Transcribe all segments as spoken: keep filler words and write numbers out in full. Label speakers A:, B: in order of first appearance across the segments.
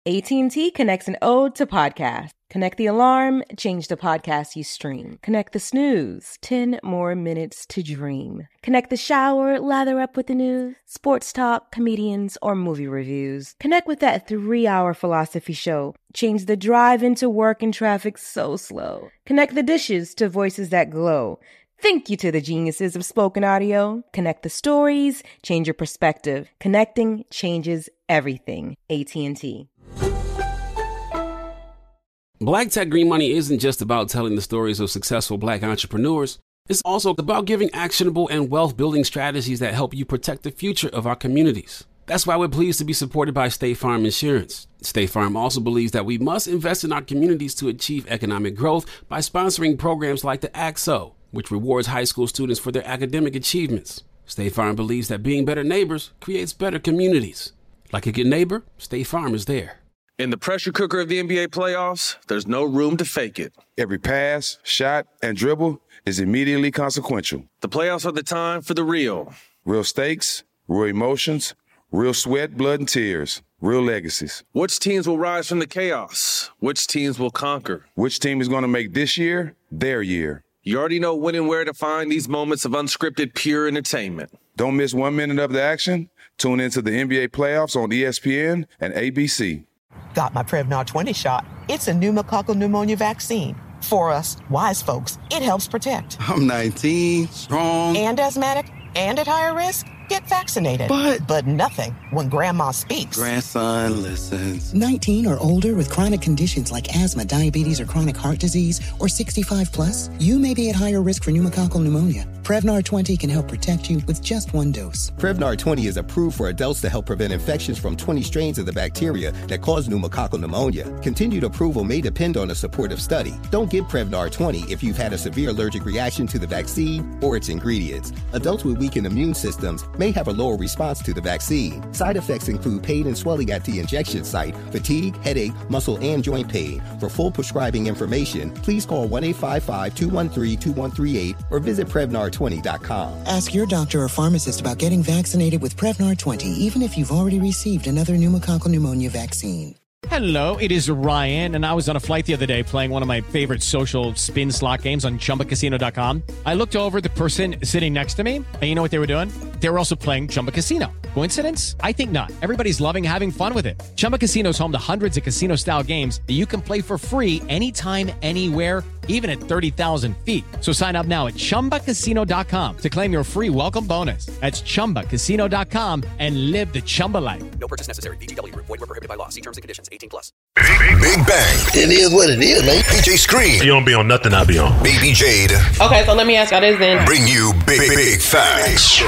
A: A T and T connects an ode to podcasts. Connect the alarm, change the podcast you stream. Connect the snooze, ten more minutes to dream. Connect the shower, lather up with the news, sports talk, comedians, or movie reviews. Connect with that three-hour philosophy show. Change the drive into work and traffic so slow. Connect the dishes to voices that glow. Thank you to the geniuses of spoken audio. Connect the stories, change your perspective. Connecting changes everything. A T and T.
B: Black Tech Green Money isn't just about telling the stories of successful Black entrepreneurs. It's also about giving actionable and wealth-building strategies that help you protect the future of our communities. That's why we're pleased to be supported by State Farm Insurance. State Farm also believes that we must invest in our communities to achieve economic growth by sponsoring programs like the A C S O, which rewards high school students for their academic achievements. State Farm believes that being better neighbors creates better communities. Like a good neighbor, State Farm is there.
C: In the pressure cooker of the N B A playoffs, there's no room to fake it.
D: Every pass, shot, and dribble is immediately consequential.
C: The playoffs are the time for the real.
D: Real stakes, real emotions, real sweat, blood, and tears, real legacies.
C: Which teams will rise from the chaos? Which teams will conquer?
D: Which team is going to make this year their year?
C: You already know when and where to find these moments of unscripted, pure entertainment.
D: Don't miss one minute of the action. Tune into the N B A playoffs on E S P N and A B C.
E: Got my Prevnar twenty shot. It's a pneumococcal pneumonia vaccine. For us, wise folks, it helps protect.
F: I'm nineteen, strong.
E: And asthmatic, and at higher risk. Get vaccinated.
F: But...
E: But nothing when grandma speaks.
F: Grandson listens.
G: nineteen or older with chronic conditions like asthma, diabetes, or chronic heart disease, or sixty-five plus, you may be at higher risk for pneumococcal pneumonia. Prevnar twenty can help protect you with just one dose.
H: Prevnar twenty is approved for adults to help prevent infections from twenty strains of the bacteria that cause pneumococcal pneumonia. Continued approval may depend on a supportive study. Don't get Prevnar twenty if you've had a severe allergic reaction to the vaccine or its ingredients. Adults with weakened immune systems may have a lower response to the vaccine. Side effects include pain and swelling at the injection site, fatigue, headache, muscle, and joint pain. For full prescribing information, please call one eight five five, two one three, two one three eight or visit Prevnar twenty dot com.
G: Ask your doctor or pharmacist about getting vaccinated with Prevnar twenty, even if you've already received another pneumococcal pneumonia vaccine.
I: Hello, it is Ryan, and I was on a flight the other day playing one of my favorite social spin slot games on Chumba Casino dot com. I looked over at the person sitting next to me, and you know what they were doing? They were also playing Chumba Casino. Coincidence? I think not. Everybody's loving having fun with it. Chumba Casino is home to hundreds of casino-style games that you can play for free anytime, anywhere, even at thirty thousand feet. So sign up now at Chumba Casino dot com to claim your free welcome bonus. That's Chumba Casino dot com and live the Chumba life.
J: No purchase necessary. V G W. Void where prohibited by law. See terms and conditions. eighteen plus.
K: Big Bang. It is what it is, man. D J Scream.
L: You don't be on nothing, I be on.
K: Baby Jade.
M: Okay, so let me ask y'all this then.
K: Bring you big, big, big facts.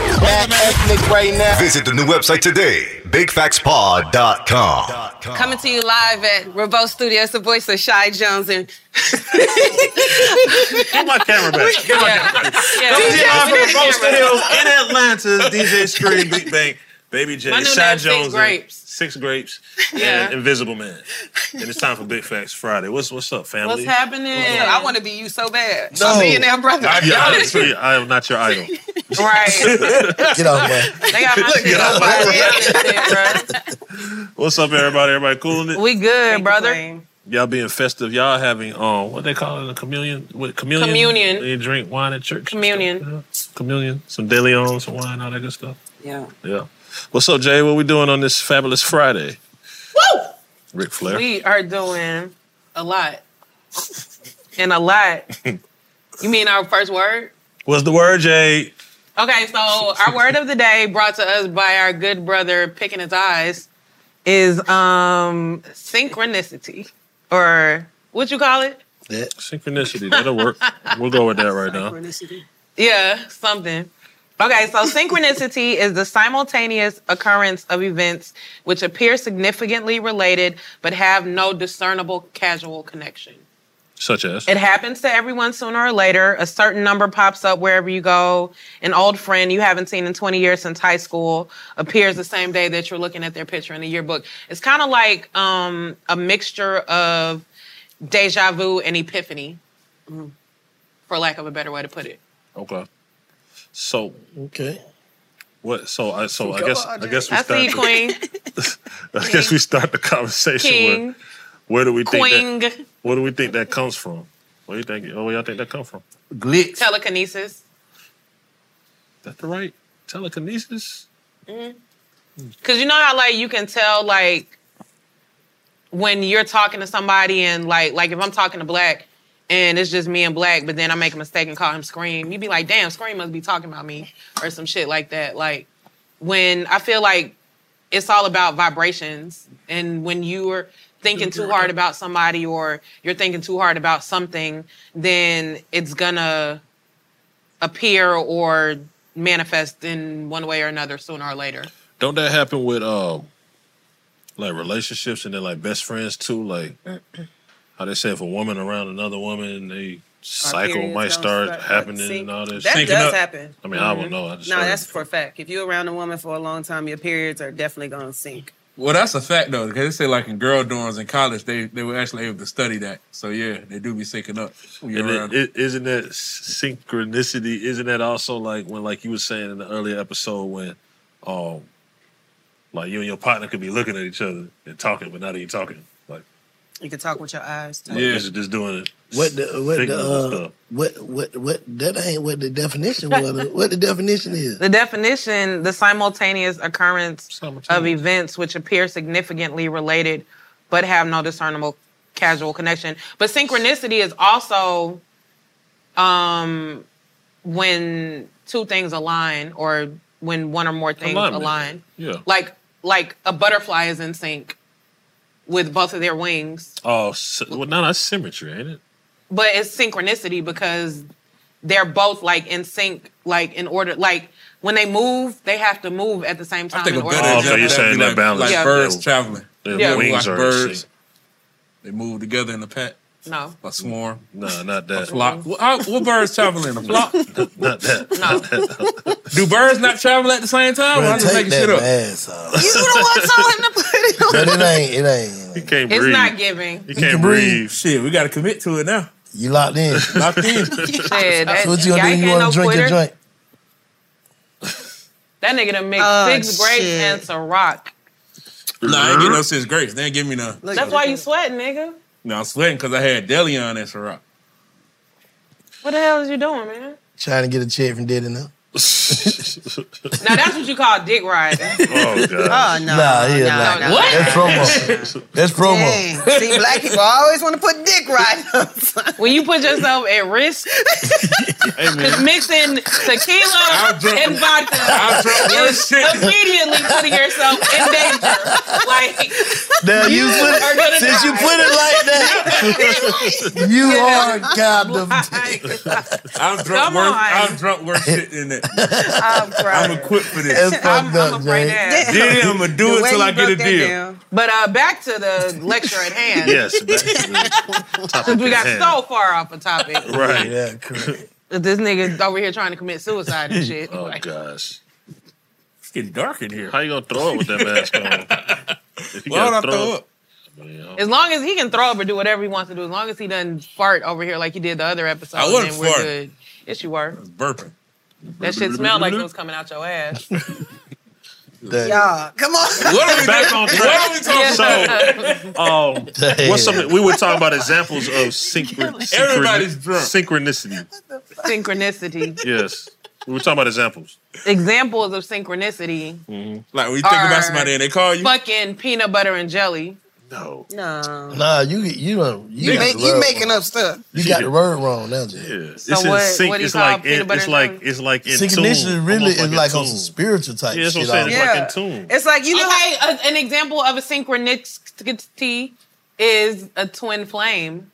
N: Right now.
K: Visit the new website today, big facts pod dot com.
O: Coming to you live at Revolt Studios, the voice of Shy Jones and
L: Get my camera back. Get my
O: yeah.
L: camera back.
O: Yeah.
L: D J
O: Yeah.
L: from Revolt Studios in Atlanta. D J Scream, Big Bang, Baby J,
O: My new
L: Shy
O: name, Six
L: Jones,
O: Grapes.
L: Six Grapes,
O: Yeah.
L: and Invisible Man. And it's time for Big Facts Friday. What's what's up, family?
O: What's happening? I want to be you so bad.
L: No.
O: A millionaire brother.
L: I, yeah, I, am I am not your idol.
O: Right.
N: Get off, man.
O: They got my shit up my head,
L: What's up, everybody? Everybody cool in it?
O: We good, brother.
L: Y'all being festive. Y'all having um, what they call it, a communion? What, communion.
O: Communion.
L: You drink wine at church.
O: Communion.
L: Communion. Some De Leon, some wine, all that good stuff.
O: Yeah.
L: Yeah. What's up, Jay? What we doing on this fabulous Friday?
O: Woo!
L: Ric Flair.
O: We are doing a lot. And a lot. You mean our first word?
L: What's the word, Jay?
O: Okay, so our word of the day, brought to us by our good brother picking his eyes, is um synchronicity. Or what you call it?
L: Yeah. Synchronicity. That'll work. We'll go with that right now.
O: Synchronicity. Yeah, something. Okay, so synchronicity is the simultaneous occurrence of events which appear significantly related but have no discernible causal connection.
L: Such as?
O: It happens to everyone sooner or later. A certain number pops up wherever you go. An old friend you haven't seen in twenty years since high school appears the same day that you're looking at their picture in the yearbook. It's kind of like um, a mixture of deja vu and epiphany, mm, for lack of a better way to put it.
L: Okay. So,
N: okay.
P: What? So I so I guess I guess we
O: I
P: start.
O: see you, Queen.
P: I guess we start the conversation
O: King.
P: with where do we think
O: Queen.
P: that? Where do we think that comes from? Where do you think? Oh, where y'all think that comes from?
L: Glitch.
O: Telekinesis.
P: That the right telekinesis?
O: Mm-hmm. Cause you know how like you can tell like when you're talking to somebody and like like if I'm talking to Black and it's just me and Black, but then I make a mistake and call him Scream, you'd be like, damn, Scream must be talking about me or some shit like that. Like when I feel like it's all about vibrations, and when you're thinking too hard about somebody or you're thinking too hard about something, then it's gonna appear or manifest in one way or another sooner or later.
P: Don't that happen with um like relationships and then like best friends too? Like how they say if a woman around another woman, they cycle
Q: periods
P: might
Q: don't
P: start,
Q: start-
P: happening
Q: see,
P: and all this.
Q: That
P: Syncing
Q: does
P: up.
Q: happen.
P: I mean, I don't know. I just
Q: no,
P: heard
Q: that's
P: it.
Q: for a fact. If you're around a woman for a long time, your periods are definitely going to sync.
L: Well, that's a fact though, because they say like in girl dorms in college, they they were actually able to study that. So yeah, they do be syncing up. when you're
P: And
L: around.
P: it, it, isn't that synchronicity? Isn't that also like when, like you were saying in the earlier episode, when, um, like you and your partner could be looking at each other and talking, but not even talking. Like
Q: You can talk with your eyes. Too.
P: yeah, just, just doing it.
R: What the what the
P: signals and
R: uh,
P: stuff.
R: what what what that ain't what the definition was. What the definition is?
O: The definition, the simultaneous occurrence of events which appear significantly related but have no discernible causal connection. But synchronicity is also um, when two things align or when one or more things
P: Alignment.
O: align.
P: Yeah.
O: Like like a butterfly is in sync with both of their wings.
P: Oh, sy- well, no, that's symmetry, ain't it?
O: But it's synchronicity because they're both like in sync, like in order, like when they move, they have to move at the same time.
L: I think
O: in
L: a
O: order
L: better
P: Oh,
O: to
P: okay,
L: example
P: you're
L: of
P: saying
L: be
P: that
L: like,
P: balance.
L: like
O: Yeah.
L: birds
P: Yeah.
L: traveling.
P: Their
O: Yeah.
P: wings
L: Like
P: are in
L: birds,
P: sync.
L: they move together in a pack,
O: No.
L: a swarm,
P: No, not
L: a
P: that.
L: flock. What, how, what birds travel in a flock?
P: Not that.
L: Do birds not travel at the same time? Or
R: Bro,
L: I'm just
R: take
L: making
R: that
L: shit up.
R: mask off.
Q: You the one told him to put it on.
R: But it ain't. It ain't.
P: You can't
O: It's
P: breathe.
O: not giving.
P: You
R: You
P: can't
R: can
P: breathe.
R: breathe.
L: Shit, we got to commit to it now.
R: You locked in.
L: Locked in.
O: Shit, that,
R: So what you gonna
O: y'all
R: do?
O: ain't
R: You
O: got
R: want
O: no
R: to drink
O: quitter.
R: your joint?
O: That nigga done mixed
Q: Oh,
O: six grapes
Q: shit.
O: and some rock.
L: Nah, I ain't getting no six grapes. They ain't give me none.
Q: Look
O: That's
Q: at
O: why
Q: it.
O: you sweating, nigga.
L: No, I'm sweating because I had Delion and Ciroc.
O: What the hell is you doing, man?
R: Trying to get a check from Diddy now.
O: Now that's what you call dick riding.
P: Oh, God.
Q: Oh, no.
R: Nah, yeah,
Q: no,
R: nah.
Q: no.
O: What?
R: That's promo. That's promo.
Q: Dang. See, black people always want to put dick right on something.
O: When you put yourself at risk,
P: Hey, man.
O: because mixing tequila
L: I'm drunk.
O: and vodka
L: I'm drunk worse
O: is
L: shit.
O: immediately putting yourself in danger. Like,
R: Now you,
O: You
R: put
O: are gonna
R: it, since you
O: die.
R: put it like that, you are kind of.
L: I'm drunk
O: Come
L: worse.
O: on.
L: I'm drunk worse shit than that.
O: I'm crying.
L: I'm equipped for
R: That's
L: this.
O: I'm,
R: fucked
O: I'm
R: up,
O: afraid
R: Jay.
O: that.
L: Diddy, I'm gonna do
Q: The
L: it
Q: way
L: till
Q: you
L: I get a
Q: broke that
L: deal.
Q: down.
O: But uh, back to the lecture at hand.
P: Yes, back to the topic
O: Since we
P: at
O: got
P: hand.
O: so far off the topic.
P: Right.
R: Yeah, correct.
O: This nigga over here trying to commit suicide and shit.
P: Oh,
O: Like,
P: gosh.
L: It's getting dark in here.
P: How you gonna throw it with that mask on? If you
L: Why would I
P: gotta
L: throw
P: it-
L: up?
P: I mean, you know.
O: as long as he can throw up or do whatever he wants to do, as long as he doesn't fart over here like he did the other episode,
L: I wasn't
O: then we're
L: farting.
O: good. Yes, you were.
L: Burping.
O: That shit smelled like it was coming out your ass.
R: That-
Q: Y'all, come on.
L: What are we
P: Back
L: doing?
P: on
L: What are we
P: track.
L: talking about?
P: So, um, what's something we were talking about examples of synchro- synchro-
L: Everybody's drunk.
P: synchronicity?
O: Synchronicity.
P: Yes, we were talking about examples.
O: Examples of synchronicity.
L: Like when you think
O: Are-
L: about somebody and they call you.
O: Fucking peanut butter and jelly.
P: No,
Q: No.
R: Nah, you you don't. You,
Q: You,
R: got
Q: make,
R: the
Q: you
R: word
Q: making
R: wrong.
Q: up stuff.
R: You got the word wrong now, Jay.
P: yeah, it's
O: So
P: in
O: what-
P: sync.
O: what do you
P: It's
O: call
P: like
O: peanut
P: in,
O: butter
P: it's
O: and
P: like
O: jelly?
P: it's like in
R: Synchronicity
P: tune.
R: really
P: Almost
R: is
P: in
R: like on
P: tune.
R: some spiritual type
P: Yeah, that's what
R: shit.
P: I'm saying. It's
R: almost.
P: like in tune.
Q: It's like, you know
O: Okay, a, an example of a synchronicity is a twin flame.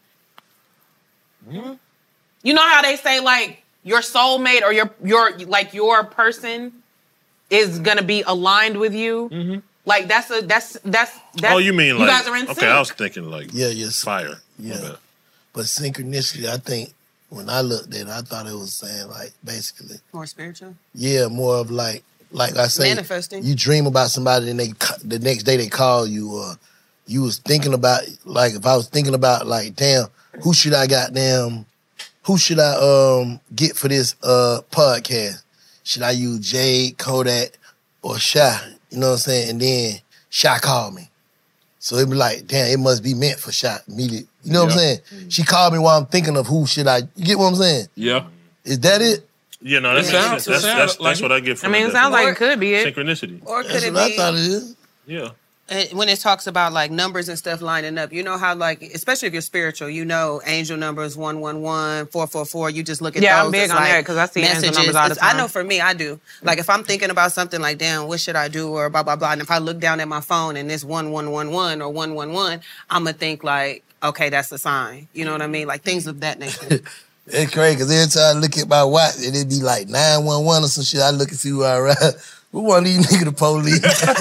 O: You know how they say like your soulmate or your your like your person is gonna be aligned with you. Like that's a that's that's that's.
P: Oh, you mean
O: you
P: like?
O: guys are in
P: okay,
O: sync.
P: I was thinking like
R: Yeah, yes.
P: fire. My
R: Yeah.
P: bad.
R: But synchronicity, I think when I looked at it, I thought it was saying like basically,
Q: more spiritual.
R: yeah, more of like like I say,
Q: Manifesting.
R: you dream about somebody and they ca- the next day they call you, or you was thinking about like if I was thinking about like damn, who should I goddamn, who should I um get for this uh podcast? should I use Jade, Kodak, or Shy? You know what I'm saying? And then Shy called me. So it'd be like, damn, it must be meant for Shy immediately. You know what I'm saying? She called me while I'm thinking of who should I, you get what I'm saying?
L: Yeah.
R: Is that it?
P: Yeah, no, that makes sense. That's, that's, that's what I get from
O: I mean,
P: it
O: it sounds like it
P: definitely.
O: could be it.
P: Synchronicity.
Q: Or could
R: That's
Q: it
R: what
Q: be?
R: I thought it is.
P: Yeah.
Q: And when it talks about like numbers and stuff lining up, you know how like, especially if you're spiritual, you know angel numbers one one one, four four four. You just look at
O: Yeah,
Q: those
O: I'm big
Q: as,
O: on
Q: like,
O: that, 'cause I see angel
Q: messages.
O: numbers all the
Q: It's- I
O: time.
Q: know for me, I do. Like if I'm thinking about something like, damn, what should I do or blah blah blah, and if I look down at my phone and it's one one one one or one one one, I'm gonna think like, okay, that's a sign. You know what I mean? Like things of that nature.
R: It's crazy because every time I look at my watch, and it'd be like nine one one or some shit, I look and see who I ride. Who one of these niggas the police?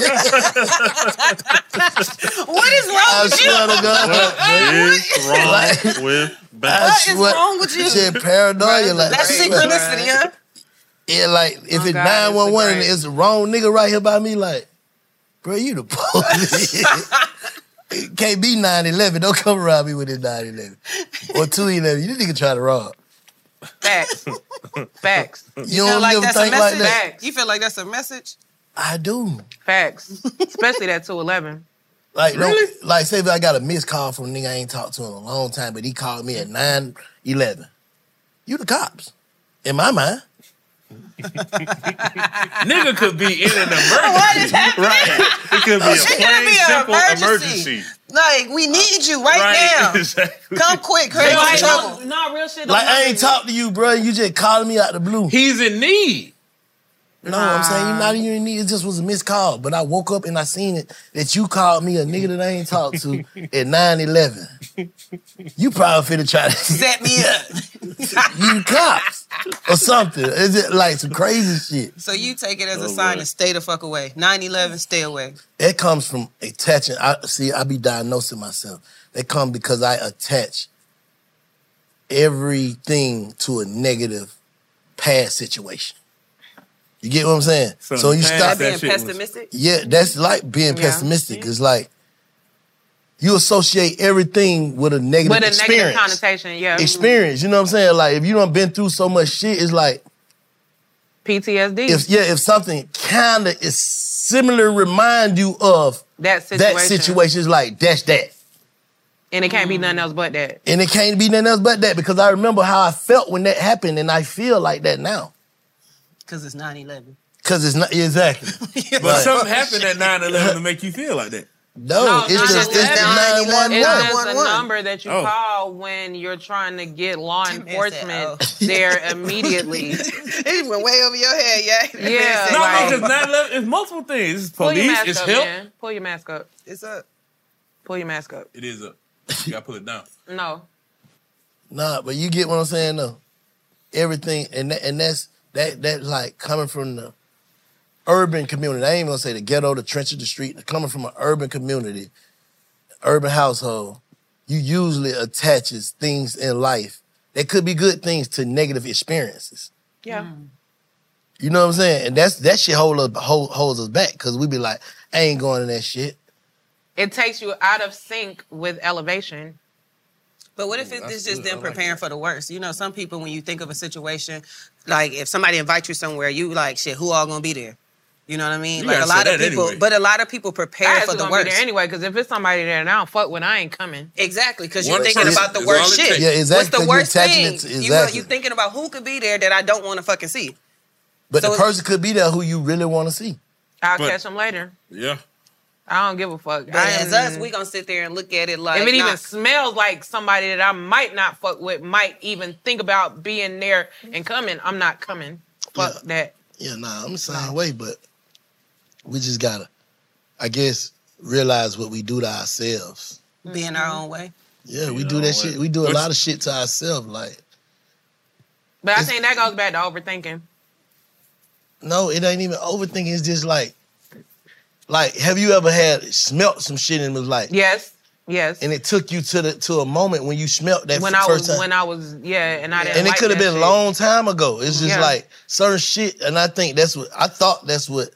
Q: What is wrong
R: I
Q: with you?
R: swear to God.
P: What is wrong with Beth?
Q: What is wrong with you?
R: Shit, paranoia. Like,
Q: That's synchronicity, huh?
R: Yeah, like, if
Q: Oh,
R: it's
Q: God,
R: nine one one and
Q: it's
R: it's the wrong nigga right here by me, like, bro, you the police. It can't be nine eleven. Don't come around me with this nine eleven. Or two eleven. You nigga try to rob.
O: Facts. Facts.
R: You,
Q: feel
R: don't
Q: like
R: ever
Q: that's a
R: think like
Q: message?
R: that?
Q: You feel like that's a message?
R: I do.
O: Facts. Especially that two eleven.
R: Like,
O: Really?
R: don't, like, say if I got a missed call from a nigga I ain't talked to in a long time, but he called me at nine eleven. You the cops. In my mind.
L: Nigga could be in an emergency.
Q: What is happening?
P: Right. It could be a
Q: It could
P: plain,
Q: be an
P: simple
Q: emergency.
P: emergency.
Q: Like, we need you right,
P: Right,
Q: now.
P: exactly.
Q: Come quick,
O: Like,
Q: crazy
O: no,
Q: trouble.
O: no, real shit.
R: Like, I ain't talked to you, bro. You just calling me out the blue.
L: He's in need.
R: No, I'm saying you're not even in need. It just was a missed call. But I woke up and I seen it that you called me a nigga that I ain't talked to at nine eleven. You probably finna try to
Q: set me up.
R: You cops or something. Is it like some crazy shit?
Q: So you take it as a
R: Oh,
Q: sign
R: boy.
Q: to stay the fuck away. nine eleven, stay away.
R: It comes from attaching. I see. I be diagnosing myself. It comes because I attach everything to a negative past situation. You get what I'm saying?
L: So
R: So,
L: the
R: you
L: past
R: stop.
Q: Being
L: That shit was-
Q: pessimistic?
R: Yeah, that's like being
O: Yeah.
R: pessimistic. It's like you associate everything with a negative
O: With a
R: experience.
O: negative connotation, yeah.
R: Experience. You know what I'm saying? Like if you done been through so much shit, it's like
O: P T S D.
R: if yeah, if something kind of is similar, remind you of
O: that situation.
R: that situation, is like that's that.
O: And it can't be nothing else but that.
R: And it can't be nothing else but that because I remember how I felt when that happened, and I feel like that now.
Q: Because it's nine eleven.
R: Cause it's not exactly.
L: But
R: Right.
L: something happened at nine eleven to make you feel like that.
R: No, it's just it's the nine one
O: It's just
R: one.
O: a number that you
L: Oh.
O: call when you're trying to get law enforcement there immediately.
Q: It went way over your head, yeah.
O: Yeah,
L: No,
O: like-
L: because nine eleven is multiple things. It's
O: Pull your
L: police,
O: mask
L: it's
O: up,
L: help.
O: man. Pull your mask up.
Q: It's up.
O: Pull your mask up.
L: It is up. You gotta pull it down.
O: No.
R: Nah, but you get what I'm saying though. Everything and that, and that's that that like coming from the urban community. I ain't even gonna say the ghetto, the trenches, the street. Coming from an urban community, urban household, you usually attaches things in life that could be good things to negative experiences.
O: Yeah.
R: You know what I'm saying? And that's that shit hold us, hold, holds us back because we be like, I ain't going in that shit.
O: It takes you out of sync with elevation.
Q: But what if
R: Ooh,
Q: it's
R: that's
Q: just
R: good. I
Q: them
R: like
Q: preparing for the worst? You know, some people, when you think of a situation, like if somebody invites you somewhere, you like, shit, who all gonna be there? You know what I mean?
L: You
Q: like a
L: gotta say
Q: lot of
L: that
Q: people,
L: anyway.
Q: but a lot of people
O: I
Q: prepare for
O: actually
Q: the
O: gonna
Q: worst.
O: be there anyway, because if it's somebody there and I don't fuck with, I ain't coming.
Q: Exactly, because
L: One
Q: you're thinking
L: person
Q: about the
L: is
Q: worst
L: all it
Q: shit.
L: takes.
R: Yeah, exactly,
Q: What's
R: 'cause
Q: the
R: you're
Q: worst
R: attaching
Q: thing?
R: it to-
Q: You
R: exactly.
Q: you thinking about who could be there that I don't want to fucking see.
R: But
Q: So
R: the
Q: it-
R: person could be there who you really want to see.
O: I'll
L: But-
O: catch them later.
L: Yeah.
O: I don't give a fuck.
Q: But
O: I
Q: as
O: am-
Q: us, we gonna sit there and look at it like,
O: if it
Q: nah.
O: even smells like somebody that I might not fuck with, might even think about being there and coming, I'm not coming. Fuck that.
R: Yeah, nah, I'm the same way, but we just gotta, I guess, realize what we do to ourselves.
Q: Being our own way.
R: Yeah, we
P: Being
R: do
P: our
R: that
P: own
R: shit.
P: way.
R: We do a
L: What's-
R: lot of shit to ourselves. Like,
O: But I
R: It's-
O: think that goes back to overthinking.
R: no, it ain't even overthinking. It's just like, like, have you ever had smelt some shit and was like,
O: Yes, yes.
R: and it took you to the to a moment when you smelt that
O: when
R: f-
O: I
R: first
O: was,
R: time,
O: when I was, yeah, and I didn't.
R: and it
O: like
R: could have
O: that
R: been a
O: shit.
R: long time ago. It's just
O: Yeah.
R: like certain shit, and I think that's what I thought. That's what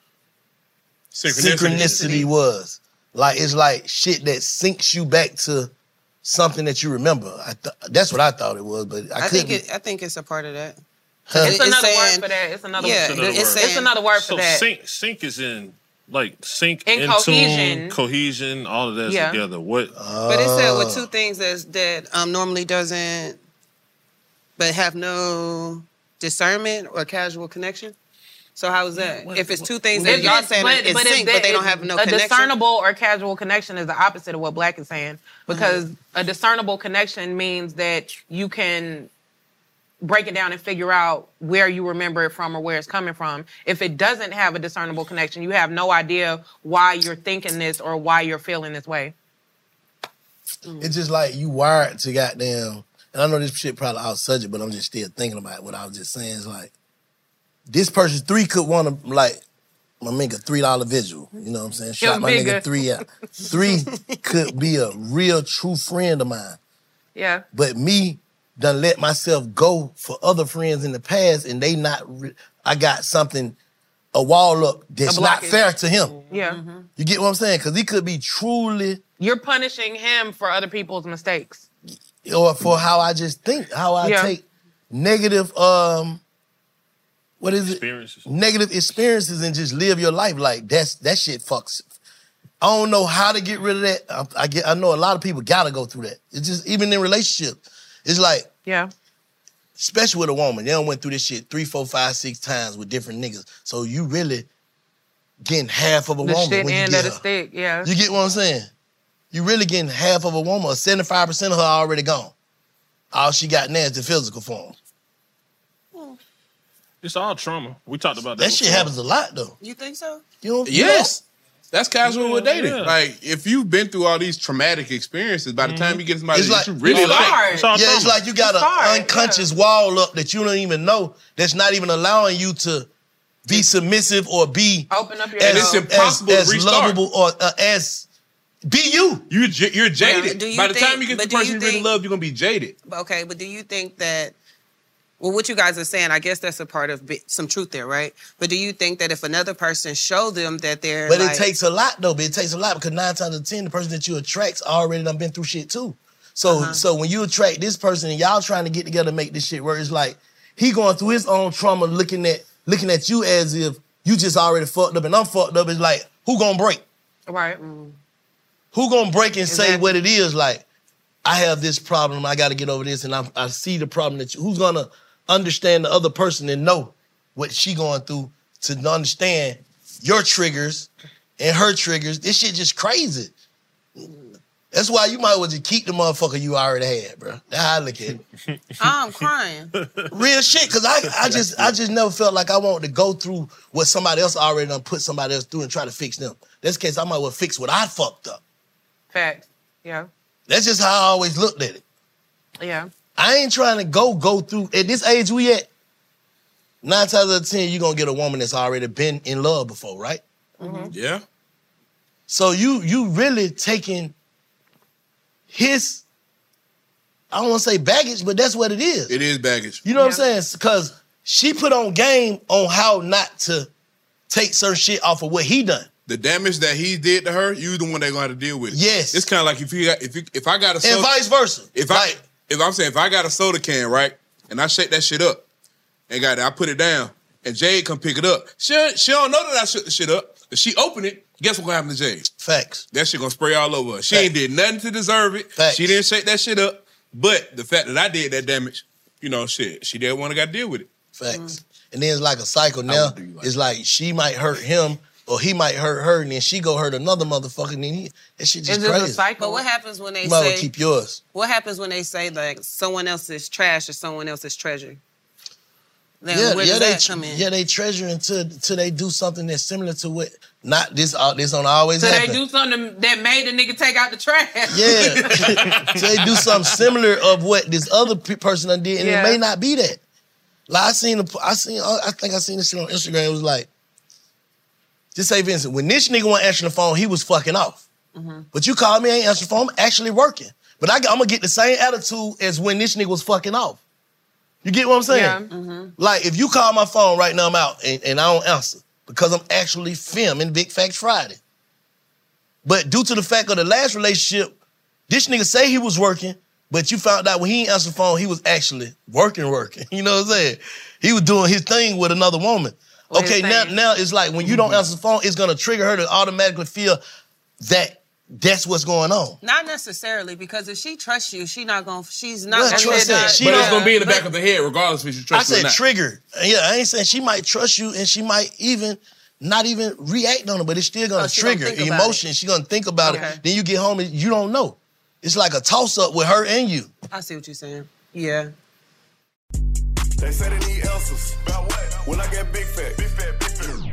R: synchronicity was. Like it's like shit that syncs you back to something that you remember. I th- that's what I thought it was, but I,
Q: I,
R: could
Q: think
R: be.
Q: it, I think it's a part of that.
O: It's
Q: It's
O: another
Q: saying-
O: word for that. It's another
Q: Yeah,
O: word.
P: another
O: It's,
P: word.
O: it's another word
P: So
O: for that.
P: sync, sync is in like sync,
O: In
P: in
O: cohesion.
P: tune, cohesion, all of that
O: Yeah.
P: together. What?
Q: But it said with two things that's, that um, normally doesn't, but have no discernment or casual connection. So how is that? If it's two things that
O: If
Q: y'all
O: it's-
Q: saying
O: but-
Q: it's
O: but if
Q: sync, but they don't have no
O: a
Q: connection.
O: discernible or casual connection is the opposite of what Black is saying, because
Q: Mm-hmm.
O: a discernible connection means that you can break it down and figure out where you remember it from or where it's coming from. If it doesn't have a discernible connection, you have no idea why you're thinking this or why you're feeling this way.
R: It's just like you wired to goddamn, and I know this shit probably out subject, but I'm just still thinking about it. What I was just saying is like, this person three could want to like, my nigga three dollar visual. You know what I'm saying? Shot
O: Yo,
R: my
O: nigga.
R: nigga three out. Three could be a real true friend of mine,
O: Yeah.
R: but me done let myself go for other friends in the past, and they not. Re- I got something, a wall up that's
O: A
R: not
O: blockage.
R: fair to him.
O: Yeah.
R: You get what I'm saying? Because he could be truly,
O: You're punishing him for other people's mistakes.
R: or for how I just think, how I
O: Yeah.
R: take negative, um, what is it?
P: Experiences.
R: Negative experiences and just live your life like that's that shit fucks. I don't know how to get rid of that. I, I get. I know a lot of people gotta go through that. It's just even in relationships. It's like,
O: Yeah.
R: especially with a woman, they done went through this shit three, four, five, six times with different niggas. So you really getting half of a
O: The
R: woman
O: shit
R: when you
O: end
R: get
O: of the
R: her.
O: stick. Yeah.
R: You get what I'm saying? You really getting half of a woman, or seventy-five percent of her already gone. All she got now is the physical form.
P: It's all trauma. We talked about that.
R: That shit
P: before.
R: happens a lot though.
Q: You think so?
R: You know,
S: Yes. That's casual with
P: Yeah,
S: dating.
P: yeah.
S: Like, if you've been through all these traumatic experiences, by the time you get somebody
R: It's
S: that
R: like
S: you really
O: It's
S: like,
O: hard.
P: It's all
R: Yeah, it's
P: trauma.
R: like you got
O: It's
R: an
O: hard,
R: unconscious wall up that you don't even know that's not even allowing you to be submissive or be
O: Open up your
R: as,
S: it's
O: door.
S: impossible
R: as,
S: to
R: as
S: restart.
R: lovable or uh, as be you.
S: you j- you're jaded.
Q: do you
S: by the
Q: think-
S: time you get
Q: but
S: the
Q: do
S: person
Q: you
S: you really
Q: think-
S: love, you're gonna be jaded.
Q: Okay, but do you think that, well, what you guys are saying, I guess that's a part of bi- some truth there, right? But do you think that if another person showed them that they're
R: But
Q: like,
R: it takes a lot though. But it takes a lot because nine times out of ten, the person that you attract's already done been through shit too. So
Q: Uh-huh.
R: so when you attract this person and y'all trying to get together and make this shit work, it's like he going through his own trauma, looking at looking at you as if you just already fucked up and I'm fucked up. It's like who gonna break?
O: Right.
R: Who gonna break and say
O: Exactly.
R: what it is? Like I have this problem, I got to get over this, and I, I see the problem that you, who's gonna understand the other person and know what she going through to understand your triggers and her triggers. This shit just crazy. That's why you might as well just keep the motherfucker you already had, bro. That's how I look at it.
Q: I'm crying.
R: Real shit, cause I, I just I just never felt like I wanted to go through what somebody else already done put somebody else through and try to fix them. That's the case, I might as well fix what I fucked up.
O: Facts. Yeah.
R: That's just how I always looked at it.
O: Yeah.
R: I ain't trying to go go through at this age we at. Nine times out of ten, you're gonna get a woman that's already been in love before, right?
S: Yeah.
R: So you you really taking his, I don't want to say baggage, but that's what it is.
S: It is baggage.
R: You know what I'm saying? Because she put on game on how not to take certain shit off of what he done.
S: The damage that he did to her, you the one that gonna have to deal with it.
R: Yes.
S: It's kind of like if you got, if you, if I got a soda,
R: And vice versa.
S: If I if I'm saying if I got a soda can, right, and I shake that shit up, and got it, I put it down, and Jade come pick it up. She she don't know that I shook the shit up. If she open it, guess what gonna happen to Jade?
R: Facts.
S: That shit gonna spray all over her. She ain't did nothing to deserve it.
R: Facts.
S: She didn't shake that shit up. But the fact that I did that damage, you know, shit, she didn't want to got to deal with it.
R: Facts. And then it's like a cycle now. It's like she might hurt him or he might hurt her and then she go hurt another motherfucker and then he, that shit just
Q: It's just a
R: crazy.
Q: cycle. But what happens when they
R: You might as well
Q: say
R: keep yours.
Q: What happens when they say like someone else's trash or someone else's treasure? Then
R: yeah,
Q: where
R: yeah,
Q: does
R: they
Q: that
R: tr-
Q: come in?
R: yeah, they treasure until until they do something that's similar to what not this uh, this don't always
O: So
R: happen.
O: they do something that made the nigga take out the trash.
R: Yeah. So they do something similar of what this other pe- person done did, and
O: Yeah.
R: it may not be that. Like I seen, a, I seen, I think I seen this shit on Instagram. It was like, just say, Vincent, when this nigga wasn't answering the phone, he was fucking off. But you called me, I ain't answering the phone. I'm actually working. But I, I'm gonna get the same attitude as when this nigga was fucking off. You get what I'm saying?
O: Yeah. Mhm.
R: Like if you call my phone right now, I'm out and, and I don't answer because I'm actually filming Big Facts Friday. But due to the fact of the last relationship, this nigga say he was working, But you found out when he ain't answer the phone, he was actually working, working. You know what I'm saying? He was doing his thing with another woman.
Q: What
R: okay,
Q: his
R: now,
Q: thing?
R: now it's like when you don't answer the phone, it's gonna trigger her to automatically feel that that's what's going on.
Q: Not necessarily, because if she trusts you, she not gonna. She's not.
R: Well,
Q: gonna
R: trust
Q: not,
R: that. She
S: But it's
R: don't-
S: gonna be in the
R: but-
S: back of the head, regardless if she
R: I
S: trusts you or
R: said
S: not.
R: triggered. Yeah, I ain't saying she might trust you and she might even not even react on it, but it's still gonna
Q: Oh, she gonna
R: trigger
Q: think about
R: emotion. She's gonna think about
Q: Okay.
R: it. Then you get home and you don't know. It's like a toss-up with her and you.
Q: I see what you're saying. Yeah.
T: They say they need answers. About what? When I get big fat. Big fat, big fat.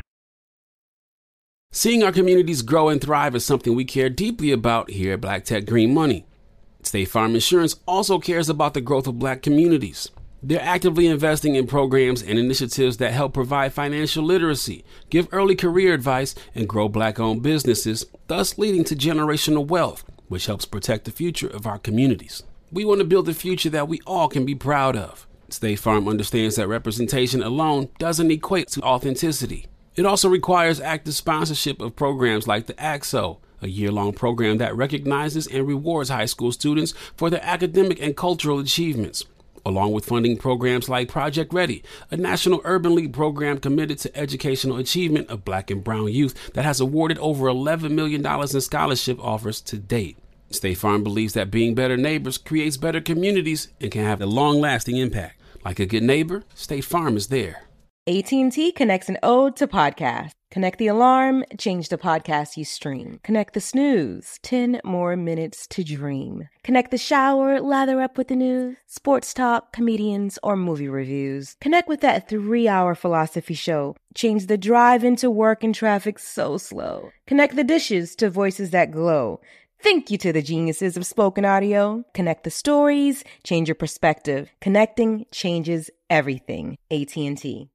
B: Seeing our communities grow and thrive is something we care deeply about here at Black Tech Green Money. State Farm Insurance also cares about the growth of Black communities. They're actively investing in programs and initiatives that help provide financial literacy, give early career advice, and grow Black-owned businesses, thus leading to generational wealth, which helps protect the future of our communities. We want to build a future that we all can be proud of. State Farm understands that representation alone doesn't equate to authenticity. It also requires active sponsorship of programs like the A X O, a year-long program that recognizes and rewards high school students for their academic and cultural achievements, along with funding programs like Project Ready, a National Urban League program committed to educational achievement of Black and brown youth that has awarded over eleven million dollars in scholarship offers to date. State Farm believes that being better neighbors creates better communities and can have a long-lasting impact. Like a good neighbor, State Farm is there.
A: A T and T connects an ode to podcast. Connect the alarm, change the podcast you stream. Connect the snooze, ten more minutes to dream. Connect the shower, lather up with the news, sports talk, comedians, or movie reviews. Connect with that three-hour philosophy show. Change the drive into work and traffic so slow. Connect the dishes to voices that glow. Thank you to the geniuses of spoken audio. Connect the stories, change your perspective. Connecting changes everything. A T and T.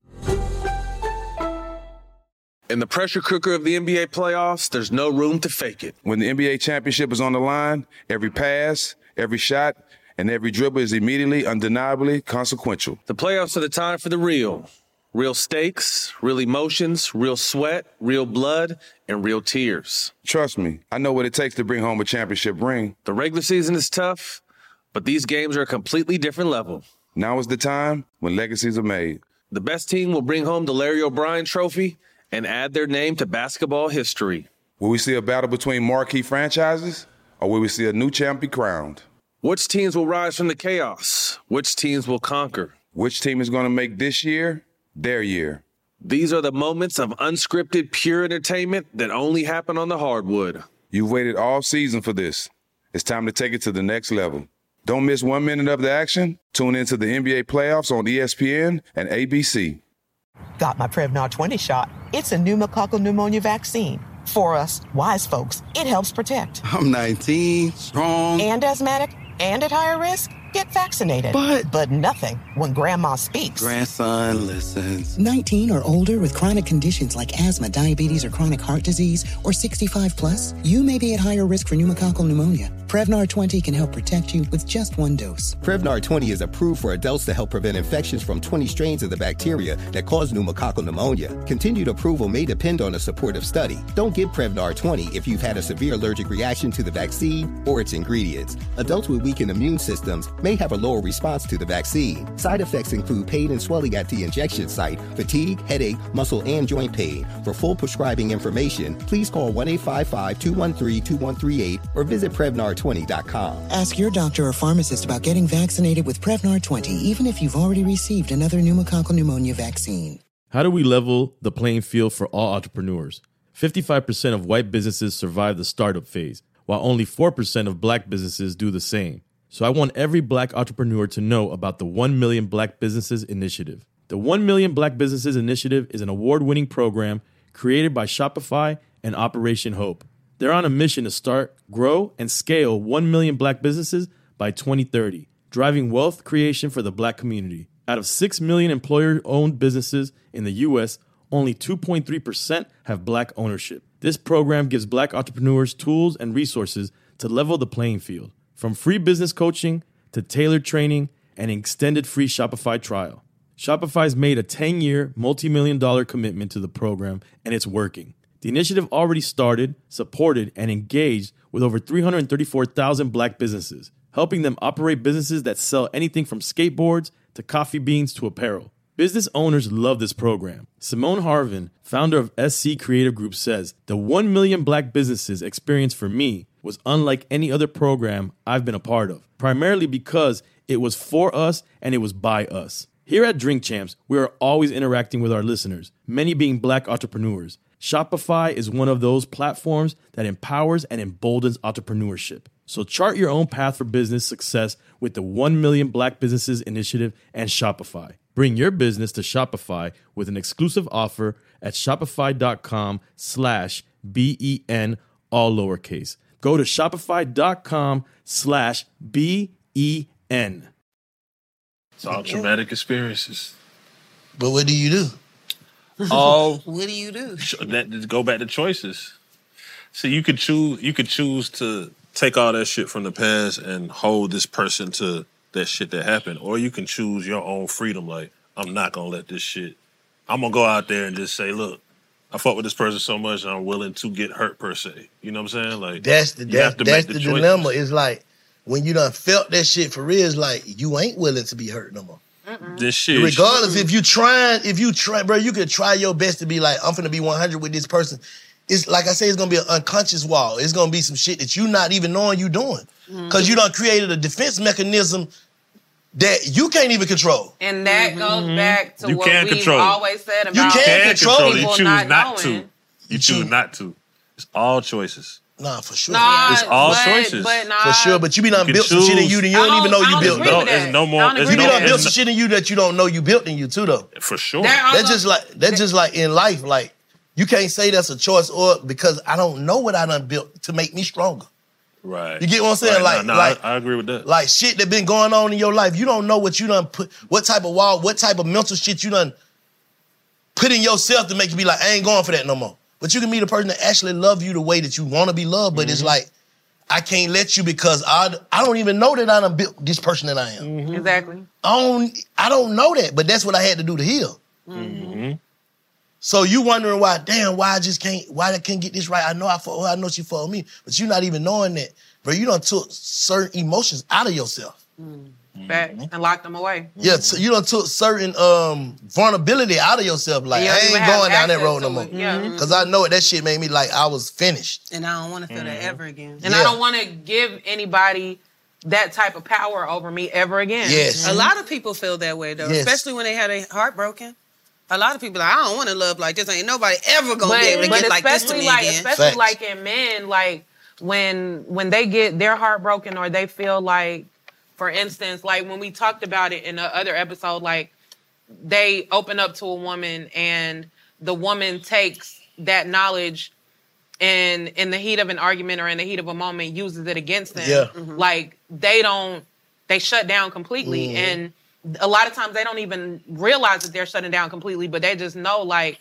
C: In the pressure cooker of the N B A playoffs, there's no room to fake it.
D: When the N B A championship is on the line, every pass, every shot, and every dribble is immediately, undeniably consequential.
C: The playoffs are the time for the real. Real stakes, real emotions, real sweat, real blood, and real tears.
D: Trust me, I know what it takes to bring home a championship ring.
C: The regular season is tough, but these games are a completely different level.
D: Now is the time when legacies are made.
C: The best team will bring home the Larry O'Brien Trophy and add their name to basketball history.
D: Will we see a battle between marquee franchises, or will we see a new champ be crowned?
C: Which teams will rise from the chaos? Which teams will conquer?
D: Which team is going to make this year their year?
C: These are the moments of unscripted, pure entertainment that only happen on the hardwood.
D: You've waited all season for this. It's time to take it to the next level. Don't miss one minute of the action. Tune into the N B A playoffs on E S P N and A B C.
E: Got my Prevnar twenty shot. It's a pneumococcal pneumonia vaccine. For us, wise folks, it helps protect.
F: I'm nineteen, strong.
E: And asthmatic and at higher risk? Get vaccinated.
F: But-
E: But nothing when grandma speaks.
F: Grandson listens.
G: nineteen or older with chronic conditions like asthma, diabetes, or chronic heart disease, or sixty-five plus, you may be at higher risk for pneumococcal pneumonia. Prevnar twenty can help protect you with just one dose.
H: Prevnar twenty is approved for adults to help prevent infections from twenty strains of the bacteria that cause pneumococcal pneumonia. Continued approval may depend on a supportive study. Don't give Prevnar twenty if you've had a severe allergic reaction to the vaccine or its ingredients. Adults with weakened immune systems may have a lower response to the vaccine. Side effects include pain and swelling at the injection site, fatigue, headache, muscle, and joint pain. For full prescribing information, please call one eight five five, two one three, two one three eight or visit Prevnar twenty dot com.
G: Ask your doctor or pharmacist about getting vaccinated with Prevnar twenty, even if you've already received another pneumococcal pneumonia vaccine.
U: How do we level the playing field for all entrepreneurs? fifty-five percent of white businesses survive the startup phase, while only four percent of black businesses do the same. So I want every black entrepreneur to know about the one million Black Businesses Initiative. The one million Black Businesses Initiative is an award-winning program created by Shopify and Operation Hope. They're on a mission to start, grow, and scale one million black businesses by twenty thirty, driving wealth creation for the black community. Out of six million employer-owned businesses in the U S, only two point three percent have black ownership. This program gives black entrepreneurs tools and resources to level the playing field, from free business coaching to tailored training and an extended free Shopify trial. Shopify's made a ten-year, multi-million dollar commitment to the program, and it's working. The initiative already started, supported, and engaged with over three hundred thirty-four thousand black businesses. helping them operate businesses that sell anything from skateboards to coffee beans to apparel. Business owners love this program. Simone Harvin, founder of S C Creative Group, says, the one million Black businesses experience for me was unlike any other program I've been a part of, primarily because it was for us and it was by us. Here at Drink Champs, we are always interacting with our listeners, many being Black entrepreneurs. Shopify is one of those platforms that empowers and emboldens entrepreneurship. So chart your own path for business success with the one million Black Businesses Initiative and Shopify. Bring your business to Shopify with an exclusive offer at shopify.com slash B-E-N, all lowercase. Go to shopify.com slash B-E-N.
P: It's all traumatic experiences.
R: But what do you do?
P: All
Q: What do you do?
P: that just go back to choices. So you could choose. You could choose to take all that shit from the past and hold this person to that shit that happened, or you can choose your own freedom. Like, I'm not gonna let this shit. I'm gonna go out there and just say, look, I fuck with this person so much, I'm willing to get hurt per se. You know what I'm saying? Like
R: That's the
P: you
R: that's,
P: have to
R: that's
P: make
R: the,
P: the choices.
R: dilemma. It's like when you done felt that shit for real, it's like you ain't willing to be hurt no more.
P: This shit.
R: Regardless, if you trying, if you try, bro, you could try your best to be like, I'm finna be one hundred with this person. It's like I say, it's gonna be an unconscious wall. It's gonna be some shit that you not even knowing you doing. Cause you done created a defense mechanism that you can't even control.
O: And that goes back to
P: You
O: what
P: can
O: we've
P: control it.
O: always said
R: You
O: about
R: can
P: can't
R: control
P: control it.
O: people
P: You choose
O: not,
P: not,
O: knowing.
P: to. You choose not to. It's all choices.
R: Nah, for sure.
O: Nah,
P: It's all
O: but,
P: choices.
O: But nah,
R: For sure, but you be done
P: You can
R: built some shit in
P: choose.
R: you that you don't
O: I
R: even know
O: don't- I
R: you
O: don't
R: built.
O: agree
R: though.
O: with that.
P: There's no more.
O: I don't
P: There's
R: You
O: agree
R: be
P: no.
R: done built
P: there's
R: some shit in you that you don't know you built in you too, though.
P: no- For sure.
O: There are-
R: That's just like that's just like in life. Like you can't say that's a choice or because I don't know what I done built to make me stronger.
P: Right.
R: You get what I'm saying?
P: Right.
R: Like,
P: no, no,
R: like,
P: I, I agree with that.
R: like shit that been going on in your life. You don't know what you done put, what type of wall, what type of mental shit you done put in yourself to make you be like, I ain't going for that no more. But you can meet a person that actually love you the way that you want to be loved. But it's like, I can't let you because I, I don't even know that I done built this person that I am.
O: Exactly.
R: I don't, I don't know that, but that's what I had to do to heal.
P: Mm-hmm.
R: So you wondering why, damn, why I just can't, why I can't get this right? I know I fought, I know she fought me, but you not even knowing that, bro. You done took certain emotions out of yourself.
O: Back and lock them away.
R: Yeah, so you done took certain um, vulnerability out of yourself. Like,
O: You
R: I
O: don't
R: ain't
O: even have
R: going down that
O: access
R: road no
O: to
R: more.
O: it. Yeah. Mhm.
R: Because I know it, that shit made me like I was finished.
Q: And I don't want to feel that ever again.
O: And I don't want to give anybody that type of power over me ever again.
R: Yes.
Q: A lot of people feel that way though,
R: Yes.
Q: especially when they had their heart broken. A lot of people like, I don't want to love like this. Ain't nobody ever gonna
O: But,
Q: be able to
O: but
Q: get like this to
O: especially
Q: me
O: like,
Q: again.
O: especially
R: Facts.
O: like in men, like when when they get their heart broken or they feel like, for instance, like when we talked about it in the other episode, like they open up to a woman and the woman takes that knowledge and in the heat of an argument or in the heat of a moment uses it against them.
R: Yeah.
Q: Mm-hmm.
O: Like they don't, they shut down completely.
R: Mhm.
O: And a lot of times they don't even realize that they're shutting down completely, but they just know like,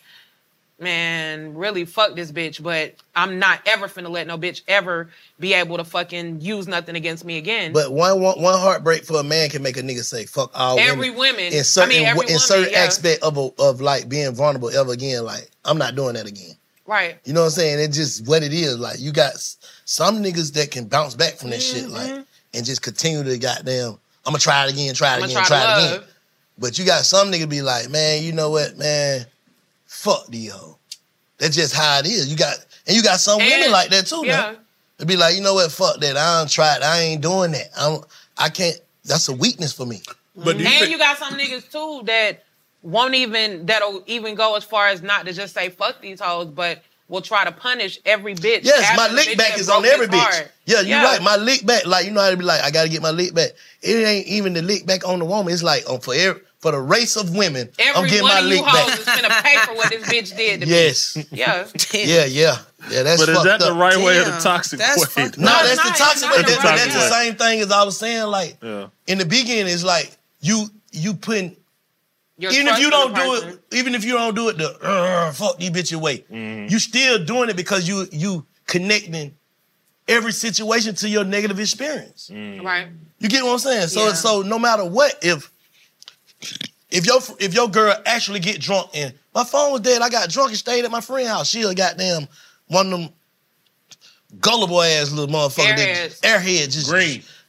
O: man, really fuck this bitch, but I'm not ever finna let no bitch ever be able to fucking use nothing against me again.
R: But one, one, one heartbreak for a man can make a nigga say, fuck all
O: Every
R: women.
O: women.
R: In certain,
O: I mean, every
R: in
O: woman,
R: certain
O: yeah.
R: aspect of, a, of like being vulnerable ever again, like, I'm not doing that again.
O: Right.
R: You know what I'm saying? It's just what it is. Like, you got s- some niggas that can bounce back from that shit, like, and just continue to goddamn, I'm gonna try it again, try it
O: I'ma
R: again,
O: try to
R: try, it
O: love.
R: again. But you got some niggas be like, man, you know what, man, fuck these hoes. That's just how it is. You got, and you got some women
O: And-
R: like that too,
O: yeah.
R: man. They be like, you know what, fuck that. I don't try it. I ain't doing that. I don't, I can't, that's a weakness for me.
S: But do you
O: And
S: think-
O: you got some niggas too that won't even, that'll even go as far as not to just say fuck these hoes, but will try to punish every bitch.
R: Yes,
O: after
R: my
O: the
R: lick
O: bitch
R: back
O: that
R: is
O: broke
R: on every
O: his
R: bitch.
O: heart.
R: Yeah, you're
O: Yeah.
R: right. My lick back, like, you know how to be like, I gotta get my lick back. It ain't even the lick back on the woman. It's like on for every, for the race of women,
O: Every
R: I'm getting
O: one
R: my
O: of you
R: lick
O: hoes
R: back.
O: is finna pay for what this bitch did to
R: Yes.
O: me. Yeah.
R: Yeah, yeah. Yeah, that's
P: But is
R: fucked
P: that the
R: up.
P: right way or the
Q: Damn,
P: toxic
Q: that's
P: way?
Q: fucked
R: No,
O: No,
R: that's
O: it's
R: the
O: not.
R: toxic
O: It's
R: way.
O: not
R: That's,
O: the
R: but
O: right
R: that's the
O: way.
R: same thing as I was saying. Like,
P: Yeah.
R: in the beginning, it's like you you putting
O: Your
R: even if
O: trust
R: you
O: in
R: don't
O: the
R: do
O: person.
R: it, even if you don't do it the uh, fuck these bitch way,
P: Mhm.
R: you still doing it because you you connecting every situation to your negative experience.
O: Right.
R: You get what I'm saying? So
Q: Yeah.
R: so no matter what, if if your if your girl actually get drunk and my phone was dead, I got drunk and stayed at my friend's house. She a goddamn one of them gullible ass little motherfucker,
O: Airheads.
R: that airhead just
S: Green.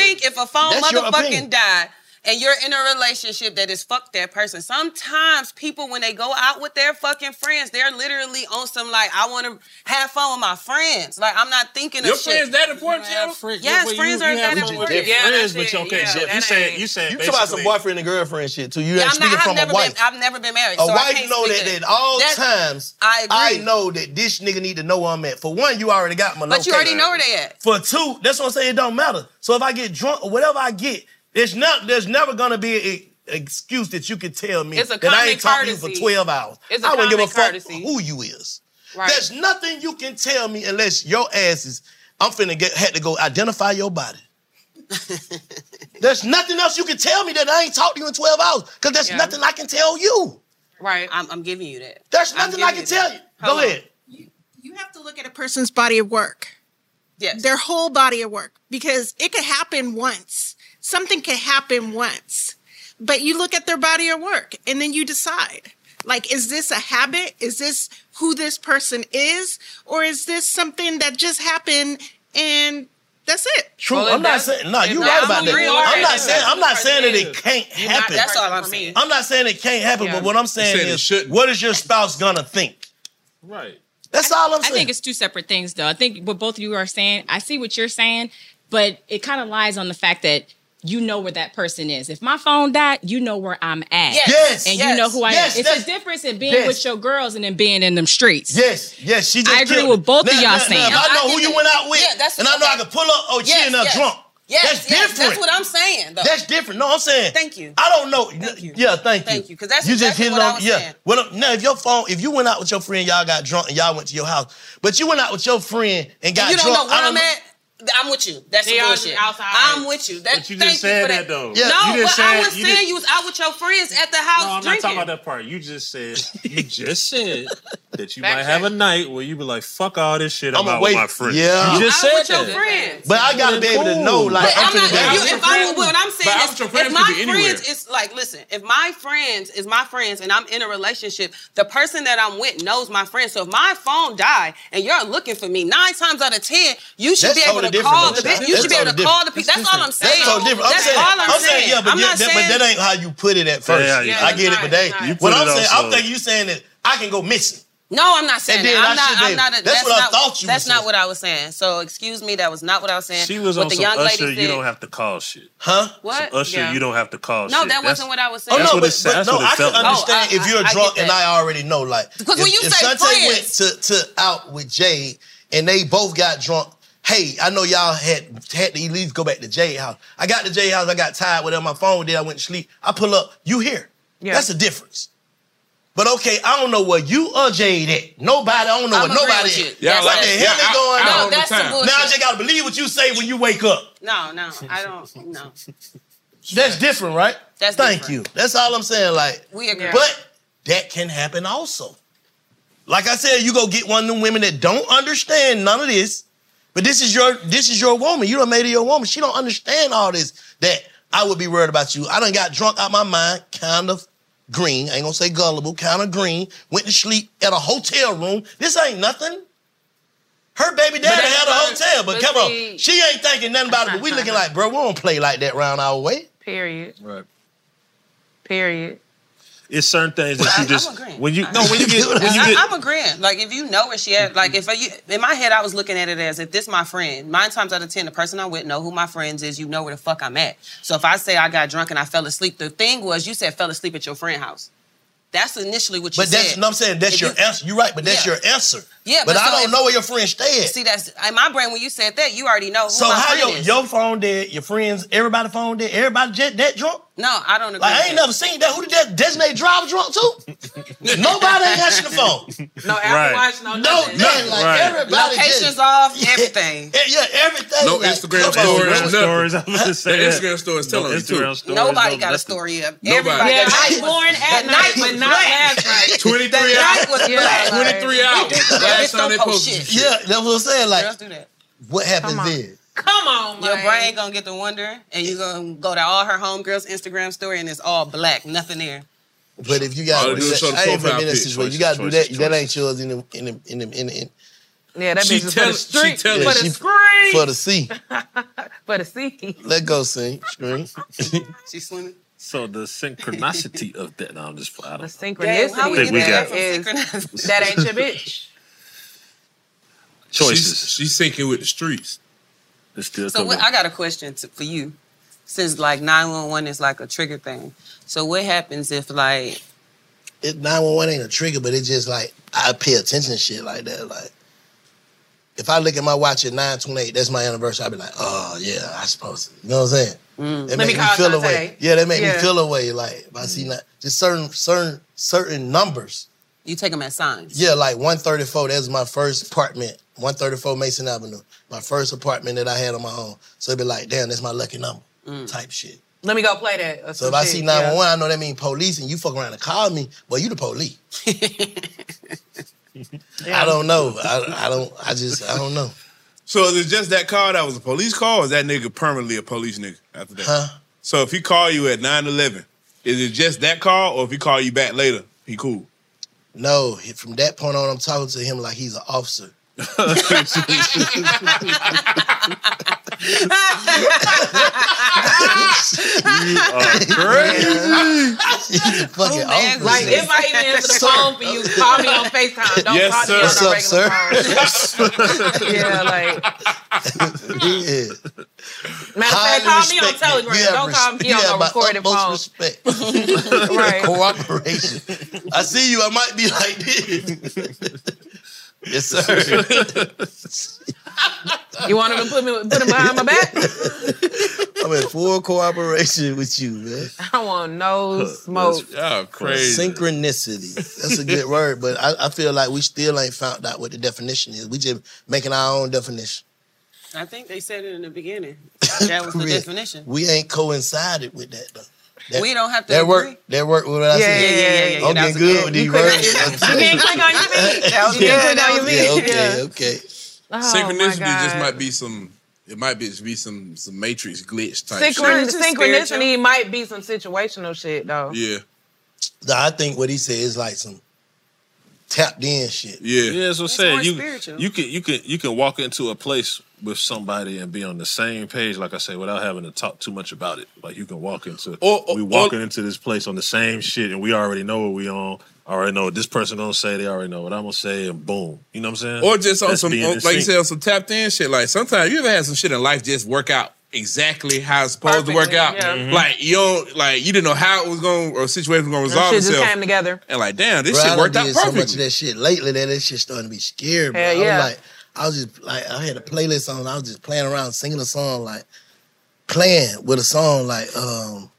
Q: think if a phone
R: That's your
Q: motherfucking
R: opinion.
Q: died, and you're in a relationship that is fuck that person. Sometimes people, when they go out with their fucking friends, they're literally on some like, I want to have fun with my friends. Like, I'm not thinking
S: Your
Q: of shit.
S: friends that important, Joe?
P: Friend,
Q: Yes,
P: yeah,
Q: friends
P: you,
Q: are
P: you
Q: that
P: have
Q: important.
P: Yeah, friends, but
Q: that's
P: okay,
Q: it.
P: so
Q: Yeah,
P: you
Q: that
P: saying
Q: ain't-
P: you saying
R: You talk about some
P: basically-
R: boyfriend and girlfriend shit too. You
Q: Yeah,
R: ain't
Q: I'm
R: speaking
Q: not, I've
R: from a
Q: never
R: wife.
Q: been. I've never been married.
R: A
Q: so I
R: wife
Q: can't
R: know
Q: speak
R: that
Q: to-
R: at all
Q: That-
R: times.
Q: I agree.
R: know that this nigga need to know where I'm at. For one, you already got my
Q: But you already know where they at.
R: For two, that's what I'm saying. It don't matter. So if I get drunk or whatever I get, there's not. There's never gonna be a, a excuse that you can tell me
Q: It's a
R: that I
Q: common
R: ain't talking to you
Q: courtesy.
R: for twelve hours.
Q: It's a
R: I wouldn't give a
Q: common
R: fuck
Q: courtesy.
R: who you is.
Q: Right.
R: There's nothing you can tell me unless your ass is. I'm finna get had to go identify your body. There's nothing else you can tell me that I ain't talked to you in twelve hours because there's
Q: Yeah.
R: nothing I can tell you.
Q: Right. I'm, I'm giving you that.
R: There's
Q: I'm
R: nothing I
Q: giving
R: can
Q: you
R: tell
Q: that.
R: you.
Q: Hold
R: Go
Q: on.
R: ahead.
I: You have to look at a person's body of work.
Q: Yes.
I: Their whole body of work. Because it could happen once. Something could happen once. But you look at their body of work and then you decide. Like, is this a habit? Is this who this person is? Or is this something that just happened and that's it?
R: True. I'm not saying no. You're right about that. I'm not saying. I'm not saying that it can't happen.
Q: That's all I'm saying.
R: I'm not saying it can't happen,
Q: Yeah.
R: but what I'm saying
S: saying it
R: is,
S: shouldn't.
R: what is your spouse gonna think?
P: Right.
R: That's all I'm
V: I
R: saying.
V: think it's two separate things, though. I think what both of you are saying, I see what you're saying, but it kind of lies on the fact that you know where that person is. If my phone died, you know where I'm at.
R: Yes. Yes,
V: And
R: yes,
V: you know who I
R: yes,
V: am. It's
R: that's-
V: a difference in being
R: yes.
V: with your girls and then being in them streets.
R: Yes, yes. She just
V: I agree
R: killed
V: with
R: it.
V: both of
R: Now-
V: y'all
R: now-
V: saying.
R: Now, if I
Q: I
R: know
Q: get
R: who you
Q: it.
R: went out with,
Q: Yeah, that's-
R: and I know I
Q: okay.
R: can pull up, oh, she
Q: Yes,
R: in there
Q: yes.
R: drunk.
Q: Yes,
R: That's
Q: yes,
R: different.
Q: That's what I'm saying, though.
R: That's different. No, I'm saying.
Q: Thank you.
R: I don't know. Yeah, thank you.
Q: Thank you, 'cause that's
R: you
Q: exactly
R: hit it
Q: what I
R: on-
Q: was
R: yeah.
Q: saying.
R: Well, now if your phone, if you went out with your friend, y'all got drunk and y'all went to your house, but you went out with your friend and got
Q: you don't
R: drunk.
Q: know where
R: I
Q: I'm at? I'm with you. That's
O: They
Q: some
O: all
Q: bullshit.
O: just outside.
Q: I'm with you. That,
P: But you
Q: thank
P: just said
Q: you for
P: that, though.
R: Yeah.
Q: No,
P: You just
Q: what I
P: said-
Q: was
P: you
Q: saying,
P: did-
Q: you was out with your friends at the house
P: No, I'm not
Q: drinking.
P: talking about that part. You just said you just said that you
Q: Back
P: might
Q: check.
P: have a night where you be like, "Fuck all this shit." I'm
R: I'ma
P: out with
R: wait.
P: my friends.
R: Yeah.
P: you just
Q: I'm
P: said
Q: with your
P: that.
Q: friends.
R: But I gotta be able to know, like,
Q: But
R: I'm
Q: I'm not,
R: finna
Q: if,
R: go.
Q: you, if I'm, what I'm saying
S: But out
Q: is,
S: with your
Q: if
S: friends
Q: my
S: could be anywhere.
Q: friends is like, listen, if my friends is my friends and I'm in a relationship, the person that I'm with knows my friends. So if my phone died and you're looking for me, nine times out of ten, you should
R: That's
Q: be able
R: totally
Q: to
R: different,
Q: call
R: though,
Q: the
R: Chuck.
Q: bitch. You
R: That's
Q: should be able to
R: totally
Q: call the people. That's all I'm saying.
R: That's so different. I'm
Q: That's
R: saying,
Q: all I'm, saying.
R: yeah, but,
Q: I'm
R: yeah,
Q: not
R: that,
Q: saying.
R: but that ain't how you put it at first.
P: Yeah, yeah,
R: I get it,
Q: it's
R: but
Q: not,
R: they.
Q: it's not.
P: You
R: What
P: put
R: I'm
P: it
R: saying,
P: also-
R: I'm thinking you saying that I can go missing.
Q: No, I'm not saying
R: And then
Q: that.
R: I
Q: I'm not.
R: should be
Q: I'm not.
R: able-
Q: A,
R: that's
Q: that's
R: what I
Q: not,
R: thought you
Q: That's
R: was
Q: not
R: saying.
Q: what I was saying. So excuse me, that was not what I was saying.
P: She was
Q: what
P: on
Q: the
P: some
Q: young
P: Usher.
Q: lady
P: You
Q: said.
P: don't have to call shit.
R: Huh?
Q: What?
P: Some Usher.
Q: Yeah.
P: You don't have to call
Q: No,
P: shit.
Q: that
P: That's-
Q: wasn't what I was
R: Oh
Q: saying.
P: That's
R: no,
P: what
R: but,
P: it-
R: but
P: that's
R: no,
P: what it
R: I
P: felt
R: can
P: like.
R: understand
Q: Oh, I-
R: if you're
Q: I- I
R: drunk
Q: get
R: and
Q: that.
R: I already know. Like,
Q: Because
R: if,
Q: when you
R: if
Q: say
R: Shantae went
Q: friends-
R: to, to out with Jade and they both got drunk, hey, I know y'all had had to at least go back to Jade house. I got to Jade house, I got tired with her, my phone did, I went to sleep. I pull up, you here.
Q: Yeah.
R: That's the difference. But okay, I don't know where you or Jade at. Nobody, I don't know
Q: I'm
R: where nobody
Q: agreeing with
R: at.
Q: you.
S: Yeah,
Q: That's
S: like-
R: What the
Q: it.
R: hell
S: yeah,
R: is
S: I-
R: going
S: I-
R: on?
Q: No,
S: all the
Q: that's some
S: time.
Q: bullshit.
R: Now I just gotta believe what you say when you wake up.
Q: No, no, I don't. No,
R: That's different, right?
Q: That's
R: Thank
Q: different.
R: you. That's all I'm saying. Like,
Q: we agree.
R: but that can happen also. Like I said, you go get one of them women that don't understand none of this, but this is your this is your woman. You done made her your woman. She don't understand all this. That I would be worried about you. I done got drunk out my mind, kind of green. I ain't gonna say gullible, kind of green. Went to sleep at a hotel room. This ain't nothing. Her baby daddy
O: that's
R: had a
O: not-
R: hotel, but,
O: but
R: come
O: see-
R: on, she ain't thinking nothing about it. But we looking like, bro, we don't play like that round our way.
O: Period.
P: Right.
O: Period.
P: It's certain things that you
Q: I'm
P: just
Q: agreeing.
P: when you no when you get when you
Q: I,
P: get
Q: I'm agreeing. Like if you know where she at, like if I, you, in my head I was looking at it as if this my friend. Nine times out of ten, the person I'm with know who my friends is. You know where the fuck I'm at. So if I say I got drunk and I fell asleep, the thing was you said fell asleep at your friend's house. That's initially what you
R: But that's
Q: said.
R: no, I'm saying that's
Q: If
R: your
Q: you-
R: answer. You're right, but that's
Q: Yeah.
R: your answer.
Q: Yeah,
R: but,
Q: but
R: I
Q: so
R: don't
Q: if-
R: know where your friend stay at.
Q: See, that's in my brain when you said that, you already know who
R: So
Q: my
R: how
Q: friend
R: your
Q: is.
R: your phone dead, your friends, everybody phone dead, everybody jet that drunk?
Q: No, I don't agree.
R: Like I
Q: with
R: ain't
Q: that.
R: never seen that. Who did that designated driver drunk too? Nobody ain't answering the phone.
O: No Apple
P: Right.
O: Watch, no
R: No,
O: nothing.
R: nothing. Like
P: Right.
R: everybody
Q: Locations
R: just,
Q: off,
R: Yeah.
Q: everything.
R: Yeah, yeah, everything.
S: No
R: like,
S: Instagram
R: come on,
S: stories,
R: bro.
S: nothing.
P: stories. I'm gonna say
S: The
P: that.
S: Instagram story is telling
P: No
S: you, too.
P: Instagram stories,
Q: Nobody
P: no
Q: got a
P: nothing.
Q: story up.
S: Nobody.
Q: Everybody
O: Yeah,
Q: got
O: I
Q: a
O: was
Q: story.
O: born at
Q: The
O: night, but not last night.
S: twenty-three
Q: The
S: hours.
Q: night was
O: Yeah,
Q: black.
S: twenty-three hours.
Q: Bitch
S: Last time they
Q: don't post
S: posted
Q: shit.
S: some shit.
R: Yeah, that's what I'm saying. Like,
Q: Girls do that.
R: what happens
O: Come on.
R: then?
O: Come on,
Q: Your
O: man.
Q: brain gonna get to wondering, and you gonna go to all her homegirls' Instagram story, and it's all black, nothing there.
R: But if you got,
S: All they do is show the
R: I ain't
S: profile
R: been in this
S: pic.
R: situation. You got to do
P: Choices,
R: that. That
P: choices.
R: ain't yours in the in the in the in the. In.
O: Yeah, that
S: She
O: bitch is
S: tell-
O: for the street,
S: she tell-
O: for
R: Yeah,
O: the
R: she-
O: screen,
R: For the C.
O: for the sea.
R: Let go, sing. Screen.
Q: She's swimming.
P: So the synchronicity of that. No, I'm just. I
O: The
P: don't.
O: synchronicity
P: I think we got
O: is that ain't your bitch.
P: Choices.
S: She's, she's sinking with the streets.
P: It's still
Q: So what, I got a question to, for you. Since like nine one one is like a trigger thing. So what happens if like
R: It nine one one ain't a trigger, but it just like I pay attention to shit like that. Like if I look at my watch at nine twenty-eight, that's my anniversary, I'll be like, oh yeah, I supposed to. You know what I'm saying?
Q: Mm.
R: That
Q: Let
R: make
Q: me
R: me
Q: call
R: feel
Q: Shantae.
R: away. Yeah, that make
Q: Yeah.
R: me feel away. Like if I see that, just certain certain certain numbers.
Q: you take them as signs?
R: Yeah, like one thirty-four, that was my first apartment. one thirty-four Mason Avenue. My first apartment that I had on my own. So it'd be like, damn, that's my lucky number. Type shit.
O: Let me go play that. or
R: So
O: some
R: if I
O: shit,
R: see nine one one,
O: yeah.
R: I know that mean police, and you fuck around and call me, well, you the police. I don't know. I, I don't, I just, I don't know.
S: So is it just that call that was a police call, or is that nigga permanently a police nigga after that?
R: Huh?
S: So if he call you at nine eleven, is it just that call, or if he call you back later, he cool?
R: No, he- from that point on, I'm talking to him like he's an officer.
P: You are crazy.
R: He's a fucking officer.
O: Like if I even answer the phone for you, call me on FaceTime. Don't
R: Yes,
O: call
R: sir.
O: me on
R: What's
O: no
R: up,
O: regular
R: sir?
O: phone. Yeah, like
R: Yeah.
O: matter of fact, call me on Telegram.
R: You have
O: Don't call
R: res-
O: me
R: you
O: on
R: have
O: no
R: my
O: recorded
R: utmost
O: phone.
R: respect.
O: Right.
R: Cooperation. I see you. I might be like this. Yes, sir.
O: You want him to put me put him behind my back?
R: I'm in full cooperation with you, man.
O: I want no smoke.
S: Y'all crazy.
R: Synchronicity. That's a good word, but I, I feel like we still ain't found out what the definition is. We just making our own definition.
Q: I think they said it in the beginning. That was the
R: Real.
Q: definition.
R: We ain't coincided with that though. That,
Q: We don't have to
R: That
Q: agree.
R: work. That work with what I
Q: Yeah,
R: said.
Q: yeah, yeah, yeah, yeah.
R: I'm
Q: That was
R: getting
Q: a
R: good
Q: good-
R: with
Q: you
R: these
Q: click-
R: words.
Q: you didn't click on your feet. That was
R: yeah,
Q: good. That was
R: yeah,
Q: good.
R: okay,
Q: Yeah.
R: okay.
O: Oh,
S: Synchronicity
O: my
S: just
O: God.
S: might be some. It might be just be some some Matrix glitch type
O: Synchron-
S: shit.
O: synchronicity might be some situational shit though.
S: Yeah.
R: Nah, I think what he said is like some tapped in shit.
S: Yeah,
P: Yeah, that's what I'm saying.
Q: more
P: You
Q: spiritual.
P: you can you can you can walk into a place with somebody and be on the same page, like I say, without having to talk too much about it. Like you can walk into
S: Or- or-
P: we walking into this place on the same shit, and we already know what we on. I already know what this person gonna say. They already know what I'm gonna say, and boom. You know what I'm saying?
S: Or just on
P: That's
S: some,
P: being
S: on,
P: in
S: like you
P: sync.
S: said, on some tapped in shit. Like sometimes you ever had some shit in life just work out exactly how it's supposed to work
O: Perfectly,
S: out.
O: yeah.
P: Mm-hmm.
S: Like you don't, like you didn't know how it was going or a situation was going to
O: That
S: resolve
O: shit just
S: itself.
O: came together.
S: And like, damn, this
R: Bro, I
S: shit
R: done
S: worked out
R: did so much
S: perfectly.
R: of that shit lately that that shit starting to be scary, bro.
O: Hell
R: I was
O: yeah.
R: like, I was just like, I had a playlist on. I was just playing around, singing a song, like playing with a song, like um,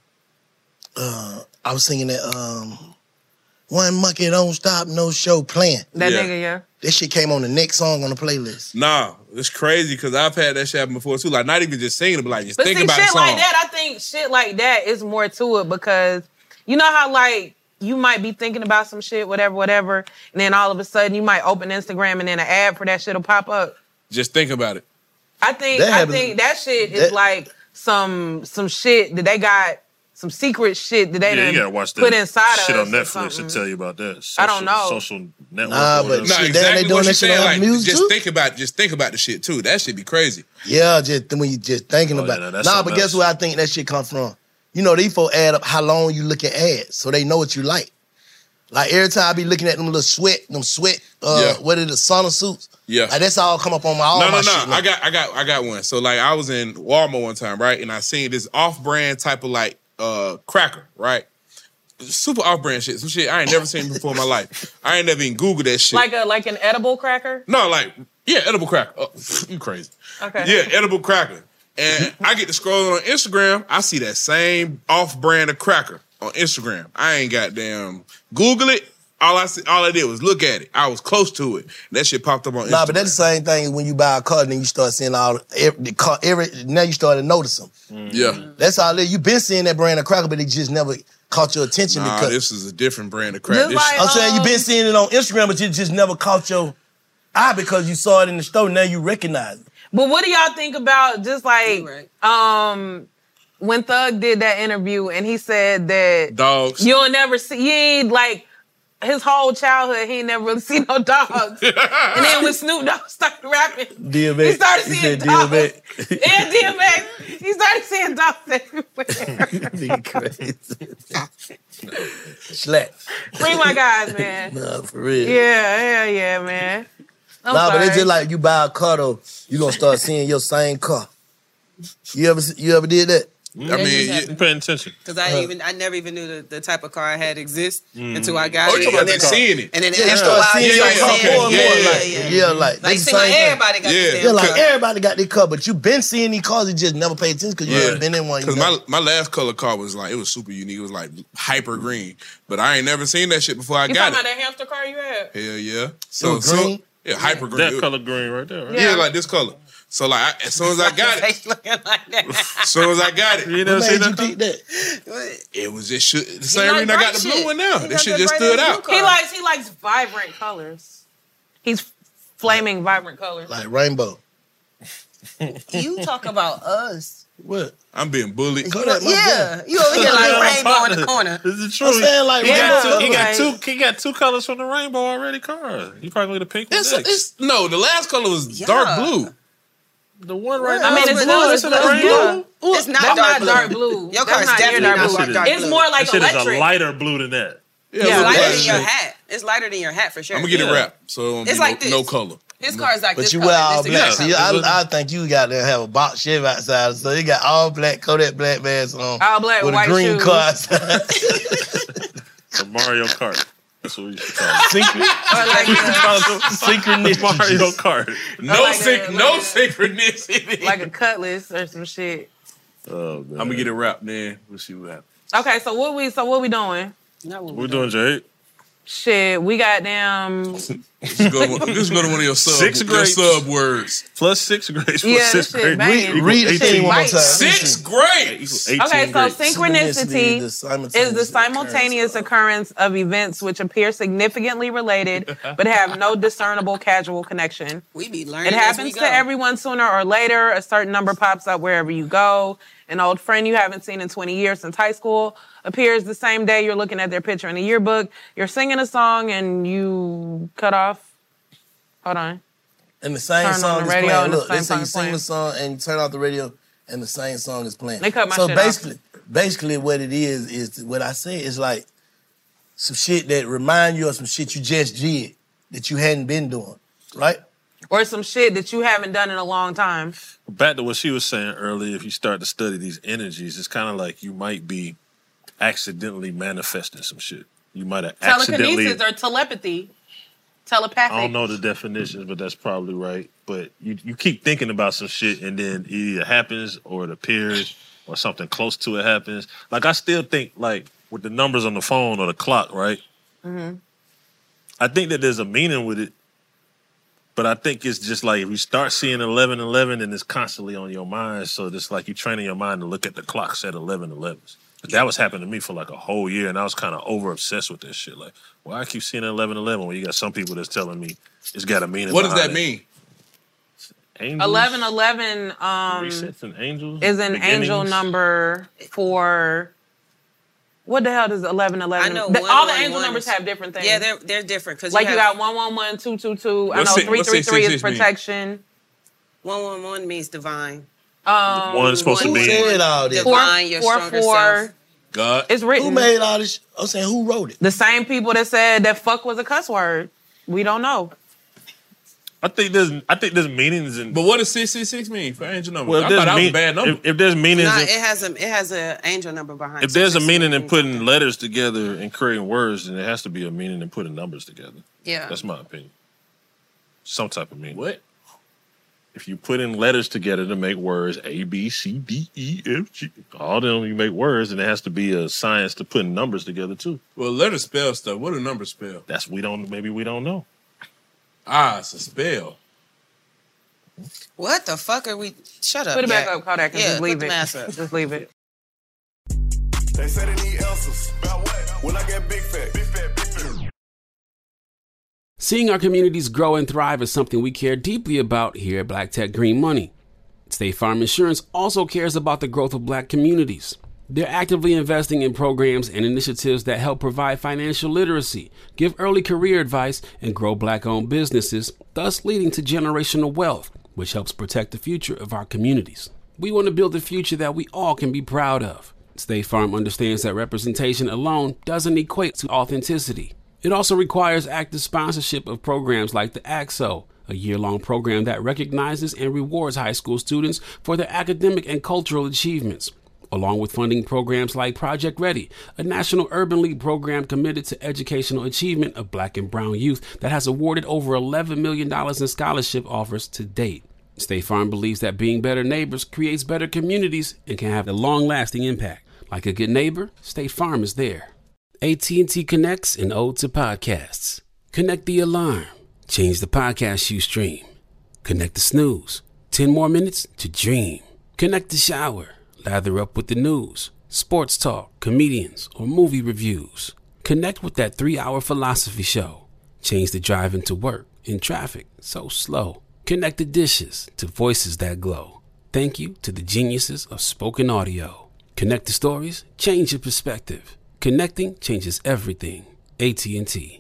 R: uh, I was singing that um, one monkey don't stop, no show playing.
O: That
S: Yeah.
O: nigga, yeah.
R: That shit came on the next song on the playlist.
S: Nah, it's crazy because I've had that shit happen before too. Like not even just singing it, but like just
O: But
S: think
O: see,
S: about
O: shit
S: the song.
O: like that, I think shit like that is more to it because you know how like you might be thinking about some shit, whatever, whatever, and then all of a sudden you might open Instagram and then an ad for that shit'll pop up.
S: Just think about it.
O: I think
R: That
O: I
R: happens-
O: think that shit is
R: that-
O: like some some shit that they got some secret shit that they
P: yeah,
O: done
P: you gotta watch that
O: put inside
P: shit
O: of
P: on
O: us or
P: Netflix to
O: something.
P: tell you about that. Social,
O: I don't know.
P: Social network.
R: Nah,
P: or
R: but
P: whatever.
S: No,
R: Shit, they-
S: exactly
R: they doing
S: what
R: that
S: you're
R: shit
S: saying.
R: on
S: Like
R: music
S: just
R: too?
S: think about, just think about the shit too. That shit be crazy.
R: Yeah, just when you just thinking
P: Oh,
R: about
P: yeah,
R: it.
P: that's
R: Nah,
P: something
R: but guess
P: else.
R: where I think that shit come from? You know, these folks add up how long you look at ads, so they know what you like. Like every time I be looking at them little sweat, them sweat, uh,
S: Yeah.
R: what are the sauna suits?
S: Yeah.
R: Like that's all come up on my all
S: No,
R: my
S: no,
R: shit.
S: no.
R: now.
S: I got, I got, I got one. So like, I was in Walmart one time, right, and I seen this off-brand type of like uh cracker, right? Super off-brand shit. Some shit I ain't never seen before in my life. I ain't never even Googled that shit.
O: Like a like an edible cracker.
S: no, like yeah, edible cracker. Oh, you crazy?
O: Okay.
S: Yeah, edible cracker. And I get to scrolling on Instagram. I see that same off-brand of cracker on Instagram. I ain't goddamn Google it. All I see, all I did was look at it. I was close to it. That shit popped up on Instagram.
R: Nah, but that's the same thing when you buy a car, then you start seeing all every, the car. Every now you start to notice them.
S: Yeah.
R: That's all. It, you been seeing that brand of cracker, but it just never caught your attention
S: Nah,
R: because
S: this is a different brand of crack.
O: Just
S: This
O: like-
R: I'm saying you
O: Um,
R: been seeing it on Instagram, but you just never caught your eye because you saw it in the store. Now you recognize it.
O: But what do y'all think about just like
Q: Right.
O: um when Thug did that interview and he said that
S: dogs.
O: you'll never see you ain't like his whole childhood, he ain't never really seen no dogs. And then when Snoop Dogg started rapping,
R: D M X.
O: he started
R: He
O: seeing
R: said
O: dogs.
R: D M X.
O: Yeah, D M X. He started seeing dogs everywhere.
R: Nigga crazy. Slack.
O: Free my guys, man.
R: Nah, for real.
O: Yeah, hell yeah, man. I'm
R: nah,
O: sorry.
R: but it's just like you buy a car though, you gonna start seeing your same car. You ever you ever did that?
P: I mean, you, you paying attention.
Q: Because I
R: Uh.
Q: even I never even knew the, the type of car I had exist
P: Mm.
Q: until I got
S: Oh,
Q: it.
S: you talking
Q: And
S: about
Q: then-
S: seeing it?
Q: And then
R: Yeah, you
Q: after a
R: start
Q: while,
R: seeing
Q: you
R: your
Q: start
R: car
Q: seeing
R: more and
Q: it.
R: more.
Q: Yeah,
R: Like,
Q: yeah,
R: yeah, like
Q: Like,
R: this
Q: see,
R: the
Q: like,
R: same thing.
Q: everybody got
S: Yeah.
Q: the
R: Yeah,
Q: same
R: like
Q: car.
R: everybody got their car, but you been seeing these cars and just never paid attention because you
S: Yeah.
R: ain't been in one. You
S: Because
R: know?
S: my, my last color car was like, it was super unique. It was like hyper green. But I ain't never seen that shit before I
O: You
S: got
O: talking
S: it.
O: about that hamster car you had?
S: Hell yeah.
R: It was green?
S: yeah, hyper green.
P: That
S: It-
P: color green right there, right?
S: Yeah,
O: Yeah.
S: like this color. So like, I, as soon as I got it,
Q: Face looking like that.
S: as soon as I got it,
P: You never
R: What
P: seen
R: made you
P: that color?
R: pick that?
S: it was just shit. The same
Q: like
S: reason I got
Q: bright
S: the
Q: shit.
S: blue one now.
Q: He
S: That
Q: got
S: shit
Q: the
S: just
Q: bright
S: stood
Q: ass
S: out.
Q: blue
O: He
Q: car.
O: likes he likes vibrant colors. He's flaming vibrant colors.
R: Like rainbow.
Q: You talk about us.
R: What?
S: I'm being bullied.
R: Go that, my
Q: Yeah, you over here like rainbow in the corner.
P: This is
R: I'm
P: true.
R: saying like
P: He got,
R: rainbow.
P: two, he got
O: like-
P: two. He got two colors from the rainbow already. Car. He probably the pink one
S: It's,
P: next.
S: it's, no, the last color was
Q: Yeah.
S: dark blue.
P: The one right
Q: Well,
P: now.
O: I mean,
P: is
O: it's
P: blue.
O: blue.
P: That's in the
O: It's
P: rainbow.
O: blue.
Q: It's not
O: That's
Q: dark
O: not
Q: blue.
O: dark blue.
Q: Your
O: That's
Q: car's
O: not
Q: definitely
O: dark
Q: not
O: blue.
P: That shit
Q: dark
P: is-
Q: blue.
O: It's more like
P: That shit is a
O: electric.
P: lighter blue than that.
S: Yeah,
Q: It's
S: it was
Q: lighter
S: black
Q: than your
S: shit.
Q: hat. It's lighter than your hat for sure.
S: I'm gonna get it
P: Yeah.
S: wrapped, so it won't
Q: It's
S: be
Q: like
S: no,
Q: this.
S: no color.
Q: His car's like
R: But
Q: this
R: you
Q: color.
R: wear all
Q: this
R: black.
Q: is
R: See,
Q: your color.
R: I, I think you got to have a box Chevy outside, so you got all black Kodak black mask on.
O: All black,
R: with
O: white
R: a green
O: shoes.
R: car outside.
P: The Mario Kart. That's what we used to call it.
R: Synchron-
O: Or like a,
R: Synchronicity.
P: Mario Kart.
S: No
O: like
S: sync,
O: a-
S: no
O: like
S: synchronicity.
O: like a cutlass or some shit.
P: Oh, man.
S: I'm gonna get it wrapped, man. We'll see what happens.
O: Okay, so what we so what we doing?
P: We're doing Jade.
O: Shit, we got them.
S: Just go, to one, just go to one of your sub,
P: Sixth
S: your
P: grade.
S: sub words.
P: Plus six grades for
O: Yeah, this
P: sixth
O: shit
P: grade.
O: banging.
P: Equals
R: Read the
P: eighteen.
R: thing one more
O: Right.
R: time.
S: Sixth grade.
P: Equals eighteen
O: Okay, so
P: grades.
O: synchronicity
R: the
O: is
R: simultaneous
O: the simultaneous occurrence of events which appear significantly related but have no discernible causal connection.
Q: We be learning.
O: It
Q: as
O: happens
Q: we
O: to
Q: go.
O: everyone sooner or later. A certain number pops up wherever you go. An old friend you haven't seen in twenty years since high school appears the same day you're looking at their picture in a yearbook. You're singing a song and you cut off. Hold on.
R: And the same
O: Turn on
R: song
O: the
R: is
O: radio
R: playing.
O: and the
R: Look, they
O: same
R: say
O: song
R: you
O: is
R: sing
O: playing.
R: the song and you turn off the radio and the same song is playing.
O: They cut my
R: so
O: shit off.
R: basically, basically what it is is what I say is like some shit that remind you of some shit you just did that you hadn't been doing, right?
O: Or some shit that you haven't done in a long time.
P: Back to what she was saying earlier, if you start to study these energies, it's kind of like you might be accidentally manifesting some shit. You might have accidentally.
O: Telekinesis or telepathy. Telepathic.
P: I don't know the definitions, but that's probably right. But you, you keep thinking about some shit and then it either happens or it appears or something close to it happens. Like I still think like with the numbers on the phone or the clock, right?
O: Mm-hmm.
P: I think that there's a meaning with it. But I think it's just like if you start seeing eleven eleven and it's constantly on your mind, so it's like you're training your mind to look at the clocks at eleven eleven. That was happening to me for like a whole year, and I was kind of over obsessed with this shit. Like, why I keep seeing eleven eleven when you got some people that's telling me it's got a meaning.
S: What does
P: behind
S: that
P: it.
S: mean?
P: Angels,
O: eleven eleven um,
P: resets and angels
O: is an
P: beginnings.
O: angel number for. What the hell does eleven eleven?
Q: I know
O: The-
Q: one,
O: all the
Q: one,
O: angel
Q: one
O: numbers
Q: is-
O: have different things.
Q: Yeah, they're they're different because
O: like
Q: you,
O: you
Q: have,
O: got one one one, two two two. I
S: What's
O: know
S: six-
O: three
S: what's
O: three
S: six
O: three
S: six
O: is
S: six mean?
O: protection.
Q: one one one means divine.
O: Um,
P: One is supposed to
R: Who
P: be.
R: said all this?
O: four
Q: Divine, your
O: four
Q: stronger
O: four.
Q: self.
S: God.
O: It's written.
R: Who made all this? I'm saying who wrote it?
O: The same people that said that fuck was a cuss word. We don't know.
P: I think there's I think there's meanings in.
S: But what does six six six mean for angel number?
P: Well,
S: I
P: if there's,
S: thought that was a
P: mean-
S: bad number.
P: if, if there's meanings,
Q: Nah,
P: in-
Q: it has a it has a angel number behind.
P: if
Q: it.
P: there's a
Q: Six,
P: meaning in
Q: six,
P: putting
Q: something.
P: letters together and creating words, then there has to be a meaning in putting numbers together.
Q: Yeah.
P: That's my opinion. Some type of meaning.
S: What?
P: If you put in letters together to make words, A, B, C, D, E, F, G, all them you make words, and there has to be a science to putting numbers together too.
S: Well, letters spell stuff. What do numbers spell?
P: That's we don't maybe we don't know.
S: Ah, it's a spell.
Q: What the fuck are we? Shut up.
O: Put it back
Q: Yak.
O: up, Kodak, and
Q: Yeah,
O: just leave
Q: put the
O: it.
Q: mask up.
O: Just leave it.
T: They say they need answers. About what? When I get big fat, big fat, big fat.
B: Seeing our communities grow and thrive is something we care deeply about here at Black Tech Green Money. State Farm Insurance also cares about the growth of Black communities. They're actively investing in programs and initiatives that help provide financial literacy, give early career advice, and grow Black-owned businesses, thus leading to generational wealth, which helps protect the future of our communities. We want to build a future that we all can be proud of. State Farm understands that representation alone doesn't equate to authenticity. It also requires active sponsorship of programs like the A X O, a year-long program that recognizes and rewards high school students for their academic and cultural achievements, along with funding programs like Project Ready, a National Urban League program committed to educational achievement of Black and brown youth that has awarded over eleven million dollars in scholarship offers to date. State Farm believes that being better neighbors creates better communities and can have a long-lasting impact. Like a good neighbor, State Farm is there. A T and T connects an ode to podcasts. Connect the alarm. Change the podcast you stream. Connect the snooze. Ten more minutes to dream. Connect the shower. Lather up with the news, sports talk, comedians, or movie reviews. Connect with that three-hour philosophy show. Change the drive into work in traffic so slow. Connect the dishes to voices that glow. Thank you to the geniuses of spoken audio. Connect the stories, change your perspective. Connecting changes everything. A T and T.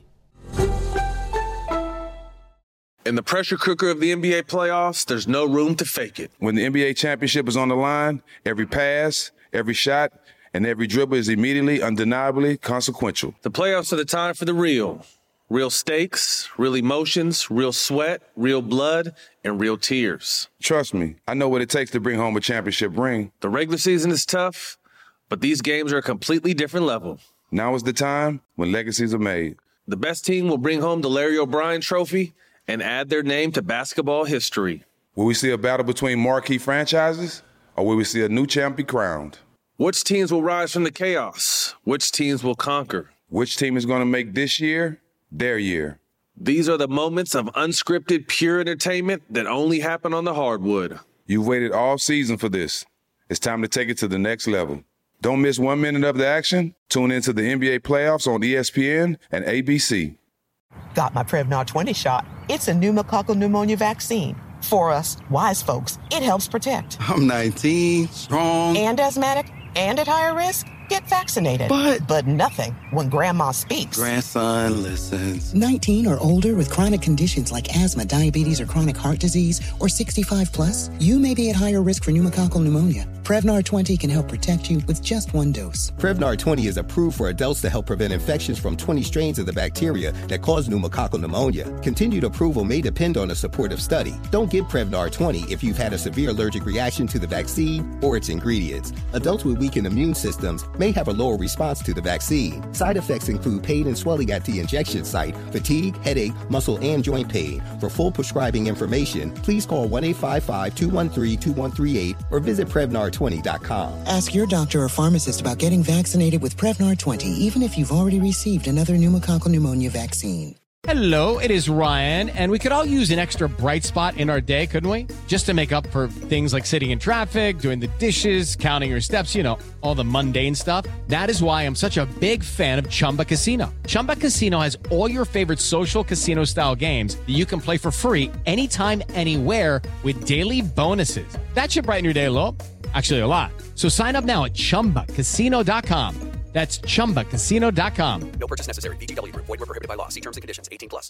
C: In the pressure cooker of the N B A playoffs, there's no room to fake it.
D: When the N B A championship is on the line, every pass, every shot, and every dribble is immediately, undeniably consequential.
C: The playoffs are the time for the real. Real stakes, real emotions, real sweat, real blood, and real tears.
D: Trust me, I know what it takes to bring home a championship ring.
C: The regular season is tough, but these games are a completely different level.
D: Now is the time when legacies are made.
C: The best team will bring home the Larry O'Brien Trophy and add their name to basketball history.
D: Will we see a battle between marquee franchises, or will we see a new champ be crowned?
C: Which teams will rise from the chaos? Which teams will conquer?
D: Which team is going to make this year their year?
C: These are the moments of unscripted, pure entertainment that only happen on the hardwood.
D: You've waited all season for this. It's time to take it to the next level. Don't miss one minute of the action. Tune into the N B A playoffs on E S P N and A B C.
E: Got my Prevnar twenty shot. It's a pneumococcal pneumonia vaccine. For us, wise folks, it helps protect.
F: I'm nineteen, strong.
E: And asthmatic, and at higher risk. Get vaccinated.
F: But...
E: But nothing when grandma speaks.
F: Grandson listens.
G: nineteen or older with chronic conditions like asthma, diabetes, or chronic heart disease, or sixty-five plus, you may be at higher risk for pneumococcal pneumonia. Prevnar twenty can help protect you with just one dose.
H: Prevnar twenty is approved for adults to help prevent infections from twenty strains of the bacteria that cause pneumococcal pneumonia. Continued approval may depend on a supportive study. Don't give Prevnar twenty if you've had a severe allergic reaction to the vaccine or its ingredients. Adults with weakened immune systems may have a lower response to the vaccine. Side effects include pain and swelling at the injection site, fatigue, headache, muscle, and joint pain. For full prescribing information, please call one eight five five, two one three, two one three eight or visit Prevnar twenty dot com.
G: Ask your doctor or pharmacist about getting vaccinated with Prevnar twenty, even if you've already received another pneumococcal pneumonia vaccine.
J: Hello, it is Ryan, and we could all use an extra bright spot in our day, couldn't we? Just to make up for things like sitting in traffic, doing the dishes, counting your steps, you know, all the mundane stuff. That is why I'm such a big fan of Chumba Casino. Chumba Casino has all your favorite social casino-style games that you can play for free anytime, anywhere with daily bonuses. That should brighten your day a little. Actually, a lot. So sign up now at chumba casino dot com. That's chumba casino dot com.
M: No purchase necessary. V G W. Void where prohibited by law. See terms and conditions. eighteen plus.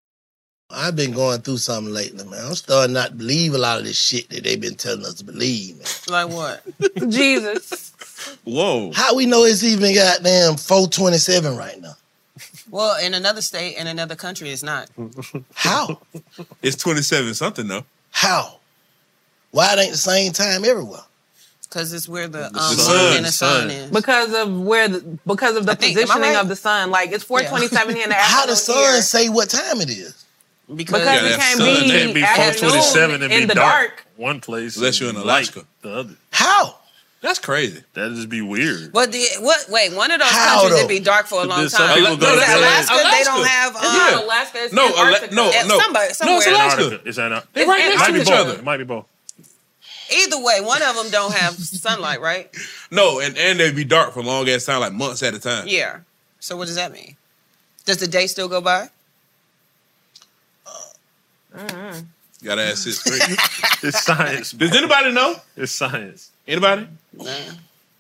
R: I've been going through something lately, man. I'm starting not to believe a lot of this shit that they've been telling us to believe, man.
Q: Like what? Jesus.
R: Whoa. How we know it's even goddamn four twenty-seven right now?
Q: Well, in another state, in another country, it's not.
R: How?
S: It's twenty-seven something, though.
R: How? Why it ain't the same time everywhere?
Q: Because it's where the, um,
R: The
Q: moon
R: sun,
Q: and the sun is.
O: Because of where, the, because of the
Q: think- am I
O: positioning
Q: right?
O: of the sun. Like it's four twenty-seven here in the
R: How
O: afternoon
R: the sun
O: here.
R: say what time it is?
Q: Because,
O: Because it can't
P: It
O: be,
P: can't be four
O: afternoon
P: twenty-seven and
O: in
P: be
O: the
P: dark.
O: dark.
P: One place.
S: Unless you're in
P: and
S: Alaska.
P: light The other.
R: How?
S: That's crazy.
P: That'd just be weird.
Q: What the what? Wait, one of those
R: How,
Q: countries
R: though?
Q: it be dark for a
P: But
Q: long
P: then some
Q: time.
P: people go to
Q: Alaska,
P: Alaska.
Q: Alaska, they don't have. Um,
S: Yeah.
O: Alaska is
S: No,
O: Antarctica.
S: Ale- no,
Q: It's
S: no.
Q: somebody-
S: No,
Q: somewhere.
S: it's Alaska.
P: Antarctica. It's Antarctica.
S: They right
Q: It's
S: next
P: Might
S: to
P: be
S: each
P: both.
S: other.
P: It might be both.
Q: Either way, one of them don't have sunlight, right?
S: No, and, and they'd be dark for long ass time, like months at a time.
Q: Yeah. So what does that mean? Does the day still go by?
O: Mm-hmm.
S: Gotta ask this straight.
P: It's science.
S: Does anybody know?
P: It's science.
S: Anybody?
Q: Nah.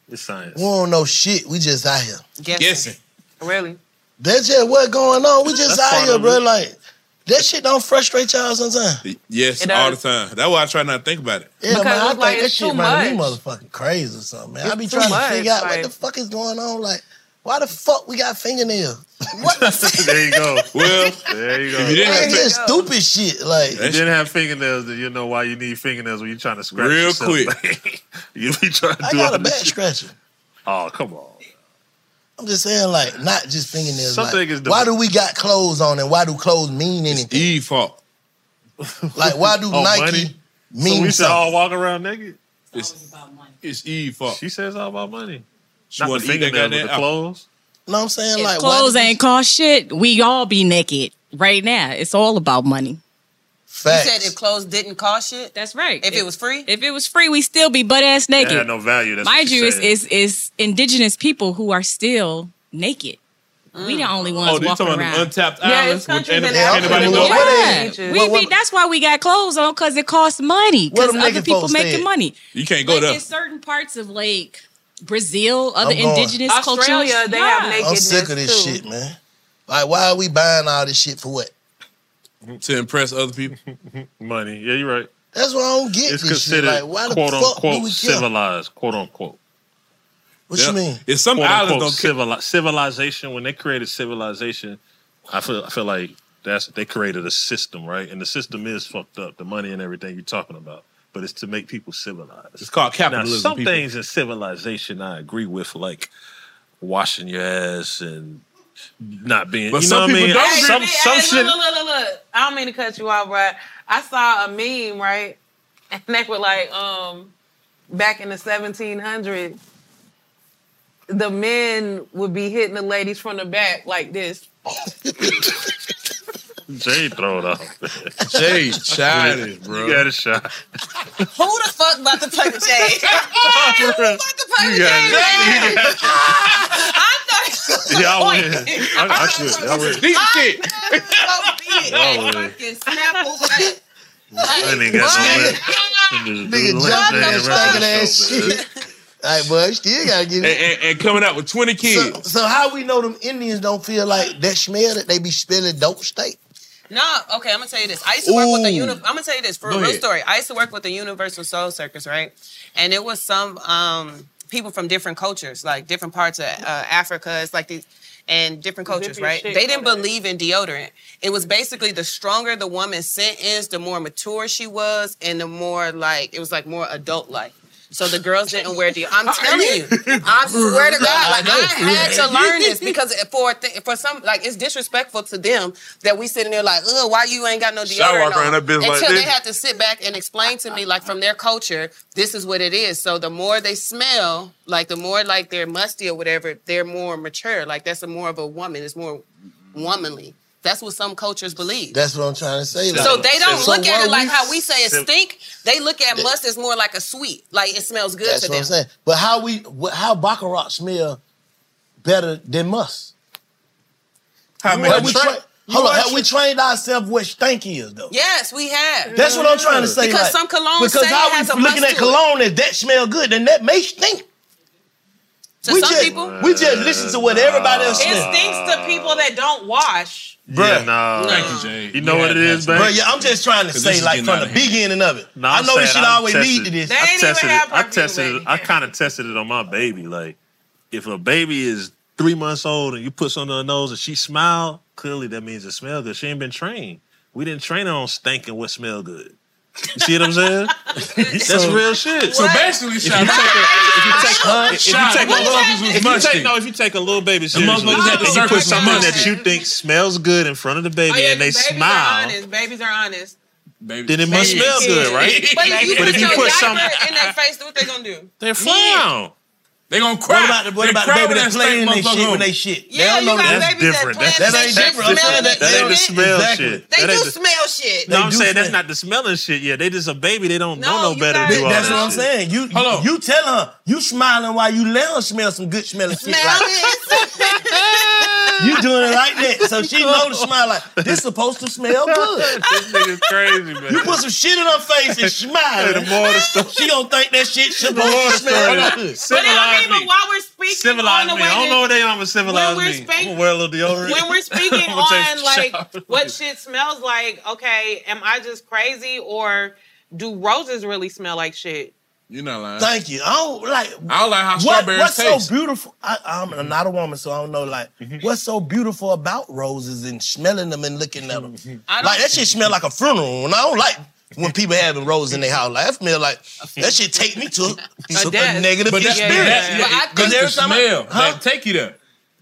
P: It's science.
R: We don't know shit. We just out here.
O: Guessing.
S: Guessing.
O: Really?
R: That's just what's going on. We just
P: That's
R: out
P: part
R: here,
P: of
R: bro.
P: it.
R: Like, that shit don't frustrate y'all sometimes.
S: Yes,
O: It
S: all the
O: does.
S: time. That's why I try not to think about it.
R: Yeah,
O: Because
R: man, I
O: it's
R: think
O: like,
R: that
O: it's
R: shit
O: too
R: running me
O: much.
R: motherfucking crazy or something, man. I
O: It's
R: be
O: too
R: trying
O: much,
R: to figure out
O: like-
R: what the fuck is going on. Like, why the fuck we got fingernails?
P: There you go.
S: Well,
P: There you go.
S: if you didn't
R: Man,
S: have
R: just stupid shit. Like,
P: If you didn't have fingernails, then you know why you need fingernails when you're trying to scratch
S: Real
P: yourself.
S: quick.
P: You be trying to
R: I
P: do
R: got
P: all
R: a
P: this
R: bad
P: shit.
R: scratcher.
P: Oh, come on.
R: I'm just saying, like, not just fingernails.
P: Something
R: like,
P: is the-
R: why do we got clothes on and why do clothes mean anything?
S: Eve fault.
R: Like, why do
P: Oh,
R: Nike
P: money? So
R: mean
P: we should
R: something?
P: all walk around naked?
S: It's, it's Eve fault.
P: She says all about money.
S: She
P: Not
S: wanna
P: the
S: eat that
P: fingernails, but
S: goddamn
P: the
S: apple.
P: clothes.
R: You know what I'm saying?
V: If
R: Like, why
V: clothes
R: do we-
V: ain't cost shit, we all be naked right now. It's all about money.
Q: You
R: Facts.
Q: said if clothes didn't cost shit?
V: That's right.
Q: If it was free?
V: If it was free, we still be butt ass
P: It
V: naked.
P: had no value. That's
V: Mind
P: what
V: you,
P: she
V: it's,
P: said.
V: it's, it's indigenous people who are still naked. We the only ones
S: Oh, you
V: walking
S: talking about
V: around.
S: the untapped
O: Yeah,
S: islands?
O: it's
S: When
O: countries
S: anybody,
O: in Africa.
S: anybody
R: Yeah.
S: go?
R: What
V: Yeah,
R: they-
V: we
R: what-
V: be. That's why we got clothes on, because it costs money.
R: Where
V: Because
R: them
V: other
R: naked
V: people
R: folks
V: making
R: stay at?
V: money.
S: You can't go
V: Like
S: there.
V: in certain parts of like Brazil, other
R: I'm going.
V: indigenous
O: Australia,
V: cultures.
O: they
V: yeah.
O: have naked-
R: I'm sick of this
O: too.
R: shit, man. Like, why are we buying all this shit for what?
S: To impress other people.
P: money. Yeah, you're right.
R: That's why I don't get
P: It's
R: this shit.
P: considered
R: Like, why the
P: quote
R: fuck do
P: unquote
R: we care?
P: civilized, quote unquote.
R: What
S: Yeah.
R: you mean?
S: If some
P: Quote
S: islands
P: unquote
S: don't care.
P: civili- civilization. When they created civilization, I feel I feel like that's they created a system, right? And the system is fucked up. The money and everything you're talking about, but it's to make people civilized.
S: It's called
P: Now,
S: capitalism.
P: some
S: people.
P: things in civilization I agree with, like washing your ass and not being.
S: But
P: you
S: some
P: know what I
S: people
P: mean?
S: don't
O: Hey,
P: Some
O: hey,
P: some
O: hey,
P: shit.
O: Look, look, look, look. I don't mean to cut you off, but I saw a meme, right? And they were like, um, back in the seventeen hundreds, the men would be hitting the ladies from the back like this.
P: Jay throw it off.
S: Jay childish, bro.
P: You got a shot.
Q: Who the fuck about to play with Jay? Who about to play
P: You
Q: with
P: got
Q: Jay?
P: it.
Q: I thought
P: Yeah, I win. I, I quit. I win.
S: Deep shit.
P: I win.
Q: fucking snap away.
P: I ain't even got no left.
R: Nigga jumped on the stinking ass shit. All right, boy, still gotta get
S: And,
R: it.
S: and, and coming out with twenty
R: So,
S: kids.
R: so how we know them Indians don't feel like that smell that they be spilling dope steak?
Q: No, okay, I'm gonna tell you this. I used to work with the
R: Ooh.
Q: uni- I'm gonna tell you this for a
S: Go
Q: real
S: ahead.
Q: story. I used to work with the Universal Soul Circus, right? And it was some um, people from different cultures, like different parts of uh, Africa. It's like these and different cultures,
O: Zip your
Q: right?
O: shit,
Q: They didn't
O: go ahead.
Q: believe in deodorant. It was basically the stronger the woman's scent is, the more mature she was, and the more like it was like more adult like. So the girls didn't wear deodorant. I'm telling you, I swear to God, like I had to learn this because for th- for some like it's disrespectful to them that we sitting there like, ugh, why you ain't got no
S: Should I
Q: deodorant
S: walk around
Q: on?
S: that bitch
Q: Until
S: like
Q: they
S: this?
Q: had to sit back and explain to me like from their culture, this is what it is. So the more they smell, like the more like they're musty or whatever, they're more mature. Like that's a more of a woman. It's more womanly. That's what some cultures believe.
R: That's what I'm trying to say.
Q: So
R: like-
Q: they don't
R: So
Q: look at
R: what
Q: it like
R: we-
Q: how we say it
P: Sim-
Q: stink. They look at must as more like a sweet. Like it smells good
R: That's
Q: to
R: what
Q: them.
R: I'm saying. But how we, wh- how Baccarat smell better than must?
S: How
R: Have
S: many
R: we
S: tra-
R: tra- Hold on, have we trained ourselves what stink is though?
Q: Yes, we have.
R: That's what I'm trying to say.
Q: Because
R: like,
Q: some cologne
R: because
Q: say
R: how
Q: it has a
R: we looking
Q: must
R: at
Q: to it.
R: cologne as that smell good, then that may stink.
Q: To
R: we
Q: some
R: just,
Q: people,
R: we just listen to what everybody else
O: It
R: smells.
O: stinks to people that don't wash.
P: Yeah, nah.
S: Thank you, Jay.
P: You know what it is,
R: Bro,
P: babe?
R: yeah, I'm just trying to
S: 'Cause
R: say,
S: this is
R: like,
S: getting
R: from
S: out
R: the
S: of hand.
R: beginning of it.
P: No,
R: I
P: I'm
R: know this
P: saying
R: shit
P: I
R: always
P: tested-
R: lead to this.
O: They
P: I
O: ain't even
P: tested
O: have
P: it. I
O: perfume,
P: tested it.
O: baby.
P: I kind of tested it on my baby. Like, if a baby is three months old and you put something on her nose and she smile, clearly that means it smells good. She ain't been trained. We didn't train her on stinking what smell good. You see what I'm saying? That's real shit.
S: So basically,
P: If you
S: shot.
P: take a, if you take,
S: Huh?
P: if you
S: Shot.
P: take,
S: What
P: a,
S: motherfuckers was
P: if you
S: musty.
P: take, no, if you take a little baby
S: The
P: seriously,
S: motherfuckers had the
P: and you
S: circus
P: put something
S: musty.
P: that you think smells good in front of the baby
O: Oh, yeah,
P: and they
O: babies Are
P: smile,
O: honest. Babies are honest.
S: Baby.
P: then it must
O: Baby
P: smell
O: kids.
P: good, right?
Q: But if you
P: But
Q: put
P: if you
Q: your
P: put
Q: diaper
P: some,
Q: in their face, what they gonna do?
P: they frown.
S: They gonna cry.
R: What about the, what
S: They
R: about the
S: cry
R: baby
S: when
R: that
S: that
R: play in
S: stank
R: their
S: motherfucker
R: shit when
S: home.
R: they shit?
Q: Yeah,
R: they don't
Q: you
R: know
Q: got
R: that.
P: That's
Q: babies that
P: different.
Q: play
P: That's,
Q: in
R: that
Q: their
R: ain't
Q: shit,
R: different.
Q: smelling
R: That
Q: it,
P: that ain't the
Q: shit.
P: smell
R: Exactly.
P: shit.
Q: They
P: That
Q: do
P: ain't the,
Q: smell shit.
P: no, I'm
R: do
P: saying that's
R: smell.
P: not the smelling shit. Yeah, they just a baby. They don't
Q: No,
P: know no
Q: you
P: better to
Q: gotta-
P: do all
R: That's
P: that
R: what I'm
P: shit.
R: saying. You,
S: Hold on.
R: you tell her, you smiling while you let her smell some good smelling shit.
Q: Smell
R: Like,
Q: it.
R: You doing it like that. So she know to smile like, this supposed to smell good.
P: This nigga's crazy, man.
R: You put some shit in her face and smile.
P: The more the story.
R: She gonna think that shit supposed
P: The more
R: to
P: the
R: smell
P: story.
R: good.
O: But I mean, but while we're speaking
P: Civilize
O: on the
P: me.
O: way
P: I don't
O: that-
P: know what they on with civilize
O: when we're
P: me.
O: spank-
P: I'm gonna wear a little deodorant.
O: when we're speaking
P: I'm gonna take
O: on
P: a
O: like
P: shower.
O: what shit smells like, okay, am I just crazy or do roses really smell like shit?
S: You're not lying.
R: Thank you. I don't like.
S: I don't like how
R: what,
S: strawberries
R: What's
S: taste.
R: so beautiful? I, I'm not a woman, so I don't know. Like, what's so beautiful about roses and smelling them and looking at them? Like that shit smell like a funeral, and I don't like when people having roses in their house. Like that smell like that shit take me to some, a
O: death.
R: negative
S: But that, but
R: experience.
S: that,
Q: But I
S: because
Q: think
S: every
R: the
S: time
R: smell,
S: I,
R: huh?
S: that take you there.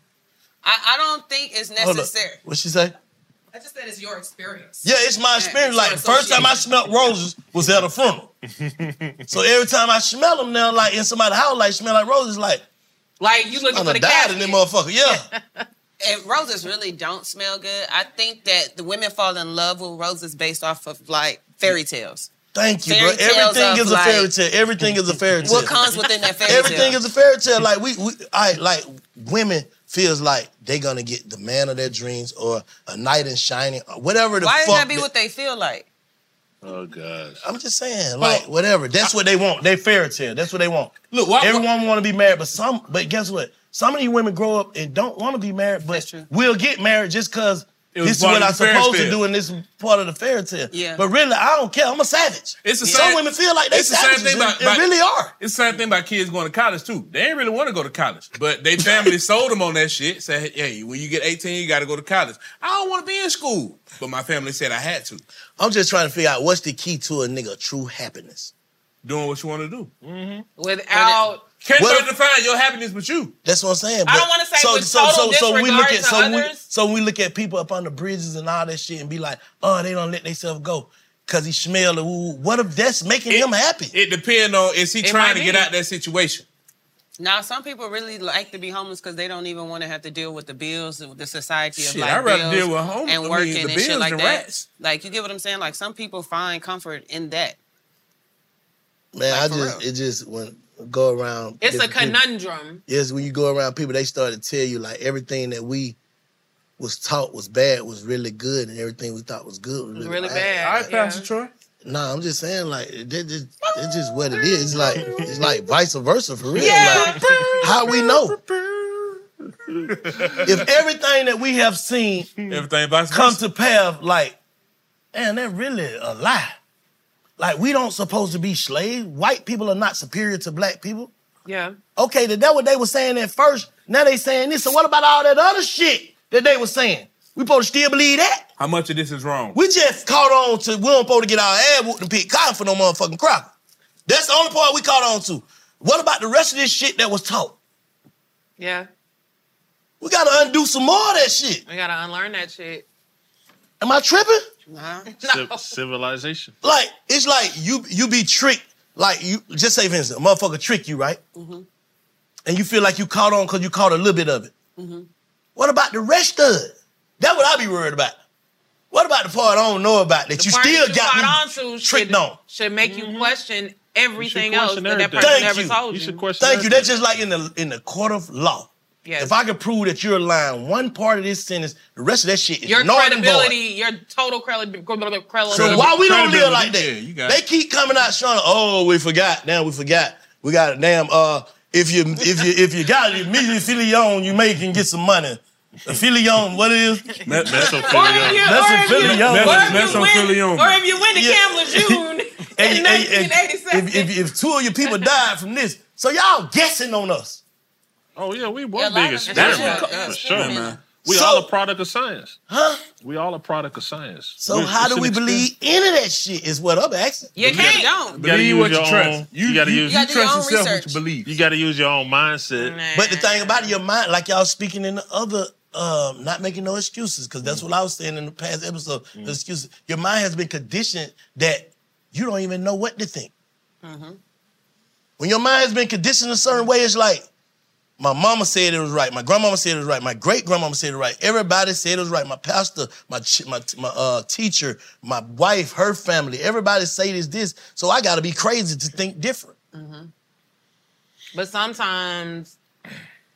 Q: I, I don't think it's
R: Hold up.
Q: necessary.
R: What she say?
Q: I just said it's your experience.
R: Yeah, it's my experience.
Q: it's
R: Like
Q: your
R: the first time I
Q: association.
R: smelled roses was at a funeral. So every time I smell them now, like in somebody's house, like smell like roses, like
O: Like you looking
R: I'm
O: for
R: done
O: the
R: died in
O: casket.
R: them motherfucker. Yeah.
Q: And roses really don't smell good. I think that the women fall in love with roses based off of like fairy tales.
R: Thank you,
Q: Fairy
R: bro.
Q: tales
R: Everything
Q: of,
R: is a fairy
Q: like,
R: tale. Everything is a fairy tale.
Q: What comes within that fairy
R: Everything
Q: tale?
R: is a fairy tale. Like we, we I like women feels like they gonna get the man of their dreams or a knight in shining, or whatever the
Q: Why
R: fuck.
Q: does that be
R: they-
Q: what they feel like?
P: Oh gosh.
R: I'm just saying, like whatever. That's what they want. They fairy tale. That's what they want.
S: Look, why,
R: Everyone want to be married, but some. But guess what? Some of these women grow up and don't want to be married, but will get married just because
S: It was
R: this is
S: part
R: what
S: of
R: I'm
S: the fairy
R: supposed to
S: tale.
R: do, and this is part of the fairy tale.
Q: Yeah.
R: But really, I don't care. I'm a savage.
S: It's the
R: Some
S: same,
R: women feel like they
S: it's the same
R: savages.
S: thing about,
R: They
S: about-
R: really are.
S: It's the same thing about kids going to college too. They ain't really want to go to college, but they family sold them on that shit. Said, "Hey, when you get eighteen, you got to go to college." I don't want to be in school, but my family said I had to.
R: I'm just trying to figure out what's the key to a nigga true happiness.
S: Doing what you want to do.
O: Mm-hmm. Without
S: Can't
R: What
S: nobody define your happiness but you.
R: That's what I'm saying.
O: I don't wanna say with total
R: we look
O: disregard
R: at
O: to
R: so we,
O: others.
R: so we look at people up on the bridges and all that shit and be like, oh, they don't let themselves go because he smell the ooh. What if that's making him happy?
S: It depends on is he
Q: It
S: trying
Q: might
S: to get
Q: be.
S: out that situation.
Q: Now, some people really like to be homeless because they don't even want to have to deal with the bills, with the society of
S: Shit,
Q: like
S: I'd rather
Q: bills
S: deal with home- I
Q: and
S: mean,
Q: working
S: the
Q: and
S: bills
Q: shit like
S: and
Q: that.
S: rats.
Q: Like, you get what I'm saying? Like, some people find comfort in that.
R: Man,
Q: Like,
R: I
Q: for
R: just it just when go around.
O: it's a
R: different people-
O: conundrum.
R: Yes, when you go around people, they start to tell you like everything that we was taught was bad was really good, and everything we thought was good was really,
O: Really bad.
S: All right, Pastor Troy.
R: Nah, I'm just saying like it just it's just what it is. It's like it's like vice versa for real.
O: Yeah.
R: Like, how we know? If everything that we have seen
S: Everything vice
R: come
S: versa.
R: to pass, like, man, that really a lie. Like we don't supposed to be slaves. White people are not superior to black people.
O: Yeah.
R: Okay, that what they were saying at first. Now they saying this. So what about all that other shit that they were saying? We supposed to still believe that?
S: How much of this is wrong?
R: We just caught on to we don't supposed to get our ass whooped and pick cotton for no motherfucking cracker. That's the only part we caught on to. What about the rest of this shit that was taught?
O: Yeah.
R: We gotta undo some more of that shit.
O: We gotta unlearn that shit.
R: Am I tripping?
Q: Nah.
P: Civ- civilization.
R: Like, it's like you you be tricked. Like, you just say, for instance, a motherfucker trick you, right?
Q: Mm-hmm.
R: And you feel like you caught on because you caught a little bit of it.
Q: Mm-hmm.
R: What about the rest of it? That's what I be worried about. What about the part I don't know about that
O: The
R: you
O: part
R: still
O: that you
R: got
O: caught
R: me
O: on to
R: tricked
O: should,
R: on?
O: should make you question everything
P: You should
O: else
P: question
O: that that
P: everything.
O: person
R: Thank
O: never
R: you.
O: told
P: You
O: you.
P: should question.
R: Thank you.
P: everything.
R: That's just like in the in the court of law.
O: Yes.
R: If I could prove that you're lying one part of this sentence, the rest of that shit is
O: Your
R: null and void.
O: credibility, your total credibility.
R: So why we don't live like that?
S: Yeah, you got
R: They
S: it.
R: keep coming out showing, oh, we forgot. Damn, we forgot. We got it. Damn, uh, if you if you if you got it, mesothelioma, you may can get some money. Affiliation, what it is?
S: Me-
O: Or if you,
S: Mesothelioma.
O: or if you,
R: Mesothelioma.
O: or if you
S: Mesothelioma.
O: win, or if you win the
R: Yeah.
O: Camel June
R: Hey,
O: in
R: hey, hey,
O: nineteen eighty-seven.
R: if, if, if two of your people died from this, so y'all guessing on us.
P: Oh yeah, we
Q: Yeah,
P: one
Q: a lot
P: big
Q: of-
P: experiment
Q: yeah,
P: for
Q: yeah,
P: sure.
Q: yeah.
S: man.
P: We
R: So-
P: all a product of science.
R: Huh?
P: We all a product of science.
R: So
P: We-
R: how
P: it's
R: do
P: an
R: we
P: experiment.
R: believe any of that shit is what I'm asking.
O: You can't.
Q: Don't.
P: You gotta
S: Believe
P: use
S: what you
P: your
S: trust.
P: own.
S: You,
P: You gotta
S: you,
P: use.
Q: You
S: you
Q: gotta do your
S: trust
Q: own
S: yourself
Q: research.
S: what you believe.
P: You got to use your own mindset.
R: But the thing about it, your mind, like y'all speaking in the other, um, not making no excuses, because that's what I was saying in the past episode.
P: Mm-hmm.
R: The excuses. Your mind has been conditioned that you don't even know what to think.
Q: Mm-hmm.
R: When your mind has been conditioned a certain way, it's like, my mama said it was right. My grandmama said it was right. My great grandmama said it right. Everybody said it was right. My pastor, my ch- my my uh, teacher, my wife, her family. Everybody say this this. So I got to be crazy to think different.
O: But sometimes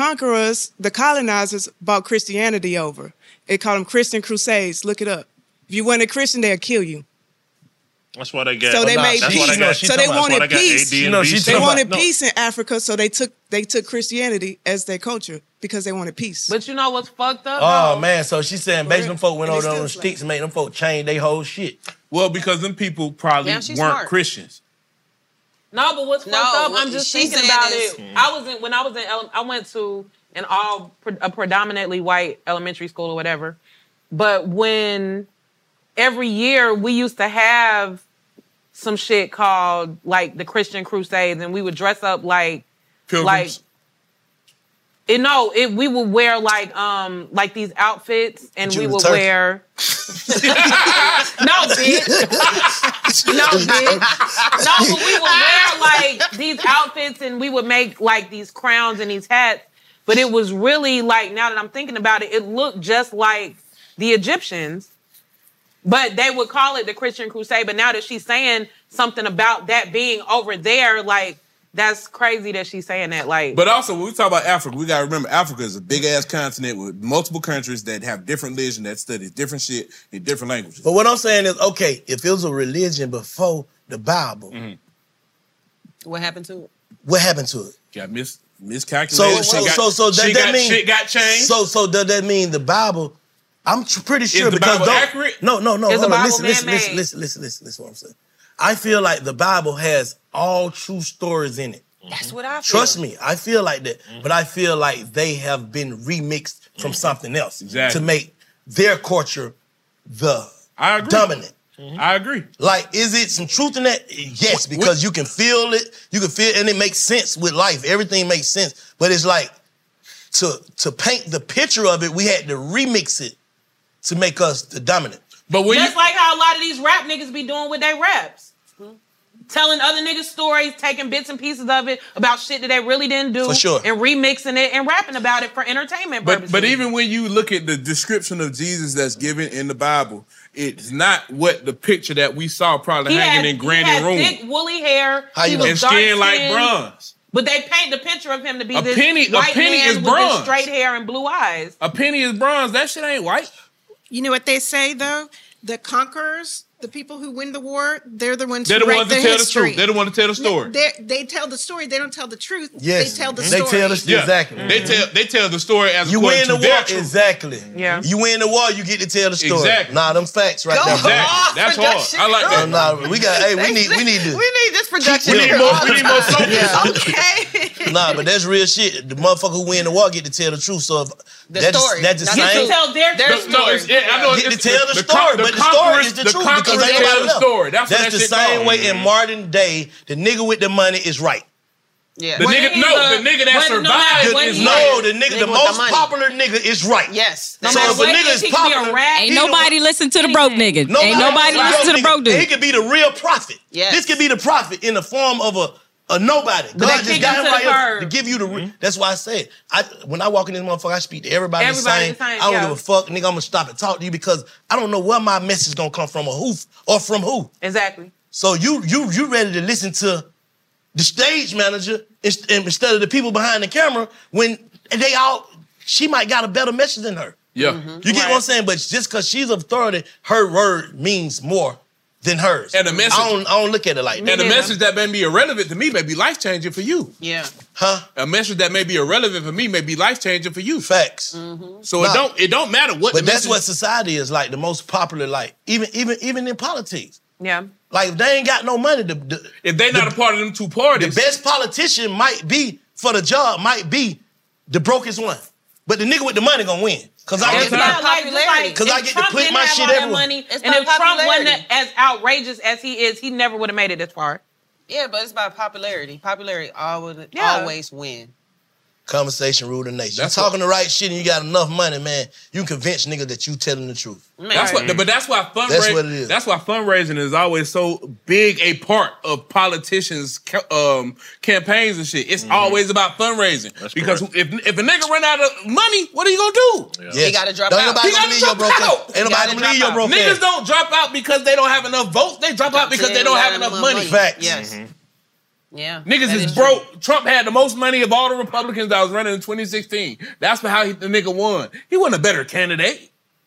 N: conquerors, the colonizers, brought Christianity over. They call them Christian Crusades. Look it up. If you weren't a Christian, they'll kill you.
P: That's why they got.
N: So they
P: oh,
N: made
P: that's
N: peace.
P: Why they got,
N: So they wanted peace.
P: You know,
N: They wanted peace in Africa, so they took they took Christianity as their culture because they wanted peace.
O: But you know what's fucked up?
R: Oh
O: though?
R: man, so she's saying basically them folk went
N: And
R: over
N: they
R: there on the
N: still
R: sticks and made them folk change their whole shit.
S: Well, because them people probably
O: Damn,
S: weren't
O: she's smart.
S: Christians.
O: No, but what's
Q: No,
O: fucked up?
Q: what
O: I'm just
Q: she's
O: thinking
Q: saying
O: about
Q: is-
O: it. I was in when I was in. ele- I went to an all pre- a predominantly white elementary school or whatever. But when every year we used to have some shit called like the Christian Crusades, and we would dress up like
S: Pilgrims.
O: like. It, no, it we would wear like um like these outfits, and
R: You
O: we
R: was
O: would
R: turkey.
O: wear. No, bitch. No, bitch. No, but we would wear like these outfits, and we would make like these crowns and these hats. But it was really like, now that I'm thinking about it, it looked just like the Egyptians. But they would call it the Christian Crusade. But now that she's saying something about that being over there, like, that's crazy that she's saying that. Like,
S: But also, when we talk about Africa, we gotta remember Africa is a big ass continent with multiple countries that have different religion that studies different shit in different languages.
R: But what I'm saying is, okay, if it was a religion before the Bible,
Q: What happened to it?
R: what happened to it?
S: Got mis
R: So,
S: miscalculated.
R: so,
S: shit got,
R: so, so does
S: shit
R: that
S: got,
R: mean
S: shit got changed?
R: So, so does that mean the Bible? I'm tr- pretty sure
S: the
R: because
S: Bible
R: don't-
S: accurate?
R: No, no, no.
S: Is the
R: Hold on.
S: Bible
R: Listen, listen,
S: man-made?
R: listen, listen, listen, listen, listen. What I'm saying. I feel like the Bible has all true stories in it.
Q: That's what I feel.
R: Trust me, I feel like that. But I feel like they have been remixed from something else
S: Exactly.
R: to make their culture the
S: I agree.
R: dominant.
S: I agree.
R: Like, is it some truth in that? Yes, because you can feel it. You can feel, and it makes sense with life. Everything makes sense. But it's like to to paint the picture of it, we had to remix it to make us the dominant.
S: But when
O: just like how a lot of these rap niggas be doing with their raps. Telling other niggas stories, taking bits and pieces of it about shit that they really didn't do.
R: For sure.
O: And remixing it and rapping about it for entertainment
S: But
O: purposes.
S: but even when you look at the description of Jesus that's given in the Bible, it's not what the picture that we saw probably
O: he
S: hanging
O: had,
S: in Granny
O: he had
S: room.
O: thick woolly hair.
S: How
O: he
S: you
O: was
S: know? And skin like
O: dark-skinned,
S: bronze.
O: But they paint the picture of him to be
S: A
O: this
S: penny- a
O: white
S: penny
O: man
S: is
O: with
S: bronze.
O: this straight hair and blue eyes.
S: A penny is bronze. That shit ain't white.
I: You know what they say though? The conquerors, the people who win the war, they're the ones
S: They're
I: who
S: the
I: write
S: ones
I: the
S: that tell the
I: history.
S: truth. They're the ones that tell the story.
I: They they tell the story. They don't tell the truth.
R: Yes,
I: they tell the
R: they
I: story.
R: tell the
S: Yeah.
R: exactly.
S: They tell they tell the story as
R: You
S: according
R: win the
S: to their
R: war,
S: truth.
R: exactly.
O: Yeah.
R: You win the war, you get to tell the story.
S: Exactly.
R: Nah, them facts right
Q: Go
R: there.
S: Exactly.
Q: off,
S: That's
Q: production.
S: hard. I like that.
R: Oh, nah, we got. Hey, we need. We need to.
Q: We need this production.
S: We need
Q: here
S: more.
Q: all
S: We
Q: the
S: need more
Q: time.
S: focus.
Q: Okay.
R: Nah, but that's real shit. The motherfucker who win the war get to tell the truth. So if
Q: The
R: that's
Q: story,
R: That's the
Q: not
O: You
Q: the
R: same.
O: can tell their,
Q: Their
O: truth.
S: No, it's, yeah, I know
R: Get to
S: it's,
R: tell the,
S: the,
R: story,
S: the
R: but the story is
S: conquerors-
R: the,
S: the
R: truth because
S: conquerors
R: ain't
S: tell
R: nobody
S: the
R: left.
S: story. That's what that
R: the
S: shit
R: same
S: called.
R: way in modern day. The nigga with the money is right.
Q: Yeah.
S: The
O: Well,
S: nigga,
O: he's
S: no,
O: a-
S: the nigga that
O: but no
S: survived
O: matter what
S: is
O: he
S: not.
R: No, the nigga,
Q: Nigga
R: the
Q: with the
R: most
Q: money.
R: popular nigga is right.
Q: Yes.
O: No
R: So
O: matter
R: if a
O: what
R: nigga
O: he
R: is
O: is, he could be a
R: popular,
O: rat.
V: Ain't
R: he
V: nobody
R: don't-
V: listen to the broke nigga.
R: Nobody
V: Ain't nobody
R: listen
V: listen to the broke dude.
R: He could be the real prophet.
Q: Yes.
R: This could be the prophet in the form of a, a nobody.
O: But they
R: God
O: kick
R: just
O: him
R: got
O: to
R: him
O: the
R: right here
O: curb.
R: to give you the. Re- That's why I said, I when I walk in this motherfucker, I speak to everybody,
O: Everybody
R: the same.
O: the same,
R: I don't
O: yeah.
R: give a fuck, nigga. I'm gonna stop and talk to you because I don't know where my message gonna come from or who or from who.
O: Exactly.
R: So you you you ready to listen to the stage manager inst- instead of the people behind the camera when they all she might got a better message than her.
S: Yeah.
R: You get what I'm saying? But just because she's authority, her word means more than hers.
S: And the message-
R: I don't, I don't look at it like that.
S: And a message that may be irrelevant to me may be life changing for you.
Q: Yeah.
R: Huh?
S: A message that may be irrelevant for me may be life changing for you.
R: Facts.
S: So
R: Nah.
S: it don't it don't matter what.
R: But
S: the
R: that's
S: message-
R: what society is like. The most popular, like even even even in politics.
O: Yeah.
R: Like if they ain't got no money, the, the,
S: if they not
R: the-
S: a part of them two
R: the
S: parties.
R: best politician might be for the job might be the brokest one, but the nigga with the money gonna win because I
O: It's
R: get
O: not
R: to,
O: like, just like
R: 'Cause I
O: if
R: get to
O: Trump
R: click
O: didn't
R: my
O: have
R: shit
O: all that
R: everywhere.
O: money,
Q: It's
O: and
Q: about
O: if Trump wasn't
Q: popularity.
O: as outrageous as he is, he never would have made it this far.
Q: Yeah, but it's about popularity. Popularity always
O: Yeah.
Q: always win.
R: conversation rule the nation.
S: That's
R: you talking the right shit and you got enough money, man. You can convince niggas that you telling the truth.
S: That's what, but that's why fundraising.
R: That's what it is.
S: That's why fundraising is always so big a part of politicians' ca- um, campaigns and shit. It's always about fundraising because if if a nigga run out of money, what are you gonna do?
R: Yes.
Q: He gotta drop
R: Don't
Q: out.
R: nobody
S: He gotta
R: believe your
S: drop
R: broke
S: out.
R: ass. Ain't nobody
Q: gotta
R: believe
Q: drop
R: your
Q: out.
R: broke
S: Niggas
R: ass.
S: don't drop out because they don't have enough votes. They drop out because they don't have enough money.
R: Facts.
Q: Yes. Yeah.
S: Niggas
Q: that
S: is
Q: true.
S: broke. Trump had the most money of all the Republicans that was running in twenty sixteen. That's how he, the nigga won. He wasn't a better candidate.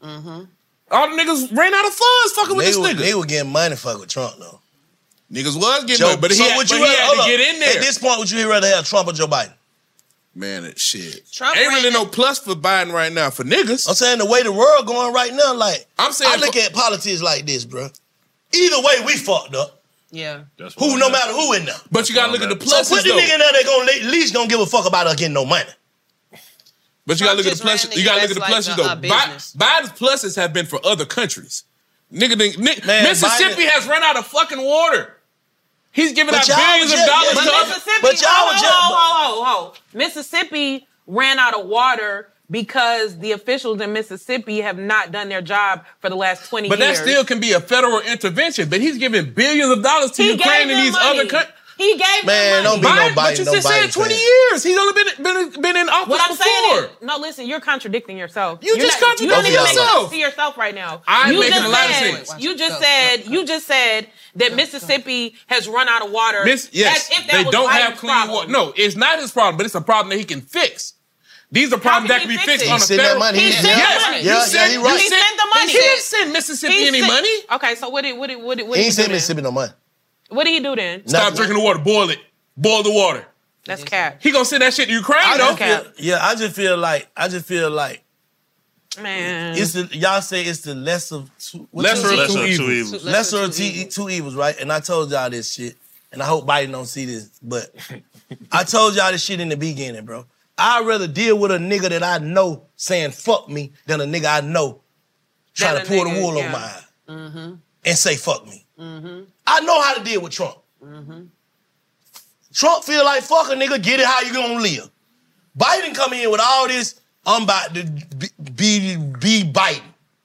Q: Mm-hmm.
S: All the niggas ran out of funds fucking with
R: They
S: this
R: were,
S: nigga.
R: they were getting money fucking with Trump, though.
S: Niggas was getting
R: Joe,
S: money, but he
R: so
S: had,
R: would
S: but
R: you
S: he
R: rather-
S: had
R: hold
S: to
R: up.
S: get in there.
R: At this point, would you rather have Trump or Joe Biden?
S: Man, it shit.
Q: Trump
S: Ain't
Q: ran
S: really no plus for Biden right now for niggas.
R: I'm saying the way the world going right now, like,
S: I'm saying
R: I look
S: for-
R: at politics like this, bro. Either way, we fucked up.
Q: Yeah.
R: Who, no matter who in there.
S: But you gotta look at the
R: So
S: pluses
R: put the
S: though.
R: nigga in there that gonna at least gonna give a fuck about us getting no money.
S: But you gotta look at
Q: just
S: the pluses.
Q: ran the
S: You gotta
Q: U S
S: look at the
Q: like
S: pluses
Q: a-
S: though.
Q: a
S: Bi-
Q: business.
S: Biden's pluses have been for other countries. Nigga, didn't- ni-
R: Man,
S: Mississippi
R: Biden-
S: has run out of fucking water. He's giving
R: But
S: out
R: y'all
S: billions
R: was
S: of
R: just-
S: dollars
R: but
S: to other.
O: Mississippi,
R: But y'all
O: hold,
R: was
O: hold,
R: just-
O: hold, hold, hold. Mississippi ran out of water because the officials in Mississippi have not done their job for the last twenty
S: But that
O: years.
S: still can be a federal intervention. But he's giving billions of dollars to
O: He
S: Ukraine
O: gave
S: and
O: them
S: these
O: money.
S: other countries.
O: He gave
R: Man,
O: them
R: don't
O: money.
R: be no
S: Biden, but
R: Biden,
S: you
R: no
S: just said
R: Biden
S: twenty
R: fan.
S: years. He's only been been, been in office
O: What I'm
S: before.
O: saying is, no, listen, you're contradicting yourself.
S: You
O: You're
S: just
O: not- You don't
S: contradicted
O: even make
S: yourself.
O: sense to yourself right now.
S: I'm
O: you
S: making
O: just
S: a lot of
O: said,
S: sense.
O: You just said, you just said that Mississippi has run out of water.
S: Miss, yes,
O: as if that
S: they
O: was
S: don't
O: Biden's
S: have clean
O: problem.
S: water. No, it's not his problem, but it's a problem that he can fix. These are problems
O: can
S: that can
O: he
S: be
O: fix
S: fixed
O: it?
S: on
R: He
S: a
R: sent that
S: federal.
R: money.
O: He
R: He-
O: sent
R: yeah,
O: the
S: yes,
O: money.
S: you
R: yeah,
S: sent,
R: yeah, he
S: you
R: right.
O: He
S: sent-
O: sent the money.
S: He didn't send Mississippi
O: He
S: any
O: sent-
S: money.
O: Okay, so what did what did what did what
R: He
O: did
R: ain't
O: he
R: sent
O: do then?
R: Mississippi no money.
O: What did he do then?
S: Stop
R: Nothing.
S: drinking the water. Boil it. Boil the water.
O: That's cap.
S: He gonna send that shit to Ukraine
R: I
S: though.
R: just feel, yeah, I just feel like I just feel like
O: Man.
R: it's the y'all say it's the lesser of two, what
S: Lesser
R: you
S: of
R: say?
S: two evils. evils.
R: Lesser of two, two evils, right? And I told y'all this shit, and I hope Biden don't see this, but I told y'all this shit in the beginning, bro. I'd rather deal with a nigga that I know saying fuck me than a nigga I know trying
O: Than
R: to
O: a
R: pull the
O: nigga,
R: wool
O: yeah.
R: on my eye
O: Mm-hmm.
R: and say fuck me.
O: Mm-hmm.
R: I know how to deal with Trump.
O: Mm-hmm.
R: Trump feel like fuck a nigga, get it how you gonna live. Biden come in with all this, I'm about to be, be, be Biden.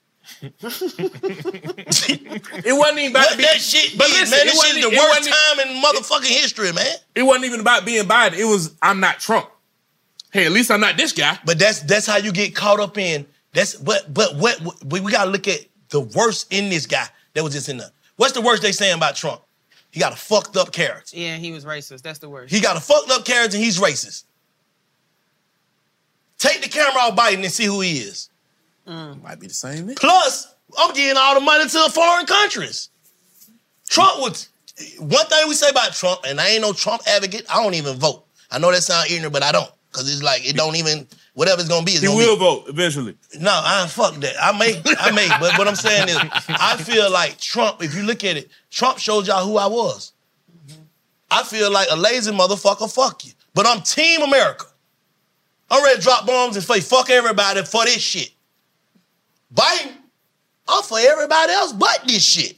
S: It wasn't even about
R: What
S: be-
R: that shit
S: but
R: did,
S: listen,
R: man.
S: it
R: This
S: wasn't-
R: shit is the
S: it
R: worst
S: wasn't-
R: time in motherfucking history, man.
S: It wasn't even about being Biden. It was I'm not Trump. Hey, at least I'm not this guy.
R: But that's that's how you get caught up in. That's but but what we, we gotta look at the worst in this guy that was just in there. What's the worst they saying about Trump? He got a fucked up character.
Q: Yeah, he was racist. That's the worst.
R: He got a fucked up character and he's racist. Take the camera off Biden and see who he is.
S: Might be the same. Man.
R: Plus, I'm getting all the money to foreign countries. Trump would. One thing we say about Trump, and I ain't no Trump advocate, I don't even vote. I know that sounds ignorant, but I don't. Because it's like, it don't even, whatever it's going to be, it's
S: He
R: gonna
S: will
R: be.
S: vote eventually.
R: No, I fuck that. I may, I may, but what I'm saying is, I feel like Trump, if you look at it, Trump showed y'all who I was. I feel like a lazy motherfucker, fuck you. But I'm Team America. I'm ready to drop bombs and say fuck everybody for this shit. Biden, I'm for everybody else but this shit.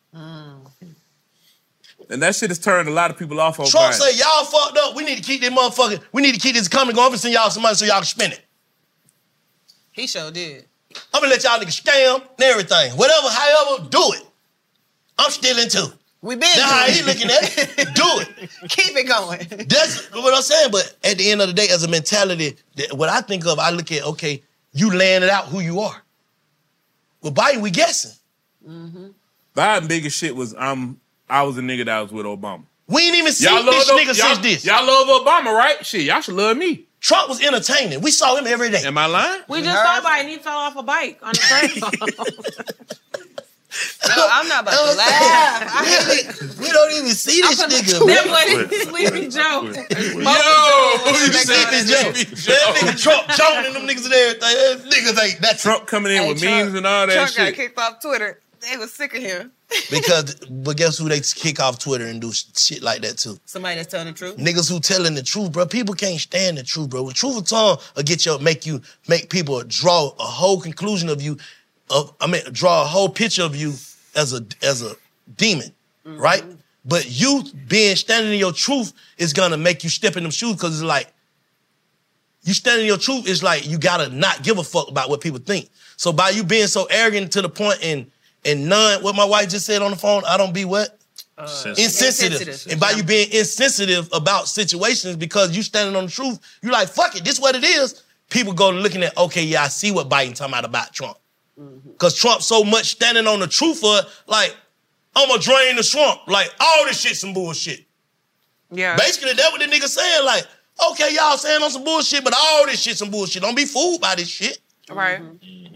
S: And that shit has turned a lot of people off on
R: Trump
S: Biden.
R: say, y'all fucked up. We need to keep this motherfucker, we need to keep this coming going. I'm gonna send y'all some money so y'all can spend it.
Q: He sure did.
R: I'm gonna let y'all niggas scam and everything. Whatever, however, do it. I'm still into it.
Q: We been
R: That's how
Q: doing
R: he
Q: it.
R: looking at it. Do it.
Q: Keep it going.
R: That's what I'm saying. But at the end of the day, as a mentality, that what I think of, I look at, okay, you laying it out who you are. With Biden, we guessing.
Q: Mm-hmm.
S: Biden biggest shit was I'm I was a nigga that was with Obama.
R: We ain't even seen
S: Y'all
R: this
S: love
R: nigga
S: y'all,
R: since this.
S: Y'all love Obama, right? Shit, y'all should love me.
R: Trump was entertaining. We saw him every day.
S: Am I lying?
O: We just saw Biden. He fell off a bike on the train.
Q: No, I'm not about to laugh. I hate it.
R: We don't even see this nigga,
O: That
R: man.
O: was Sleepy Joe.
R: Yo, you Sleepy Joe. That nigga Trump joning them niggas and everything. That niggas ain't that
S: Trump coming in
Q: Hey,
S: with
Q: Trump-
S: memes and all that
Q: Trump got
S: shit.
Q: kicked off Twitter. They was sick of him.
R: Because, but guess who they kick off Twitter and do shit like that too?
Q: Somebody that's telling the truth.
R: Niggas who telling the truth, bro. People can't stand the truth, bro. The truth of tongue will get you, make you, make people draw a whole conclusion of you, of I mean, draw a whole picture of you as a as a demon, right? But you being standing in your truth is gonna make you step in them shoes because it's like you standing in your truth is like you gotta not give a fuck about what people think. So by you being so arrogant to the point and and none, what my wife just said on the phone, I don't be what?
Q: Uh,
R: Insensitive.
Q: insensitive.
R: And by you being insensitive about situations because you standing on the truth, you like, fuck it, this what it is. People go looking at, okay, yeah, I see what Biden talking about about Trump. Because Trump so much standing on the truth for, like, I'm gonna drain the swamp. Like, all this shit some bullshit.
O: Yeah.
R: Basically, that's what the nigga saying. Like, okay, y'all saying on some bullshit, but all this shit some bullshit. Don't be fooled by this shit.
O: Right.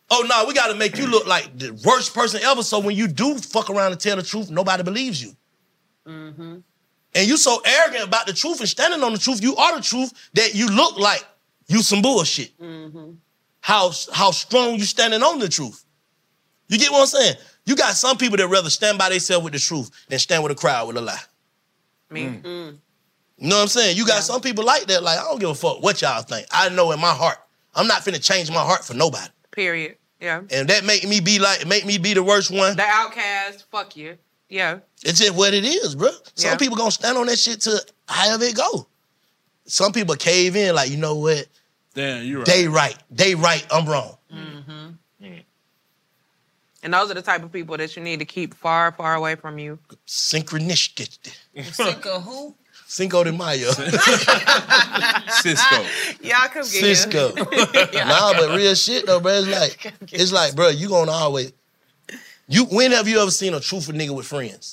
R: oh no, we gotta make you look like the worst person ever. So when you do fuck around and tell the truth, nobody believes you.
Q: Mm-hmm.
R: And you so arrogant about the truth and standing on the truth, you are the truth, that you look like you some bullshit.
Q: Mm-hmm.
R: How, how strong you standing on the truth. You get what I'm saying? You got some people that rather stand by themselves with the truth than stand with a crowd with a lie.
O: Me.
R: Mm.
O: Mm.
R: You know what I'm saying? You got yeah. some people like that, like, I don't give a fuck what y'all think. I know in my heart, I'm not finna change my heart for nobody.
O: Period. Yeah.
R: And that make me be like, make me be the worst one.
O: The outcast, fuck you. Yeah.
R: It's just what it is, bro. Some
O: Yeah.
R: people gonna stand on that shit to however it go. Some people cave in like, you know what?
P: Damn, you right.
R: They right. They right, I'm wrong.
O: Mm-hmm. And those are the type of people that you need to keep far, far away from you.
R: Synchronistic.
Q: Cinco who?
R: Cinco de Mayo.
S: Cisco.
Q: Y'all come get
R: Cisco. Nah, but real shit though, bro. It's like, it's like, bro, you gonna always. You when have you ever seen a truthful nigga with friends?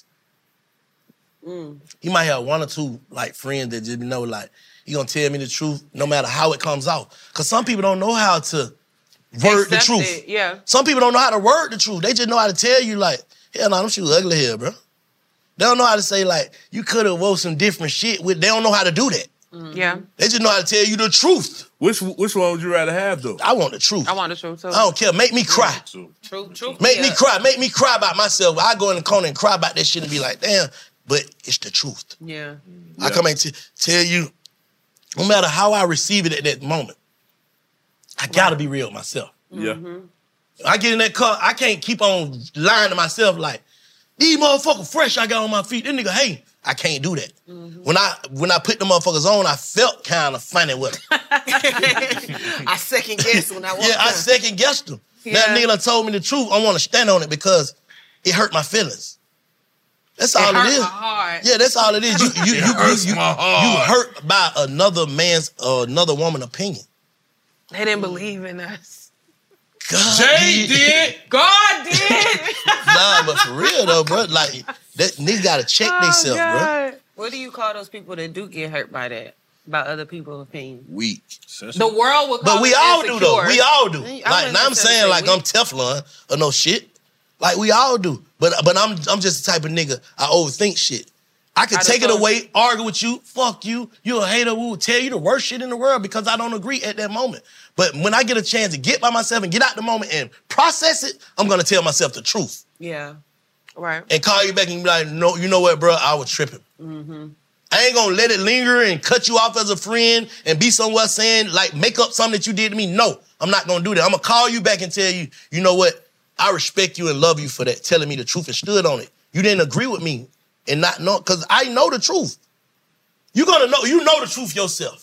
Q: Mm.
R: He might have one or two like friends that just know like he gonna tell me the truth no matter how it comes out. Cause some people don't know how to word the
O: Accept
R: truth.
O: it, yeah.
R: Some people don't know how to word the truth. They just know how to tell you like, hell no, them shit ugly here, bro. They don't know how to say like, you could have wrote some different shit with. They don't know how to do that.
O: Yeah.
R: They just know how to tell you the truth.
S: Which which one would you rather have though?
R: I want the truth.
O: I want the truth too.
R: I don't care. Make me cry.
Q: True, true.
R: Make me cry. Make me cry about myself. I go in the corner and cry about that shit and be like, damn, but it's the truth.
Q: Yeah.
R: I come and t- tell you, no matter how I receive it at that moment, I gotta be real with myself.
S: Yeah.
Q: Mm-hmm.
R: I get in that car, I can't keep on lying to myself like, these motherfuckers fresh I got on my feet. This nigga, hey, I can't do that.
Q: Mm-hmm.
R: When I when I put the motherfuckers on, I felt kind of funny with them.
Q: I second guess when I walk
R: Yeah, I
Q: down.
R: second guessed them.
Q: Yeah.
R: That nigga done told me the truth. I want to stand on it because it hurt my feelings. That's
O: It
R: all
O: hurt
R: it is.
O: my heart.
R: Yeah, that's all it is. You you
S: It
R: you,
S: hurts
R: you, you,
S: my heart.
R: you hurt by another man's uh, another woman's opinion.
O: They didn't believe in us.
R: God
S: Jay did.
O: God did.
R: Nah, but for real though, bro, like that nigga gotta check
O: Oh,
R: themselves, bro.
O: God.
Q: What do you call those people that do get hurt by that? By other people's opinion?
R: Weak.
O: The world would call
R: But we
O: us
R: all do
O: insecure.
R: though. We all do.
Q: I
R: Like
Q: wouldn't
R: now I'm
Q: necessarily
R: saying
Q: say
R: like
Q: weak.
R: I'm Teflon or no shit. Like we all do. But but I'm I'm just the type of nigga I overthink shit. I can
O: I
R: take it
O: just
R: away, argue with you, fuck you, you a hater, who will tell you the worst shit in the world because I don't agree at that moment. But when I get a chance to get by myself and get out the moment and process it, I'm gonna tell myself the truth.
Q: Yeah.
O: Right.
R: And call you back and be like, no, you know what, bro, I was tripping.
Q: Mm-hmm.
R: I ain't gonna let it linger and cut you off as a friend and be somewhere saying, like, make up something that you did to me. No, I'm not gonna do that. I'm gonna call you back and tell you, you know what? I respect you and love you for that, telling me the truth and stood on it. You didn't agree with me and not know, because I know the truth. You're gonna know, you know the truth yourself.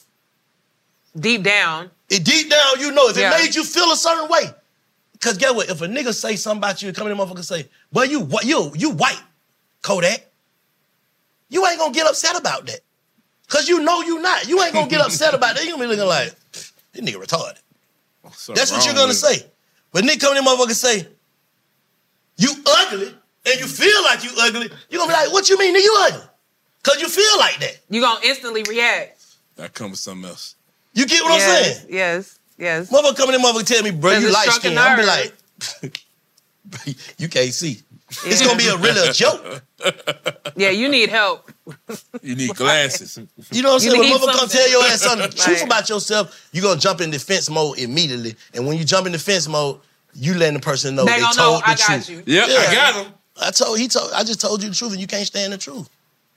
O: Deep down.
R: It deep down, you know. If
O: Yeah.
R: it made you feel a certain way. Because guess what? If a nigga say something about you and come in the motherfucker say, well, you, wh- you, you white, Kodak. You ain't gonna get upset about that. Cause you know you not. You ain't gonna get upset about that. You gonna be looking like, this nigga retarded.
S: Something
R: That's what
S: wrong
R: you're gonna
S: with
R: say. But nigga come in the motherfucker say, you ugly, and you feel like you ugly, you gonna be like, what you mean, nigga, you ugly? Cause you feel like that.
O: You gonna instantly react.
S: That comes with something else.
R: You get what I'm
O: yes,
R: saying?
O: Yes, yes.
R: Motherfucker come in the motherfucker tell me, bro,
O: 'Cause
R: you
O: it
R: light
O: struck a
R: skinned. I'm be
O: nerve.
R: like, you can't see. It's
O: Yeah.
R: gonna be a really a joke.
O: Yeah, you need help.
S: You need glasses.
R: You know what I'm
O: You
R: saying? When
O: need
R: motherfucker come
O: something.
R: tell your ass something the truth
O: Like-
R: about yourself, you gonna jump in defense mode immediately. And when you jump in defense mode, you letting the person know
O: They
R: they,
O: gonna
R: told
O: know
R: the
O: I got
R: truth.
O: you.
S: Yep, I got him.
R: I told he told I just told you the truth and you can't stand the truth.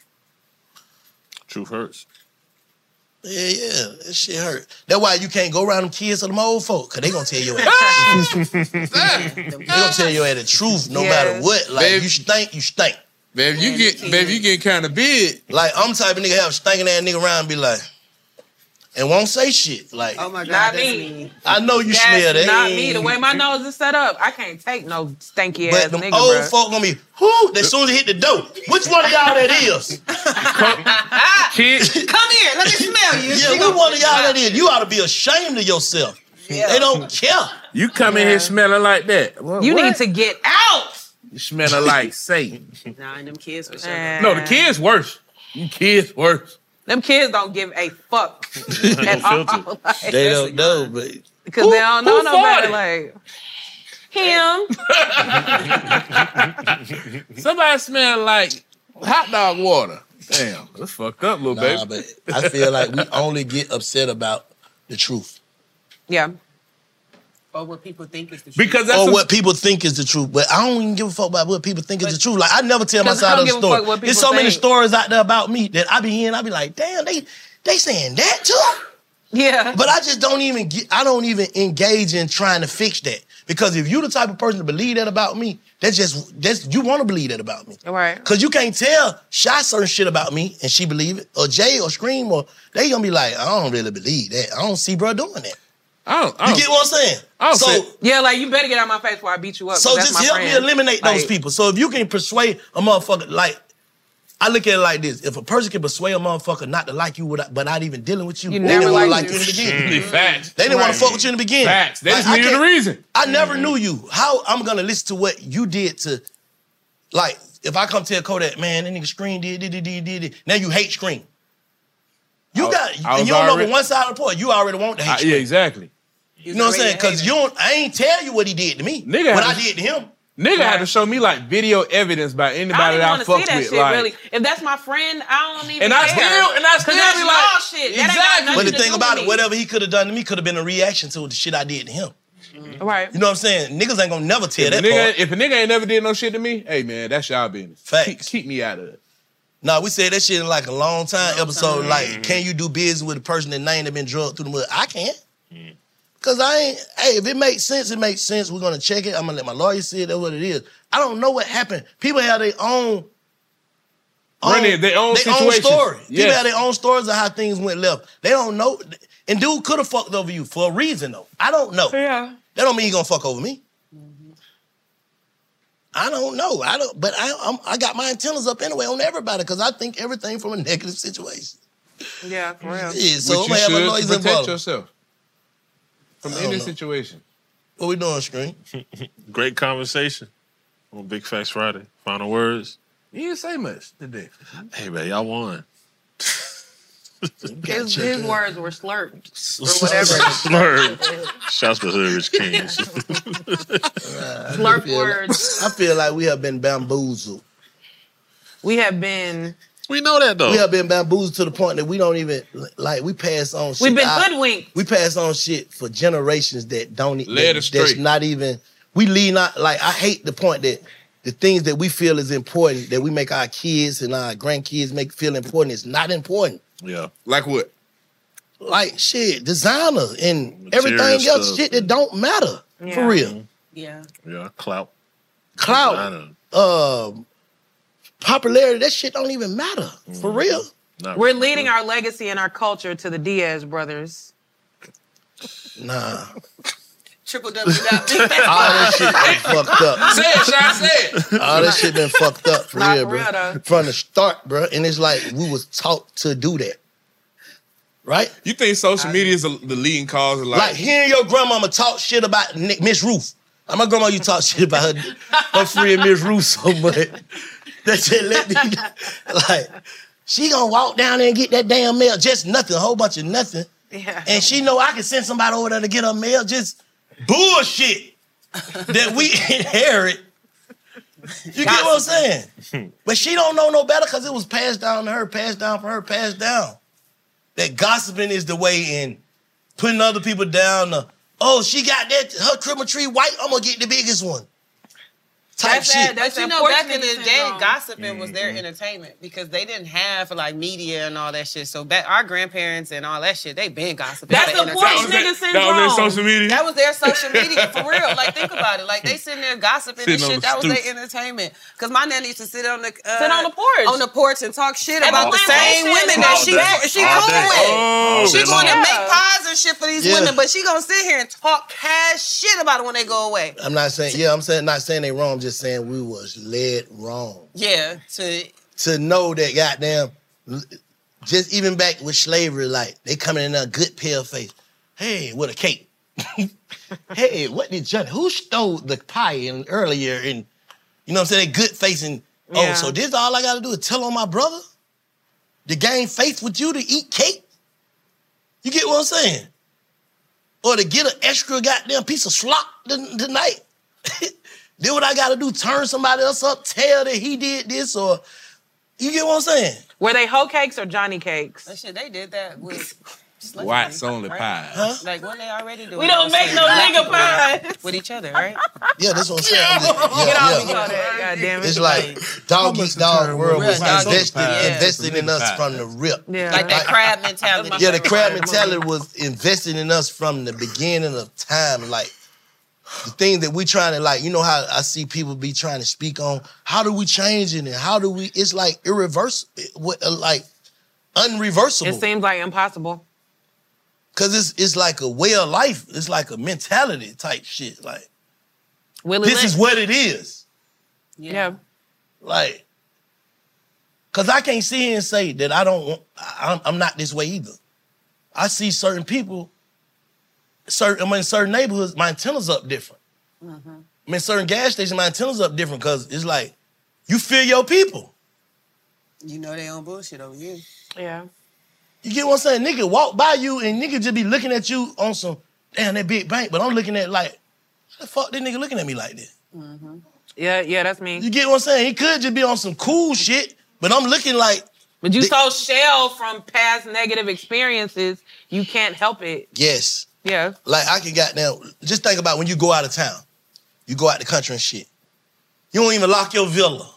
P: Truth hurts.
R: Yeah, yeah, that shit hurt. That's why you can't go around them kids or them old folk, cause they gonna tell your ass. They gonna tell your ass the truth no
O: Yes.
R: matter what. Like
S: Babe.
R: you stink, you stink.
S: Baby, you get baby, you get kind of big.
R: Like I'm the type of nigga have a stinking ass nigga around and be like, and won't say shit. Like
Q: Oh my God,
O: Not
Q: that's
O: me.
Q: me.
R: I know you
O: That's
R: smell that.
O: not me. The way my nose is set up, I can't take no stanky ass
R: But them
O: nigga,
R: old
O: bruh.
R: folk gonna be, who? As soon as they hit the door, which one of y'all that is?
P: Kid,
Q: Come here, let me smell you.
R: Yeah, which one of y'all that is? You ought to be ashamed of yourself.
Q: Yeah.
R: They don't care.
S: You come in here smelling like that. What-
O: You
S: what?
O: need to get out.
S: You smelling like Satan.
Q: Nah, and them kids for sure.
O: Man.
S: No, the kids worse. You kids worse.
O: Them kids don't give a fuck at all. Like,
R: They don't know, but
O: Because they don't know
S: who
O: nobody.
S: farted?
O: Like, Him.
S: Somebody smell like hot dog water. Damn, that's fucked up, little
R: Nah,
S: baby.
R: but I feel like we only get upset about the truth.
O: Yeah.
Q: Or what people think is the truth.
S: Because that's
R: or
S: a-
R: what people think is the truth. But I don't even give a fuck about what people think is the truth. Like, I never tell my
O: 'Cause I
R: side
O: don't
R: of the
O: give a
R: story.
O: fuck what
R: There's
O: people
R: so many
O: think.
R: stories out there about me that I be hearing, I be like, damn, they they saying that too?
O: Yeah.
R: But I just don't even get, I don't even engage in trying to fix that. Because if you the type of person to believe that about me, that's just, that's you want to believe that about me.
O: Right.
R: Because you can't tell Shy certain shit about me and she believe it, or Jay or Scream, or they gonna be like, I don't really believe that. I don't see bro doing that.
S: I don't, I
R: You
S: don't,
R: get what I'm saying?
S: I don't
R: so,
S: say-
O: Yeah, like you better get out of my face before I beat you up. 'cause
R: so
O: that's
R: just
O: my
R: help
O: friend.
R: me eliminate those
O: Like,
R: people. So if you can persuade a motherfucker, like, I look at it like this. If a person can persuade a motherfucker not to like you without, but not even dealing with you,
O: You
R: they
O: never
R: didn't want to
O: liked
R: like you in the
S: Mm,
R: beginning.
S: facts.
R: They didn't want
O: Right.
R: to fuck with you in the beginning.
S: Facts. They just
R: I
S: needed a
R: can't-
S: reason.
R: I never knew you. How I'm gonna listen to what you did to, like, if I come tell Kodak, man, that nigga Scream did, did, did, did, did. Now you hate Scream. You
S: I-
R: got,
S: I
R: and
S: was
R: you don't know
S: already-
R: but one side of the point. You already want to hate
S: I-
R: Scream.
S: yeah, exactly.
R: You know what I'm saying? Because you don't, I ain't tell you what he did to me.
S: Nigga
R: what
S: had
R: I
S: to-
R: did to him.
S: Nigga had to show me like video evidence by
O: I don't
S: anybody
O: even
S: that I
O: want to see
S: fucked
O: that
S: with.
O: shit,
S: like,
O: really. If that's my friend, I don't even
S: And I
O: care.
S: still- and I
O: 'Cause
S: still
O: that's
S: be like-
O: y'all shit. That ain't got
S: Exactly.
O: nothing
R: But the
O: to
R: thing
O: do
R: about
O: with
R: it,
O: me.
R: whatever he could have done to me could have been a reaction to the shit I did to him.
O: Right.
R: You know what I'm saying? Niggas ain't gonna never tell
S: if, a
R: that
S: nigga,
R: part.
S: if a nigga ain't never did no shit to me, hey man, that's y'all business.
R: Facts.
S: Keep, keep me out of it.
R: Nah, we said that shit in like a long time episode. Like, can you do business with a person that name that been drugged through the mud? I can't. Cause I ain't, hey, if it makes sense, it makes sense. We're gonna check it. I'm gonna let my lawyer see it. That's what it is. I don't know what happened. People have their own,
S: Run it, their own situations.
R: story. People
S: Yes.
R: have their own stories of how things went left. They don't know. And dude could have fucked over you for a reason though. I don't know.
O: Yeah.
R: That don't mean he gonna fuck over me. I don't know. I don't. But I, I'm, I got my antennas up anyway on everybody because I think everything from a negative situation.
O: Yeah, for real.
R: Yeah, so
S: Which
R: I'm
S: you
R: gonna have a
S: should
R: noise
S: to protect
R: involved.
S: yourself from
R: I don't
S: any
R: know.
S: situation.
R: What we doing, Screen?
P: Great conversation on Big Facts Friday. Final words.
S: You didn't say much today.
P: Hey man, y'all won.
O: His, his words were slurped or whatever.
P: Slurred. Shouts to Hood Rich Kings.
O: Slurp
R: feel
O: words.
R: Like, I feel like we have been bamboozled.
O: We have been.
P: We know that though.
R: We have been bamboozled to the point that we don't even like. We pass on. Shit
O: We've been
R: I-
O: hoodwinked.
R: We pass on shit for generations that don't. e-
S: Led
R: that,
S: astray.
R: That's not even. We lead not like. I hate the point that the things that we feel is important that we make our kids and our grandkids make feel important is not important.
P: Yeah.
S: Like what?
R: Like shit, designer and
P: Material
R: everything else,
P: stuff.
R: shit that don't matter
O: Yeah.
R: for real.
Q: Yeah.
P: Yeah. Clout.
R: Clout, um, popularity, that shit don't even matter for
P: Mm-hmm.
R: real.
P: Not
O: We're leading our legacy and our culture to the Diaz brothers.
R: Nah,
Q: Triple W.
R: all that shit been fucked up.
S: Say it, Shy, say it.
R: All that shit been fucked up for
O: Not
R: real,
O: for
R: bro.
O: real, though.
R: From the start, bro. And it's like we was taught to do that, right?
S: You think social media is the the leading cause of like,
R: Like hearing your grandmama talk shit about Nick, Miss Ruth. My grandma, you talk shit about her, her friend Miss Ruth so much that shit let me like. She gonna walk down there and get that damn mail, just nothing, a whole bunch of nothing.
O: Yeah.
R: And she know I can send somebody over there to get her mail, just bullshit that we inherit. You get what I'm saying? But she don't know no better because it was passed down to her, passed down for her, passed down. That gossiping is the way in putting other people down. Uh, oh, she got that, her Christmas tree white, I'm gonna get the biggest one. Type
Q: That's
R: shit.
Q: that, that's
O: That's
Q: you
O: that
Q: know,
O: porch
Q: back in the
O: nigga
Q: day,
O: syndrome.
Q: gossiping was their entertainment because they didn't have like media and all that shit. So back our grandparents and all that shit, they been gossiping.
O: That's
Q: for
O: the
Q: entertainment.
O: porch nigga syndrome.
S: that was their social media?
Q: That was their social media for real. Like think about it. Like they sitting there gossiping
S: Sitting
Q: and
S: on
Q: shit.
S: the
Q: That was
S: stoop.
Q: their entertainment. Cause my nanny used to sit on the uh,
O: Sit on the porch.
Q: on the porch and talk shit
O: And
Q: about the
O: the
Q: same
O: plantation
Q: women
O: and
Q: that
O: all
Q: she
O: day.
Q: she
P: All
Q: cool
P: day.
Q: with.
P: Oh,
Q: she
P: day
Q: going to
P: long.
Q: make pies and shit for these
R: Yeah.
Q: women, but she gonna sit here and talk cash shit about it when they go away.
R: I'm not saying, yeah, I'm saying not saying they wrong, I'm just saying we was led wrong.
Q: Yeah, to
R: To know that goddamn, just even back with slavery, like they coming in a good pale face. Hey, with a cake. Hey, what did Johnny, who stole the pie in earlier? And you know what I'm saying? They good facing.
O: Yeah.
R: Oh, so this all I gotta do is tell on my brother to gain faith with you to eat cake? You get what I'm saying? Or to get an extra goddamn piece of slop t- tonight. Then what I gotta do, turn somebody else up, tell that he did this, or you get what I'm saying?
O: Were they hoe cakes or Johnny cakes?
Q: That shit, they did that with
S: Whites only pie.
R: Huh?
Q: Like when they already do.
O: We don't make no nigga pie.
Q: With each other, right?
R: Yeah, that's what I'm saying. I'm just- yeah,
O: Get off
R: yeah.
O: me, call that. God damn it.
R: It's like dog eats dog world was
Q: Real dog
R: invested,
Q: eats pie.
R: invested in us from the rip.
O: Yeah.
Q: Like that crab mentality.
R: Yeah, the crab mentality was invested in us from the beginning of time. Like the thing that we trying to like, you know how I see people be trying to speak on, how do we change it and how do we, it's like irreversible, like unreversible.
O: It seems like impossible.
R: Cause it's it's like a way of life. It's like a mentality type shit. Like
O: Willie
R: this
O: Lynch.
R: is what it is.
O: Yeah.
R: Like, cause I can't sit here and say that I don't want, I'm, I'm not this way either. I see certain people, certain I'm in certain neighborhoods, my antennas up different.
Q: Mm-hmm.
R: I'm in certain gas stations, my antennas up different because it's like, you feel your people.
Q: You know they on bullshit over here.
O: Yeah.
R: You get what I'm saying? Nigga walk by you and nigga just be looking at you on some, damn, that big bank, but I'm looking at like, how the fuck this nigga looking at me like this?
O: Mm-hmm. Yeah, yeah, that's me.
R: You get what I'm saying? He could just be on some cool shit, but I'm looking like.
O: But you
R: the-
O: so shell from past negative experiences, you can't help it.
R: Yes.
O: Yeah.
R: Like I can goddamn, just think about when you go out of town. You go out the country and shit. You don't even lock your villa.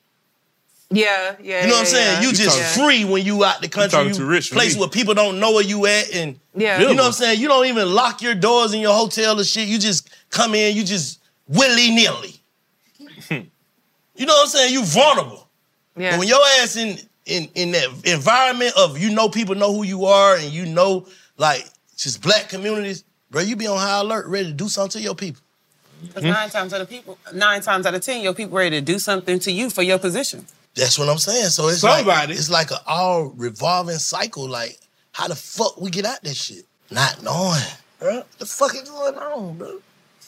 O: Yeah, yeah.
R: You know what I'm
O: yeah,
R: saying?
O: yeah.
R: You just
O: Yeah.
R: free when you out the country.
S: talking
R: You
S: too rich for
R: place
S: me.
R: where people don't know where you at, and
O: Yeah.
R: you know what I'm saying. You don't even lock your doors in your hotel or shit. You just come in. You just willy nilly. You know what I'm saying? You vulnerable.
O: Yeah.
R: But when your ass in in in that environment of you know people know who you are and you know like just black communities, bro, you be on high alert, ready to do something to your people.
Q: Because nine times out of people, nine times out of ten, your people ready to do something to you for your position.
R: That's what I'm saying. So it's
S: Somebody.
R: like it's like an all revolving cycle. Like, how the fuck we get out this shit? Not knowing, bro. What the fuck is going on, bro?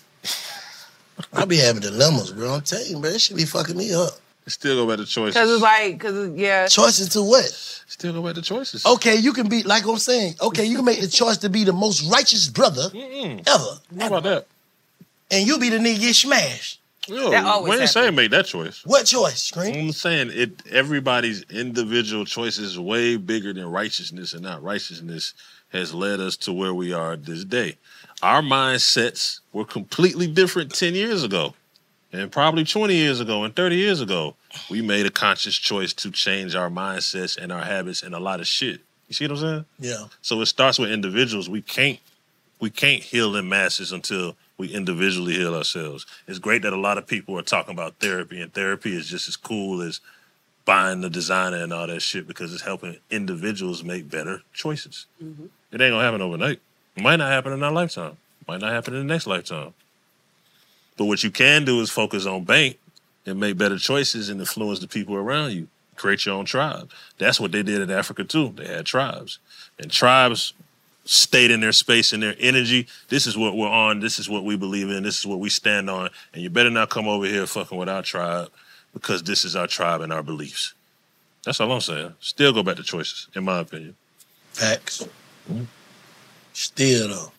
R: I be having dilemmas, bro. I'm telling you, bro. This shit be fucking me up.
S: Still go back to choices.
O: Because it's like, because yeah.
R: Choices to what?
S: Still go back to choices.
R: Okay, you can be, like I'm saying, okay, you can make the choice to be the most righteous brother
S: Mm-mm.
R: ever.
S: How about that?
R: And you be the nigga get smashed.
S: Yo,
Q: That always
S: we ain't
Q: happens.
S: saying make that choice.
R: What choice, Scream?
S: I'm saying it. Everybody's individual choices is way bigger than righteousness, and not righteousness has led us to where we are this day. Our mindsets were completely different ten years ago, and probably twenty years ago, and thirty years ago. We made a conscious choice to change our mindsets and our habits and a lot of shit. You see what I'm saying?
R: Yeah.
S: So it starts with individuals. We can't, we can't heal in masses until we individually heal ourselves. It's great that a lot of people are talking about therapy, and therapy is just as cool as buying the designer and all that shit because it's helping individuals make better choices.
Q: Mm-hmm.
S: It ain't gonna happen overnight. It might not happen in our lifetime. It might not happen in the next lifetime. But what you can do is focus on bank and make better choices and influence the people around you. Create your own tribe. That's what they did in Africa too. They had tribes. And tribes stayed in their space and their energy. This is what we're on. This is what we believe in. This is what we stand on. And you better not come over here fucking with our tribe because this is our tribe and our beliefs. That's all I'm saying. Still go back to choices, in my opinion.
R: Facts. Still though.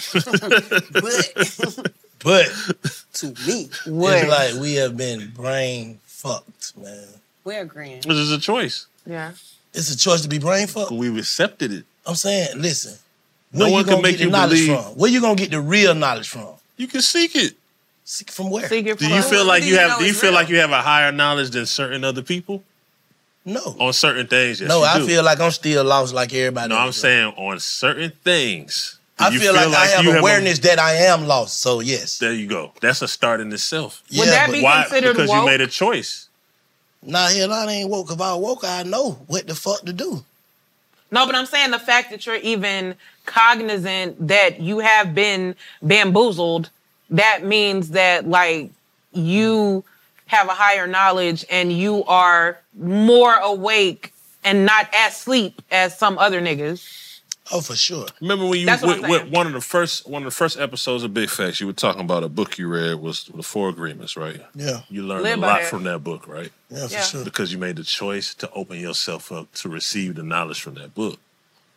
Q: But
R: But
Q: to me,
R: it's like we have been brain fucked, man.
Q: we're agreeing.
S: This is a choice.
O: Yeah.
R: It's a choice to be brain fucked.
S: We've accepted it.
R: I'm saying, listen.
S: No
R: where
S: one
R: you
S: can
R: gonna
S: make
R: get
S: you
R: the knowledge
S: believe-
R: from? Where you gonna get the real knowledge from?
S: You can seek it.
R: Seek from where?
O: Seek it
S: Do
O: from-
S: you feel like
Q: do
S: you
Q: you
S: have?
Q: know
S: Do you
Q: it's
S: feel
Q: real?
S: like you have a higher knowledge than certain other people
R: No.
S: on certain things? Yes,
R: no,
S: you
R: I
S: do.
R: feel like I'm still lost like everybody
S: No,
R: else.
S: I'm saying on certain things. Do
R: I
S: you
R: feel, like, I have
S: you
R: awareness that I am lost, so yes.
S: There you go. That's a start in itself.
O: Would that
R: but
O: be
S: Why?
O: considered
S: Because
O: woke?
S: you made a choice.
R: Nah, hell, I ain't woke. If I woke, I know what the fuck to do.
O: No, but I'm saying the fact that you're even cognizant that you have been bamboozled, that means that like you have a higher knowledge and you are more awake and not asleep as some other niggas.
R: Oh, for sure.
S: Remember when you
O: That's what
S: with,
O: I'm
S: with
O: saying.
S: one of the first one of the first episodes of Big Facts, you were talking about a book you read was the Four Agreements, right?
R: Yeah.
S: You learned
O: Live
S: a
O: by
S: lot
O: that.
S: from that book, right?
R: Yeah, for
O: Yeah.
R: sure.
S: Because you made the choice to open yourself up to receive the knowledge from that book.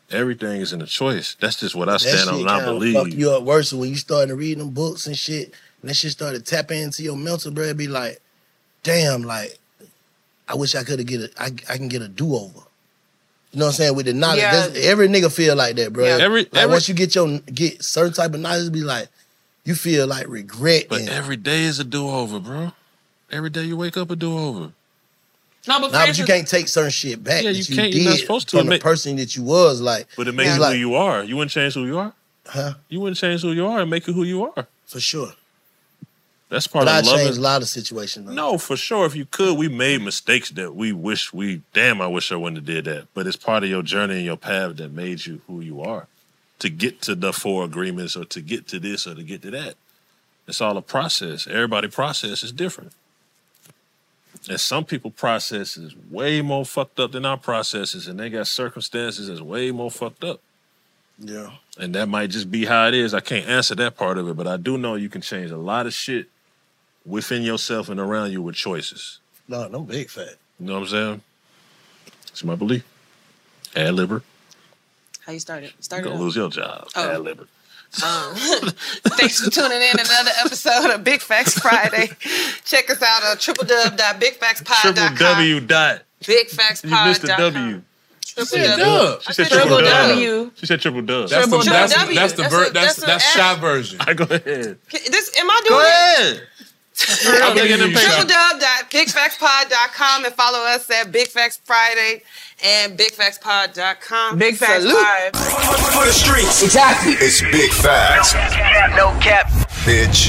S: Everything is in a choice. That's just what I
R: That
S: stand
R: shit
S: on and I
R: kinda
S: believe.
R: fuck you up worse when you started reading them books and shit. and that shit started tapping into your mental, bro, it'd be like, damn, like, I wish I could have get a, I, I can get a do-over. You know what I'm saying? With the knowledge,
O: Yeah.
R: every nigga feel like that, bro.
P: Yeah. Every-
R: like
P: every-
R: once you get your get certain type of knowledge, be like, you feel like regret.
P: But
R: and,
P: every day is a do-over, bro. Every day you wake up a do-over.
O: No, but,
R: nah, but you can't take certain shit back.
P: Yeah,
R: that
P: you
R: you
P: can't.
R: did
P: You're not supposed to.
R: from
P: It
R: the
P: make-
R: person that you was. Like,
P: But it makes
R: it's
P: you
R: like,
P: who you are. You wouldn't change who you are?
R: Huh?
P: You wouldn't change who you are and make it who you are.
R: For sure.
P: That's part
R: But I
P: of loving.
R: changed a lot of situations. Though.
P: No, for sure. If you could, we made mistakes that we wish we, damn, I wish I wouldn't have did that. But it's part of your journey and your path that made you who you are. To get to the four agreements or to get to this or to get to that. It's all a process. Everybody's process is different. And some people process is way more fucked up than our processes, and they got circumstances that's way more fucked up.
R: Yeah.
P: And that might just be how it is. I can't answer that part of it, but I do know you can change a lot of shit within yourself and around you with choices.
R: No, no big fat.
P: You know what I'm saying? It's my belief. Ad libber.
Q: How you started?
P: You're
Q: Started
P: gonna
Q: up.
P: lose your job.
Q: Oh.
P: Ad libber.
Q: Um, thanks for tuning in another episode of Big Facts Friday. Check us out on triple w dot big facts pod dot com.
P: Triple W dot.
Q: big facts pod
P: You missed the
Q: dot com.
P: W.
Q: Triple
S: said
Q: W.
S: dub.
P: She said
Q: triple
P: triple
Q: W.
P: dub. She said triple dub.
S: That's the,
Q: Triple
S: that's,
Q: W.
S: that's the
Q: That's
S: ver-
Q: a-
S: that's
Q: that's a
S: that's
Q: F.
S: shy version.
P: I go ahead.
Q: This, am I doing
P: Go
Q: it?
P: ahead.
S: I'm
P: Look at them
S: you
P: pictures.
Q: triple w dot big facts pod dot com and follow us at Big Facts Friday and big facts pod dot com.
O: Big Facts
Q: Salute.
O: Live.
T: For the streets. Exactly. It's big facts. No cap, no cap. Bitch.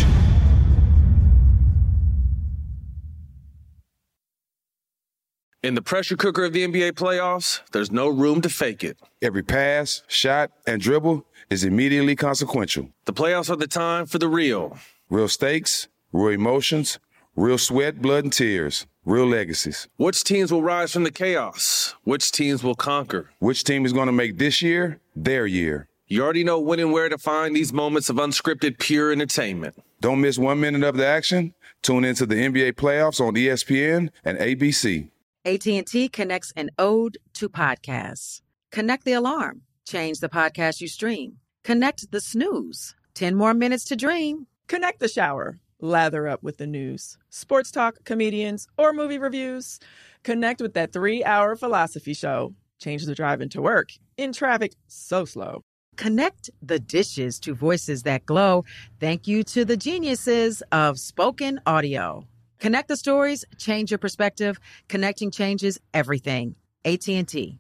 C: In the pressure cooker of the N B A playoffs, there's no room to fake it.
D: Every pass, shot, and dribble is immediately consequential.
C: The playoffs are the time for the real.
D: Real stakes, real emotions, real sweat, blood, and tears, real legacies.
C: Which teams will rise from the chaos? Which teams will conquer?
D: Which team is going to make this year their year?
C: You already know when and where to find these moments of unscripted, pure entertainment.
D: Don't miss one minute of the action. Tune into the N B A playoffs on E S P N and A B C.
A: A T and T connects an ode to podcasts. Connect the alarm. Change the podcast you stream. Connect the snooze. ten more minutes to dream.
L: Connect the shower. Lather up with the news, sports talk, comedians, or movie reviews. Connect with that three-hour philosophy show. Change the drive into work in traffic so slow.
A: Connect the dishes to voices that glow. Thank you to the geniuses of spoken audio. Connect the stories, change your perspective. Connecting changes everything. A T and T.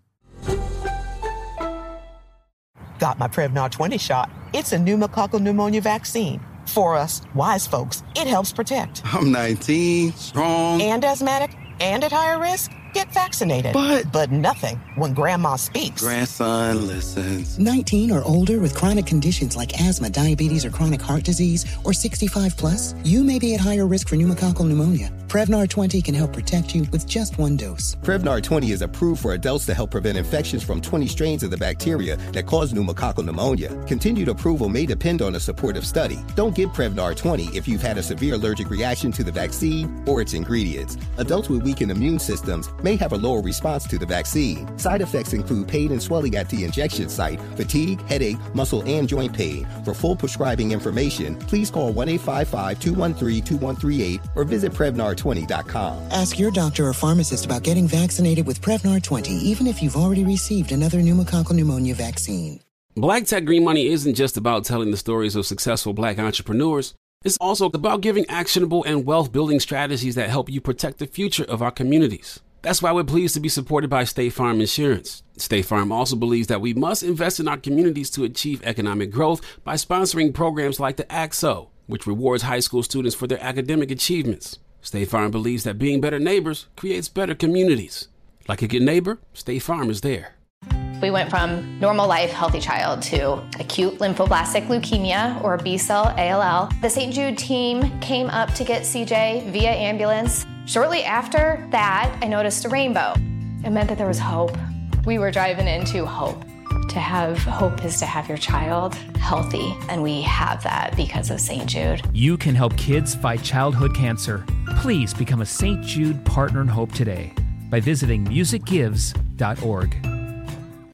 E: Got my Prevnar twenty shot. It's a pneumococcal pneumonia vaccine. For us, wise folks, it helps protect.
F: I'm nineteen, strong.
E: And asthmatic and at higher risk? Get vaccinated.
F: But-
E: But nothing when grandma speaks.
F: Grandson listens.
G: nineteen or older with chronic conditions like asthma, diabetes, or chronic heart disease, or sixty-five plus, you may be at higher risk for pneumococcal pneumonia. Prevnar twenty can help protect you with just one dose.
H: Prevnar twenty is approved for adults to help prevent infections from twenty strains of the bacteria that cause pneumococcal pneumonia. Continued approval may depend on a supportive study. Don't give Prevnar twenty if you've had a severe allergic reaction to the vaccine or its ingredients. Adults with weakened immune systems may have a lower response to the vaccine. Side effects include pain and swelling at the injection site, fatigue, headache, muscle, and joint pain. For full prescribing information, please call one eight five five, two one three, two one three eight or visit Prevnar twenty dot com.
G: Ask your doctor or pharmacist about getting vaccinated with Prevnar twenty, even if you've already received another pneumococcal pneumonia vaccine.
B: Black Tech Green Money isn't just about telling the stories of successful black entrepreneurs. It's also about giving actionable and wealth-building strategies that help you protect the future of our communities. That's why we're pleased to be supported by State Farm Insurance. State Farm also believes that we must invest in our communities to achieve economic growth by sponsoring programs like the A C S O, which rewards high school students for their academic achievements. State Farm believes that being better neighbors creates better communities. Like a good neighbor, State Farm is there.
W: We went from normal life, healthy child to acute lymphoblastic leukemia, or B-cell A L L. The Saint Jude team came up to get C J via ambulance. Shortly after that, I noticed a rainbow. It meant that there was hope. We were driving into hope. To have hope is to have your child healthy, and we have that because of Saint Jude.
X: You can help kids fight childhood cancer. Please become a Saint Jude Partner in Hope today by visiting music gives dot org.